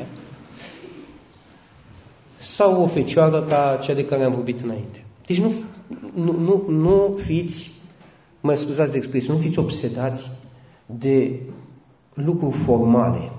sau o fecioară ca cea de care am vorbit înainte. Deci nu, nu, nu, nu fiți, mă scuzați de expresie, nu fiți obsedați de lucruri formale.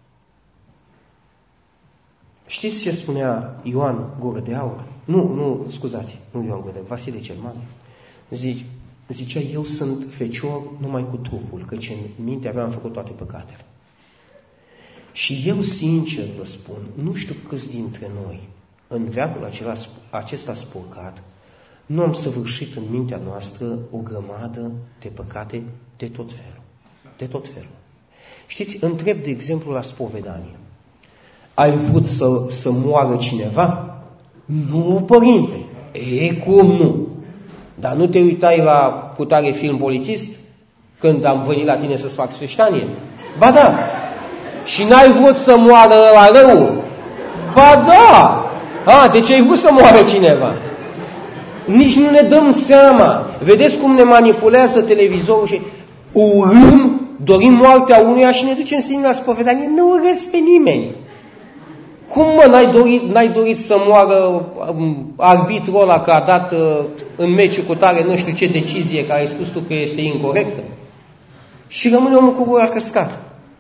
Știți ce spunea Ioan Gură de Aur? Nu, nu, scuzați, nu Ioan Gură de Aur, Vasile cel Mare. Zice, zicea, eu sunt fecior numai cu trupul, căci în mintea mea am făcut toate păcatele. Și eu, sincer vă spun, nu știu câți dintre noi, în veacul acela, acesta spurcat, nu am săvârșit în mintea noastră o grămadă de păcate de tot felul. De tot felul. Știți, întreb de exemplu la spovedanie. Ai vrut să, să moară cineva? Nu, părinte. E, cum nu? Dar nu te uitai la cutare film polițist când am venit la tine să-ți fac sfeștanie? Ba da. Și n-ai vrut să moară la rău? Ba da. A, deci ai vrut să moară cineva. Nici nu ne dăm seama. Vedeți cum ne manipulează televizorul și urâm, dorim moartea unuia și ne ducem singur la spovedanie. Nu urăsc pe nimeni. Cum mă, n-ai dorit, n-ai dorit să moară arbitrul ăla că a dat în meciul cu tare nu știu ce decizie care ai spus tu că este incorectă? Și rămâne omul cu gura căscată.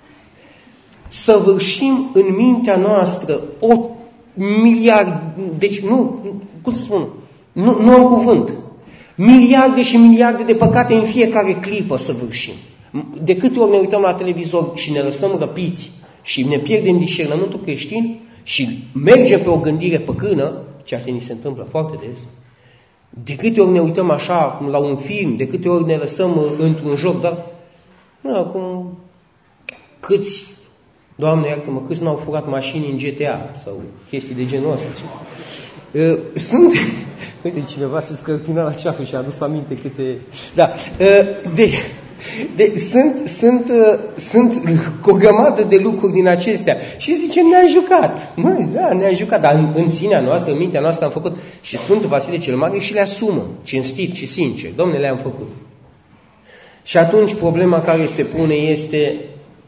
Săvârșim în mintea noastră o miliard, deci nu, cum să spun, nu, nu am cuvânt, miliarde și miliarde de păcate în fiecare clipă săvârșim. De câte ori ne uităm la televizor și ne lăsăm răpiți și ne pierdem discernământul creștin și mergem pe o gândire păcână, ceea ce ni se întâmplă foarte des, de câte ori ne uităm așa la un film, de câte ori ne lăsăm într-un joc, dar nu, acum câți, Doamne iartă-mă, câți n-au furat mașini în G T A sau chestii de genul ăsta. Uh, sunt, uite, cineva se scărpina la ceafă și a adus aminte câte, da, uh, de, de, sunt, sunt, uh, sunt o grămadă de lucruri din acestea și zicem, ne-a jucat, măi, da, ne-a jucat, dar în, în sinea noastră, în mintea noastră am făcut și Sfântul Vasile cel Mare și le asumă, cinstit și sincer, Dom'le, le-am făcut. Și atunci problema care se pune este,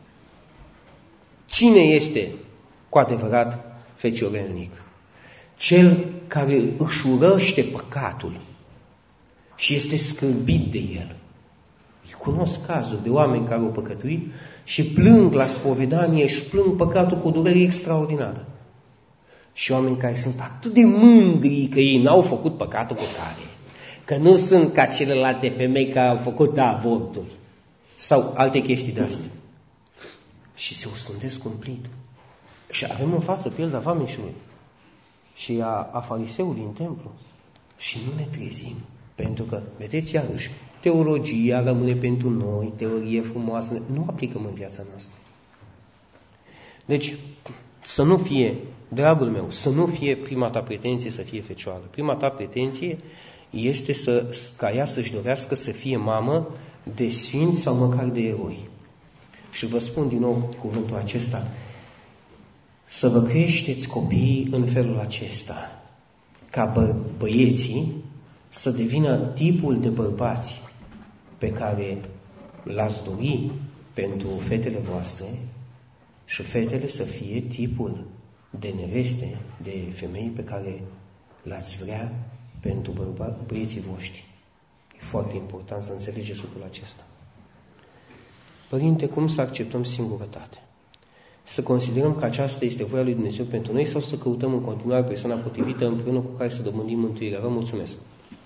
cine este cu adevărat feciorelnic? Cel care își urăște păcatul și este scârbit de el. Îi cunosc cazuri de oameni care au păcătuit și plâng la spovedanie și plâng păcatul cu o durere extraordinară. Și oameni care sunt atât de mândri că ei n-au făcut păcatul cu tare, că nu sunt ca celelalte femei care au făcut avorturi sau alte chestii de astea. Și se osândesc cumplit. Și avem în față pilda vameșului și a, a fariseului în templu. Și nu ne trezim. Pentru că, vedeți iarăși, teologia rămâne pentru noi, teorie frumoasă, nu aplicăm în viața noastră. Deci, să nu fie, dragul meu, să nu fie prima ta pretenție să fie fecioară. Prima ta pretenție este să, ca ea să-și dorească să fie mamă de sfinți sau măcar de eroi. Și vă spun din nou cuvântul acesta, să vă creșteți copiii în felul acesta, ca bă- băieții să devină tipul de bărbați pe care l-ați dori pentru fetele voastre și fetele să fie tipul de neveste, de femei pe care l-ați vrea pentru bărba- băieții voștri. E foarte important să înțelegeți lucrul acesta. Părinte, cum să acceptăm singurătate? Să considerăm că aceasta este voia lui Dumnezeu pentru noi sau să căutăm în continuare persoana potrivită împreună cu care să dobândim mântuirea? Vă mulțumesc!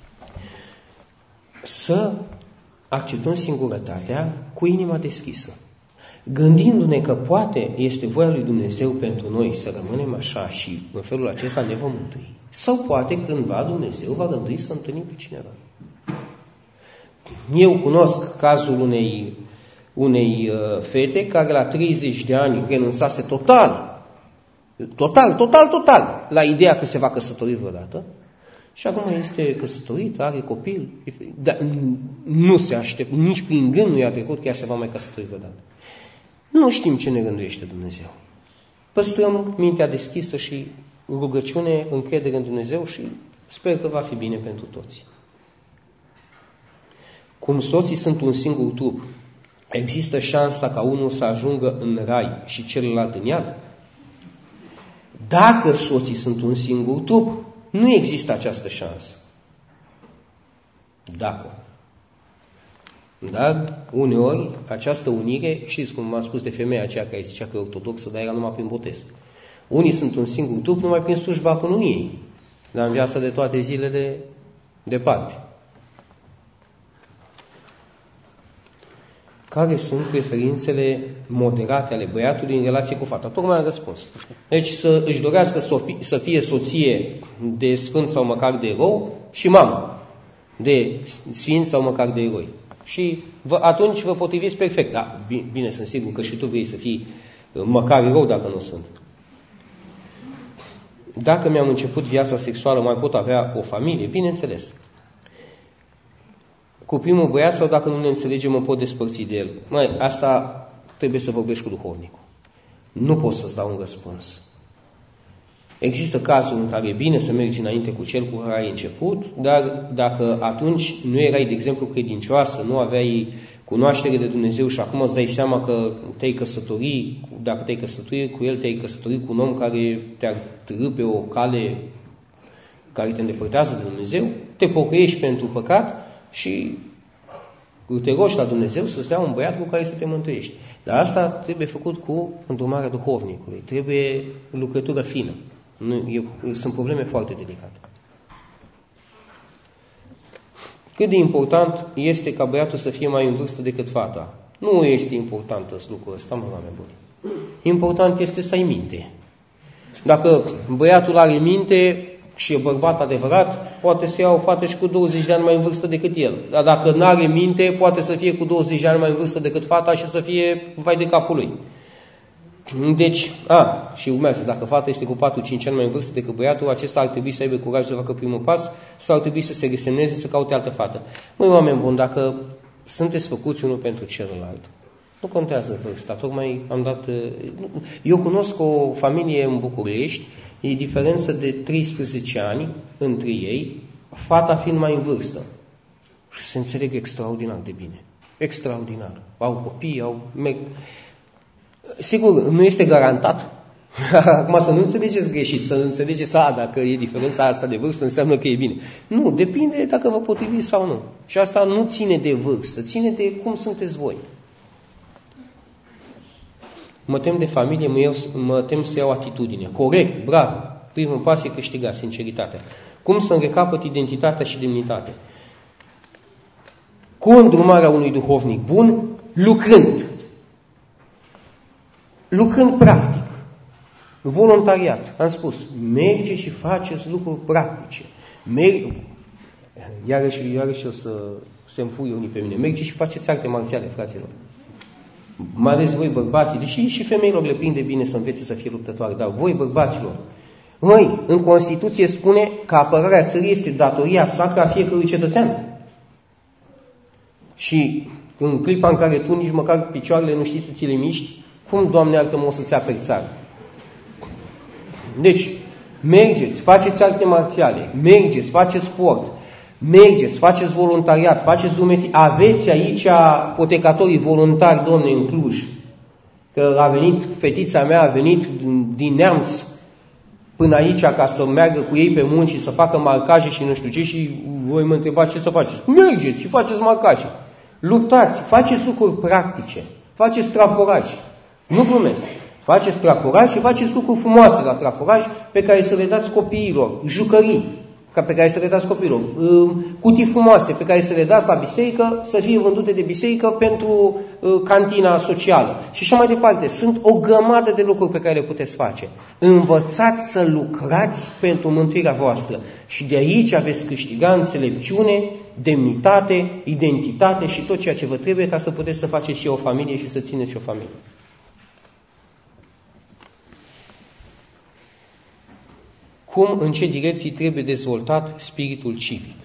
Să acceptăm singurătatea cu inima deschisă, gândindu-ne că poate este voia lui Dumnezeu pentru noi să rămânem așa și în felul acesta ne vom mântui. Sau poate cândva Dumnezeu va rândui să întâlnim pe cineva. Eu cunosc cazul unei unei uh, fete care la treizeci de ani renunțase total, total, total, total, la ideea că se va căsători vreodată și acum este căsătorită, are copil, dar nu se aștept, nici prin gând nu i-a trecut că ea se va mai căsători vreodată. Nu știm ce ne gânduiește Dumnezeu. Păstrăm mintea deschisă și rugăciune, încredere în Dumnezeu și sper că va fi bine pentru toți. Cum soții sunt un singur trup, există șansa ca unul să ajungă în rai și celălalt în iad? Dacă soții sunt un singur trup, nu există această șansă. Dacă. Dar uneori această unire, știți cum m-a spus de femeia aceea care zicea că e ortodoxă, dar era numai prin botez. Unii sunt un singur trup numai prin slujba cununiei, dar în viața de toate zilele departe. Care sunt preferințele moderate ale băiatului în relație cu fata? Tocmai am răspuns. Deci să își dorească să fie soție de sfânt sau măcar de erou și mamă de sfinți sau măcar de eroi. Și vă, atunci vă potriviți perfect. Da, bine, sunt sigur că și tu vrei să fii măcar erou dacă nu sunt. Dacă mi-am început viața sexuală, mai pot avea o familie? Bineînțeles. Cu primul băiat sau dacă nu ne înțelegem, mă pot despărți de el. Mai, asta trebuie să vorbești cu duhovnicul. Nu pot să-ți dau un răspuns. Există cazuri în care e bine să mergi înainte cu cel cu care ai început, dar dacă atunci nu erai, de exemplu, credincioasă, nu aveai cunoaștere de Dumnezeu și acum îți dai seama că te-ai căsători, dacă te-ai căsători cu el, te-ai căsători cu un om care te-ar târî pe o cale care te îndepărtează de Dumnezeu, te pocăiești pentru păcat și te rogi la Dumnezeu să-ți dea un băiat cu care să te mântuiești. Dar asta trebuie făcut cu îndrumarea duhovnicului. Trebuie lucrătură fină. Nu, e, sunt probleme foarte delicate. Cât de important este ca băiatul să fie mai în vârstă decât fata? Nu este important lucrul ăsta, mă, oameni buni. Important este să ai minte. Dacă băiatul are minte și e bărbat adevărat, poate să ia o fată și cu douăzeci de ani mai în vârstă decât el. Dar dacă nu are minte, poate să fie cu douăzeci de ani mai în vârstă decât fata și să fie vai de capul lui. Deci, a, și urmează, dacă fata este cu patru-cinci ani mai în vârstă decât băiatul, acesta ar trebui să aibă curaj să facă primul pas sau ar trebui să se resemneze, să caute altă fată. Măi, oameni buni, dacă sunteți făcuți unul pentru celălalt, nu contează vârsta, tocmai am dat... Eu cunosc o familie în București, e diferență de treisprezece ani între ei, fata fiind mai în vârstă. Și se înțeleg extraordinar de bine. Extraordinar. Au copii, au... Sigur, nu este garantat. Acum să nu înțelegeți greșit, să înțelegeți, a, dacă e diferența asta de vârstă, înseamnă că e bine. Nu, depinde dacă vă potriviți sau nu. Și asta nu ține de vârstă, ține de cum sunteți voi. Mă tem de familie, mă, iau, mă tem să iau atitudine. Corect, bravo. Primul pas e câștigat, sinceritatea. Cum să-mi recapăt identitatea și demnitatea? Cu îndrumarea unui duhovnic bun, lucrând. Lucrând practic. Voluntariat. Am spus, merge și faceți lucruri practice. Merg... Iarăși, iarăși o să se înfuie unii pe mine. Merge și faceți arte marțiale, fraților. Mai ales voi bărbații, deși și femeilor le prinde bine să învețe să fie luptătoare, dar voi bărbaților, măi, în Constituție spune că apărarea țării este datoria sacră a fiecărui cetățean. Și în clipa în care tu nici măcar picioarele nu știi să ți le miști, cum, Doamne iartă-mă, o să-ți aperi țara? Deci, mergeți, faceți arte marțiale, mergeți, faceți sport, mergeți, faceți voluntariat, faceți drumeții, aveți aici potecatorii voluntari, Domne, în Cluj, că a venit, fetița mea a venit din Neamț până aici ca să meargă cu ei pe munci și să facă marcaje și nu știu ce și voi mă întrebați ce să faceți. Mergeți și faceți marcaje. Luptați, faceți lucruri practice, faceți traforaj. Nu glumesc. Faceți traforaj și faceți lucruri frumoase la traforaj pe care să le dați copiilor, jucării pe care să le dați copiilor, cutii frumoase pe care să le dați la biserică, să fie vândute de biserică pentru cantina socială. Și așa mai departe. Sunt o grămadă de lucruri pe care le puteți face. Învățați să lucrați pentru mântuirea voastră. Și de aici aveți câștiga înțelepciune, demnitate, identitate și tot ceea ce vă trebuie ca să puteți să faceți și o familie și să țineți și o familie. Cum, în ce direcții trebuie dezvoltat spiritul civic?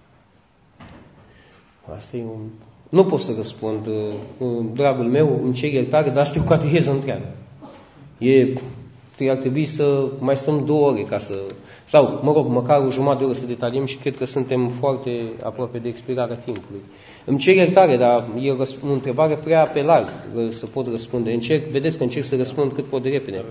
Asta e un... Nu pot să răspund, dragul meu, îmi cer iertare, dar asta e o cateheză întreagă. E... ar trebui să mai stăm două ore ca să... Sau, mă rog, măcar o jumătate de oră să detaliem și cred că suntem foarte aproape de expirarea timpului. Îmi cer iertare, dar e o întrebare prea pe larg să pot răspunde. Încerc, vedeți că încerc să răspund cât pot de repede.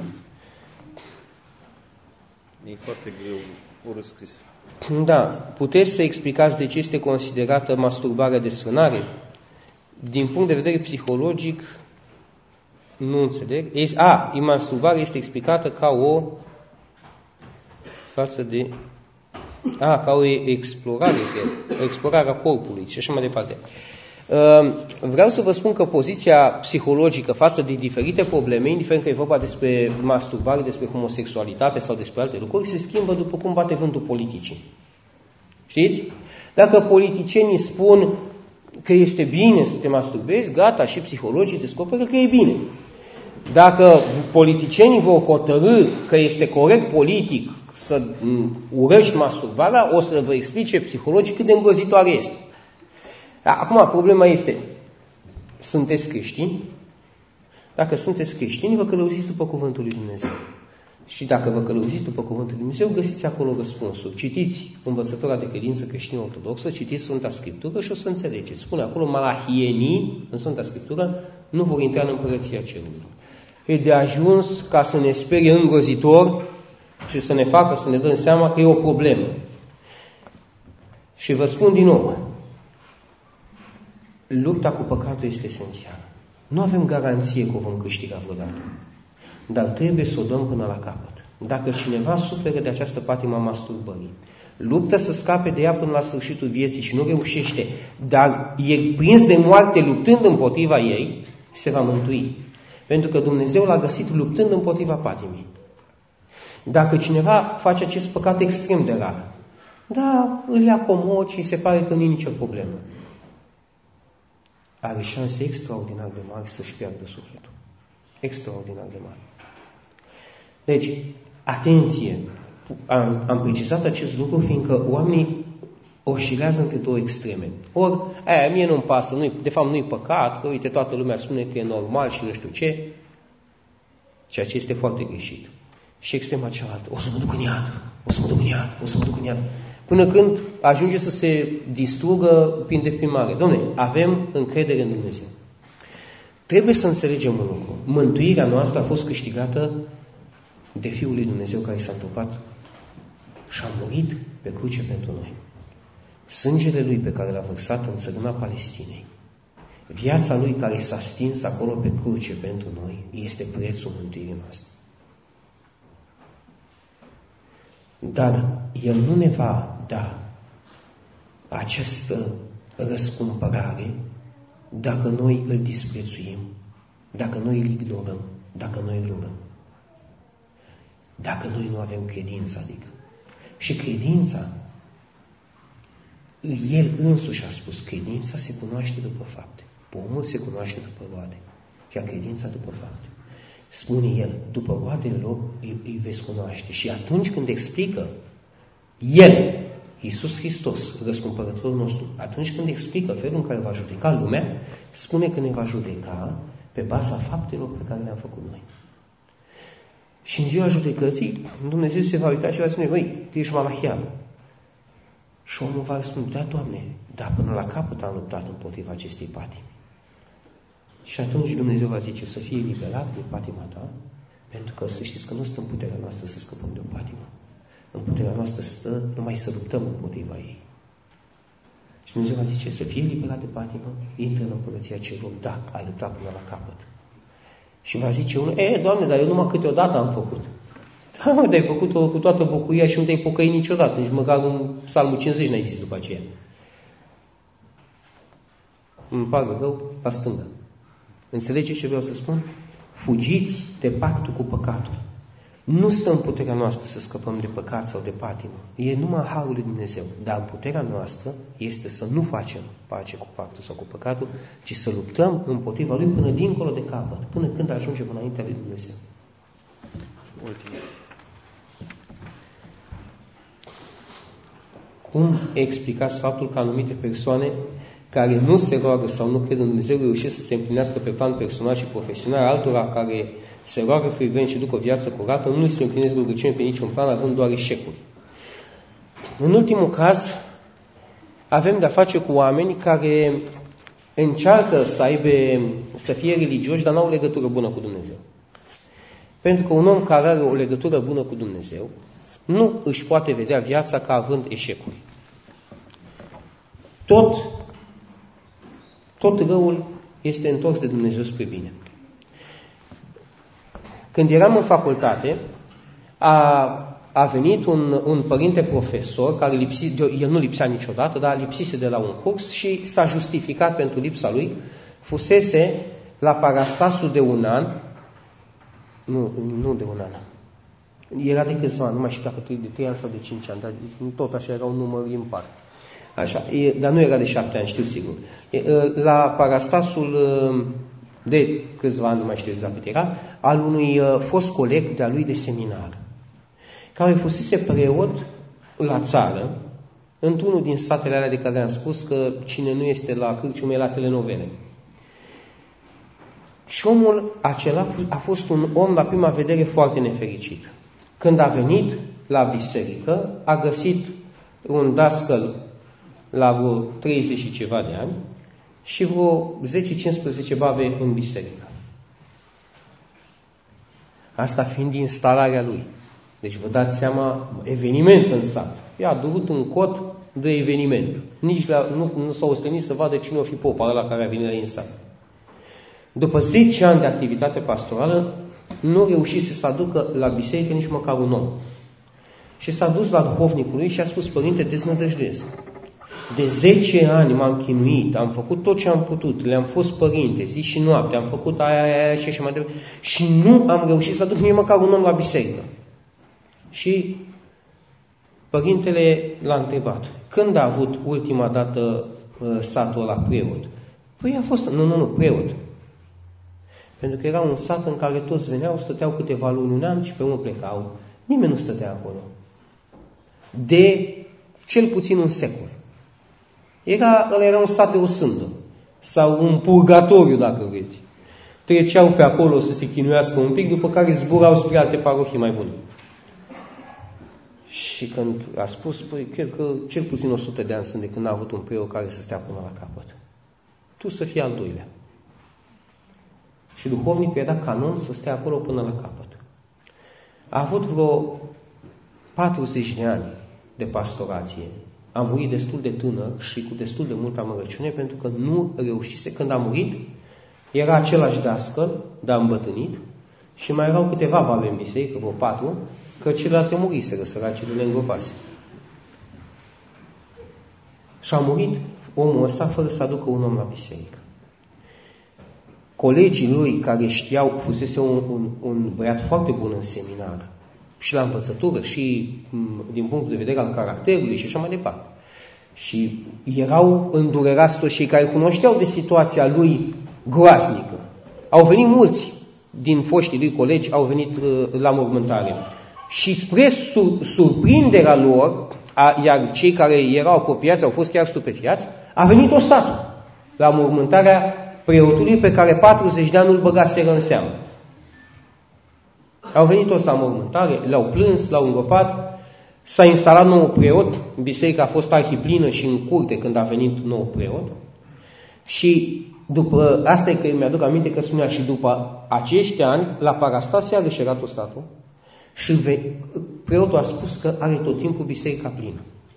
E foarte greu, o răscris. Da. Puteți să explicați de ce este considerată masturbarea desfrânare? Din punct de vedere psihologic, nu înțeleg. A, masturbarea este explicată ca o față de... A, ca o explorare, cred. O explorare a corpului și așa mai departe. Vreau să vă spun că poziția psihologică față de diferite probleme, indiferent că e vorba despre masturbare, despre homosexualitate sau despre alte lucruri, se schimbă după cum bate vântul politicii. Știți? Dacă politicienii spun că este bine să te masturbezi, gata, și psihologii descoperă că e bine. Dacă politicienii vor hotărâ că este corect politic să urăști masturbarea, o să vă explice psihologii cât de îngrozitoare este. Acum, problema este, sunteți creștini? Dacă sunteți creștini, vă călăuziți după Cuvântul lui Dumnezeu. Și dacă vă călăuziți după Cuvântul lui Dumnezeu, găsiți acolo răspunsul. Citiți învățătura de credință creștină ortodoxă, citiți Sfânta Scriptură și o să înțelegeți. Spune acolo, malahienii, în Sfânta Scriptură, nu vor intra în Împărăția Cerurilor. E de ajuns ca să ne sperie îngrozitor și să ne facă să ne dăm seama că e o problemă. Și vă spun din nou, lupta cu păcatul este esențială. Nu avem garanție că o vom câștiga vreodată, dar trebuie să o dăm până la capăt. Dacă cineva suferă de această patimă a masturbării, luptă să scape de ea până la sfârșitul vieții și nu reușește, dar e prins de moarte luptând împotriva ei, se va mântui. Pentru că Dumnezeu l-a găsit luptând împotriva patimii. Dacă cineva face acest păcat extrem de rar, da, îl ia comod și se pare că nu e nicio problemă, are șanse extraordinar de mari să-și piardă sufletul. Extraordinar de mari. Deci, atenție! Am, am precizat acest lucru fiindcă oamenii oscilează între două extreme. Ori, aia, mie nu-mi pasă, nu de fapt nu-i păcat, că uite, toată lumea spune că e normal și nu știu ce, ceea ce este foarte greșit. Și extrema cealaltă, o să mă duc în iad, o să mă duc în iad, o să mă duc în iad. Până când ajunge să se distrugă prin deprimare. Dom'le, avem încredere în Dumnezeu. Trebuie să înțelegem un lucru. Mântuirea noastră a fost câștigată de Fiul lui Dumnezeu care s-a întrupat și a murit pe cruce pentru noi. Sângele Lui pe care l-a vărsat în țărâna Palestinei, viața Lui care s-a stins acolo pe cruce pentru noi, este prețul mântuirii noastre. Dar El nu ne va da această răscumpărare dacă noi îl disprețuim, dacă noi îl ignorăm, dacă noi îl urăm. Dacă noi nu avem credință, adică. Și credința, El însuși a spus, credința se cunoaște după fapte. Pomul se cunoaște după roade, iar credința după fapte. Spune El, după roadele lor îi, îi veți cunoaște. Și atunci când explică El, Iisus Hristos, răscumpărătorul nostru, atunci când explică felul în care va judeca lumea, spune că ne va judeca pe baza faptelor pe care le-am făcut noi. Și în ziua judecății, Dumnezeu se va uita și va spune, băi, tu ești malahian. Și omul va răspunde, da, Doamne, dar până la capăt am luptat împotriva acestei patimi. Și atunci Dumnezeu va zice să fie eliberat de patima ta, pentru că să știți că nu stă în puterea noastră să scăpăm de o patimă. În puterea noastră stă numai să luptăm împotriva ei. Și Dumnezeu va zice să fie eliberat de patimă, intră în Împărăția Cerurilor, da, ai luptat până la capăt. Și va zice unul, e, Doamne, dar eu numai câteodată am făcut. Da, mă, dar ai făcut-o cu toată bucuria și nu te-ai pocăit niciodată, nici măcar în Psalmul cincizeci n-ai zis după aceea. Îmi pare rău, la stânga. Înțelegeți ce vreau să spun? Fugiți de pactul cu păcatul. Nu stă în puterea noastră să scăpăm de păcat sau de patimă. E numai harul lui Dumnezeu. Dar în puterea noastră este să nu facem pace cu pactul sau cu păcatul, ci să luptăm împotriva lui până dincolo de capăt, până când ajungem înaintea lui Dumnezeu. Ultimul. Cum explicați faptul că anumite persoane care nu se roagă sau nu cred în Dumnezeu reușesc să se împlinească pe plan personal și profesional, altora care se roagă frecvent și duc o viață curată, nu îi se împlinesc rugăciune pe niciun plan, având doar eșecuri. În ultimul caz, avem de-a face cu oameni care încearcă să aibă, să fie religioși, dar n-au o legătură bună cu Dumnezeu. Pentru că un om care are o legătură bună cu Dumnezeu nu își poate vedea viața ca având eșecuri. Tot, tot răul este întors de Dumnezeu spre bine. Când eram în facultate, a, a venit un, un părinte profesor, care lipsi, el nu lipsea niciodată, dar lipsise de la un curs și s-a justificat pentru lipsa lui, fusese la Parastasul de un an, nu, nu de un an, era de câțiva ani, nu mai știu dacă de trei ani sau de cinci ani, dar tot așa era un număr impar. Așa, dar nu era de șapte ani, știu sigur. La Parastasul de câțiva ani, nu mai știu exact cât era, al unui fost coleg de-a lui de seminar, care fusese preot la țară, într-unul din satele alea de care am spus că cine nu este la cârciume, la telenovele. Și omul acela a fost un om la prima vedere foarte nefericit. Când a venit la biserică, a găsit un dascăl la vreo treizeci și ceva de ani și vreo zece cincisprezece babe în biserică. Asta fiind instalarea lui. Deci vă dați seama, eveniment în sat. I-a durut în cot de eveniment. Nici la, nu, nu s-au ostenit să vadă cine o fi popa ăla care a venit la în sat. După zece ani de activitate pastorală, nu reușise să aducă la biserică nici măcar un om. Și s-a dus la duhovnicul lui și a spus: părinte, deznădăjduiesc. De zece ani m-am chinuit, am făcut tot ce am putut, le-am fost părinte, zi și noapte, am făcut aia, aia, aia și așa mai departe. Și nu am reușit să aduc nici măcar un om la biserică. Și părintele l-a întrebat: când a avut ultima dată uh, satul ăla preot? Păi a fost, nu, nu, nu, preot. Pentru că era un sat în care toți veneau, stăteau câteva luni, un an și pe urmă plecau. Nimeni nu stătea acolo. De cel puțin un secol. Era, ăla era un sat de o sândă. Sau un purgatoriu, dacă vreți. Treceau pe acolo să se chinuiască un pic, după care zburau spre alte parohii mai bune. Și când a spus: păi, cred că cel puțin o sută de ani sunt de când a avut un preot care să stea până la capăt. Tu să fii al doilea. Și duhovnicul i-a dat canon să stea acolo până la capăt. A avut vreo patruzeci de ani de pastorație. A murit destul de tânăr și cu destul de multă amărăciune, pentru că nu reușise. Când a murit, era același dascăl, dar îmbătrânit, și mai erau câteva babe în biserică, vreo patru, că celelalte muriseră, săracele le îngropase. Și a murit omul ăsta fără să aducă un om la biserică. Colegii lui, care știau, fusese un, un, un băiat foarte bun în seminar, și la învățătură, și din punctul de vedere al caracterului și așa mai departe. Și erau îndurerați toți cei care cunoșteau de situația lui groaznică. Au venit mulți din foștii lui colegi, au venit uh, la mormântare. Și spre sur, surprinderea lor, a, iar cei care erau apropiați au fost chiar stupefiați, a venit o satul la mormântarea preotului pe care patruzeci de ani îl băgaseră în seamă. Au venit toți la mormântare, le-au plâns, l-au îngropat, s-a instalat nou preot, biserica a fost arhiplină și în curte când a venit nou preot. Și după, asta e că mi-aduc aminte că spunea: și după acești ani, la Parastas iarăși era tot satul și ve, preotul a spus că are tot timpul biserica plină.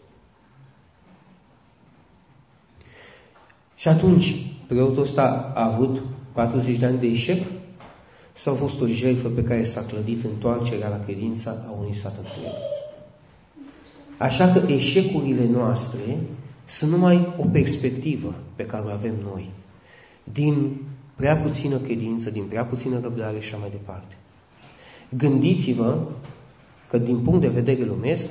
Și atunci, preotul ăsta a avut patruzeci de ani de eșec? Sau a fost o jertfă pe care s-a clădit întoarcerea la credința a unui sat întreg? Așa că eșecurile noastre sunt numai o perspectivă pe care o avem noi, din prea puțină credință, din prea puțină răbdare și așa mai departe. Gândiți-vă că din punct de vedere lumesc,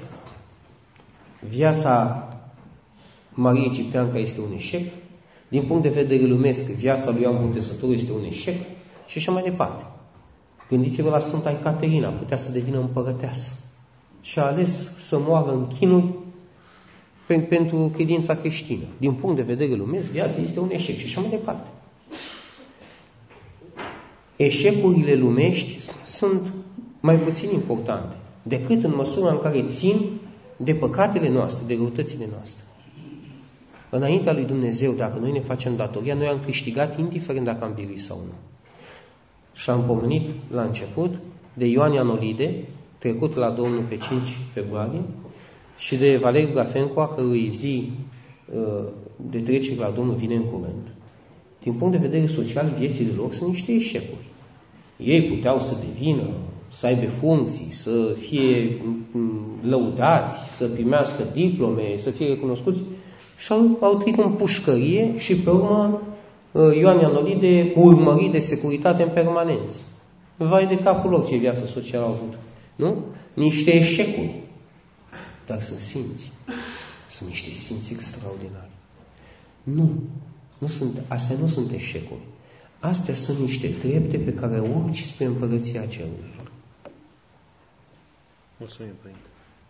viața Mariei Cipteanca este un eșec, din punct de vedere lumesc, viața lui Ioan Botezătorul este un eșec și așa mai departe. Gândiți-vă la Sfânta Ecaterina, putea să devină împărăteasă și a ales să moară în chinuri pentru credința creștină. Din punct de vedere lumesc, viața este un eșec și așa mai departe. eșecurile lumești sunt mai puțin importante decât în măsura în care țin de păcatele noastre, de răutățile noastre. Înaintea lui Dumnezeu, dacă noi ne facem datoria, noi am câștigat indiferent dacă am biruit sau nu. Și am pomenit la început de Ioan Ianolide, trecut la Domnul pe cinci februarie, și de Valeriu Gafencu, a cărui zi de trecere la Domnul vine în curând. Din punct de vedere social, viețile lor sunt niște eșecuri. Ei puteau să devină, să aibă funcții, să fie lăudați, să primească diplome, să fie recunoscuți, și au, au trăit în pușcărie și pe urmă Ioan Ianolide urmărit de securitate în permanență. Vai de capul lor ce viață socială au avut. Nu? Niște eșecuri. Dar sunt sfinți. Sunt niște sfinți extraordinari. Nu. nu sunt, astea nu sunt eșecuri. Astea sunt niște trepte pe care urci spre împărăția cerurilor. Mulțumim, Părinte.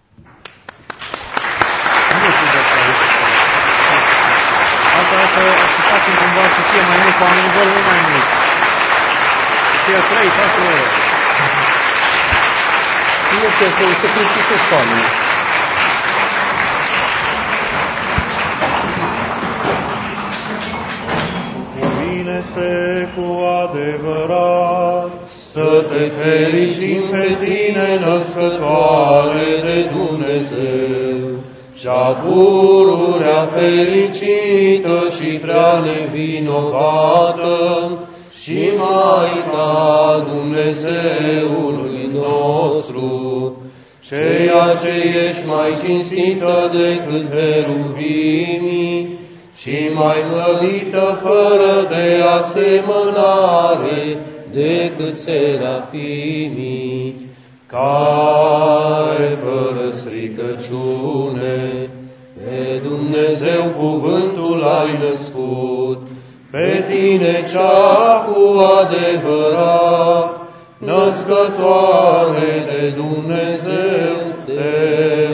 Altă dată să facem cumva să fie mai mult, cu un nivel mult mai mult. Să fie trei, patru ore. Nu cred că să fie închisesc oamenii. Cuvine-se cu adevărat, să te fericim pe tine, născătoare de Dumnezeu, cea pururea fericită și prea nevinovată, și Maica Dumnezeului nostru, ceea ce ești mai cinstită decât heruvimii și mai slăvită fără de asemănare decât serafimii, care fără stricăciune pe Dumnezeu cuvântul ai născut, pe tine cea cu adevărat, născătoare de Dumnezeu, te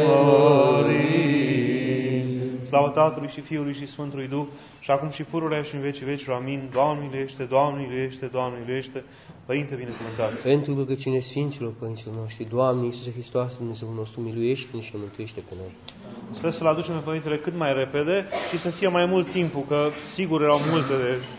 mărim. Slavă Tatălui și Fiului și Sfântului Duh, și acum și pururea și în vecii vecilor. Amin. Doamne miluiește, Doamne miluiește, Doamne miluiește. Părinte binecuvântați. Pentru rugăciune Sfinților Părinților noștri, Doamne Iisuse Hristos, Dumnezeul nostru, miluiește-ne și mântuiește pe noi. Sper să-L aducem pe Părintele cât mai repede și să fie mai mult timpul, că sigur erau multe de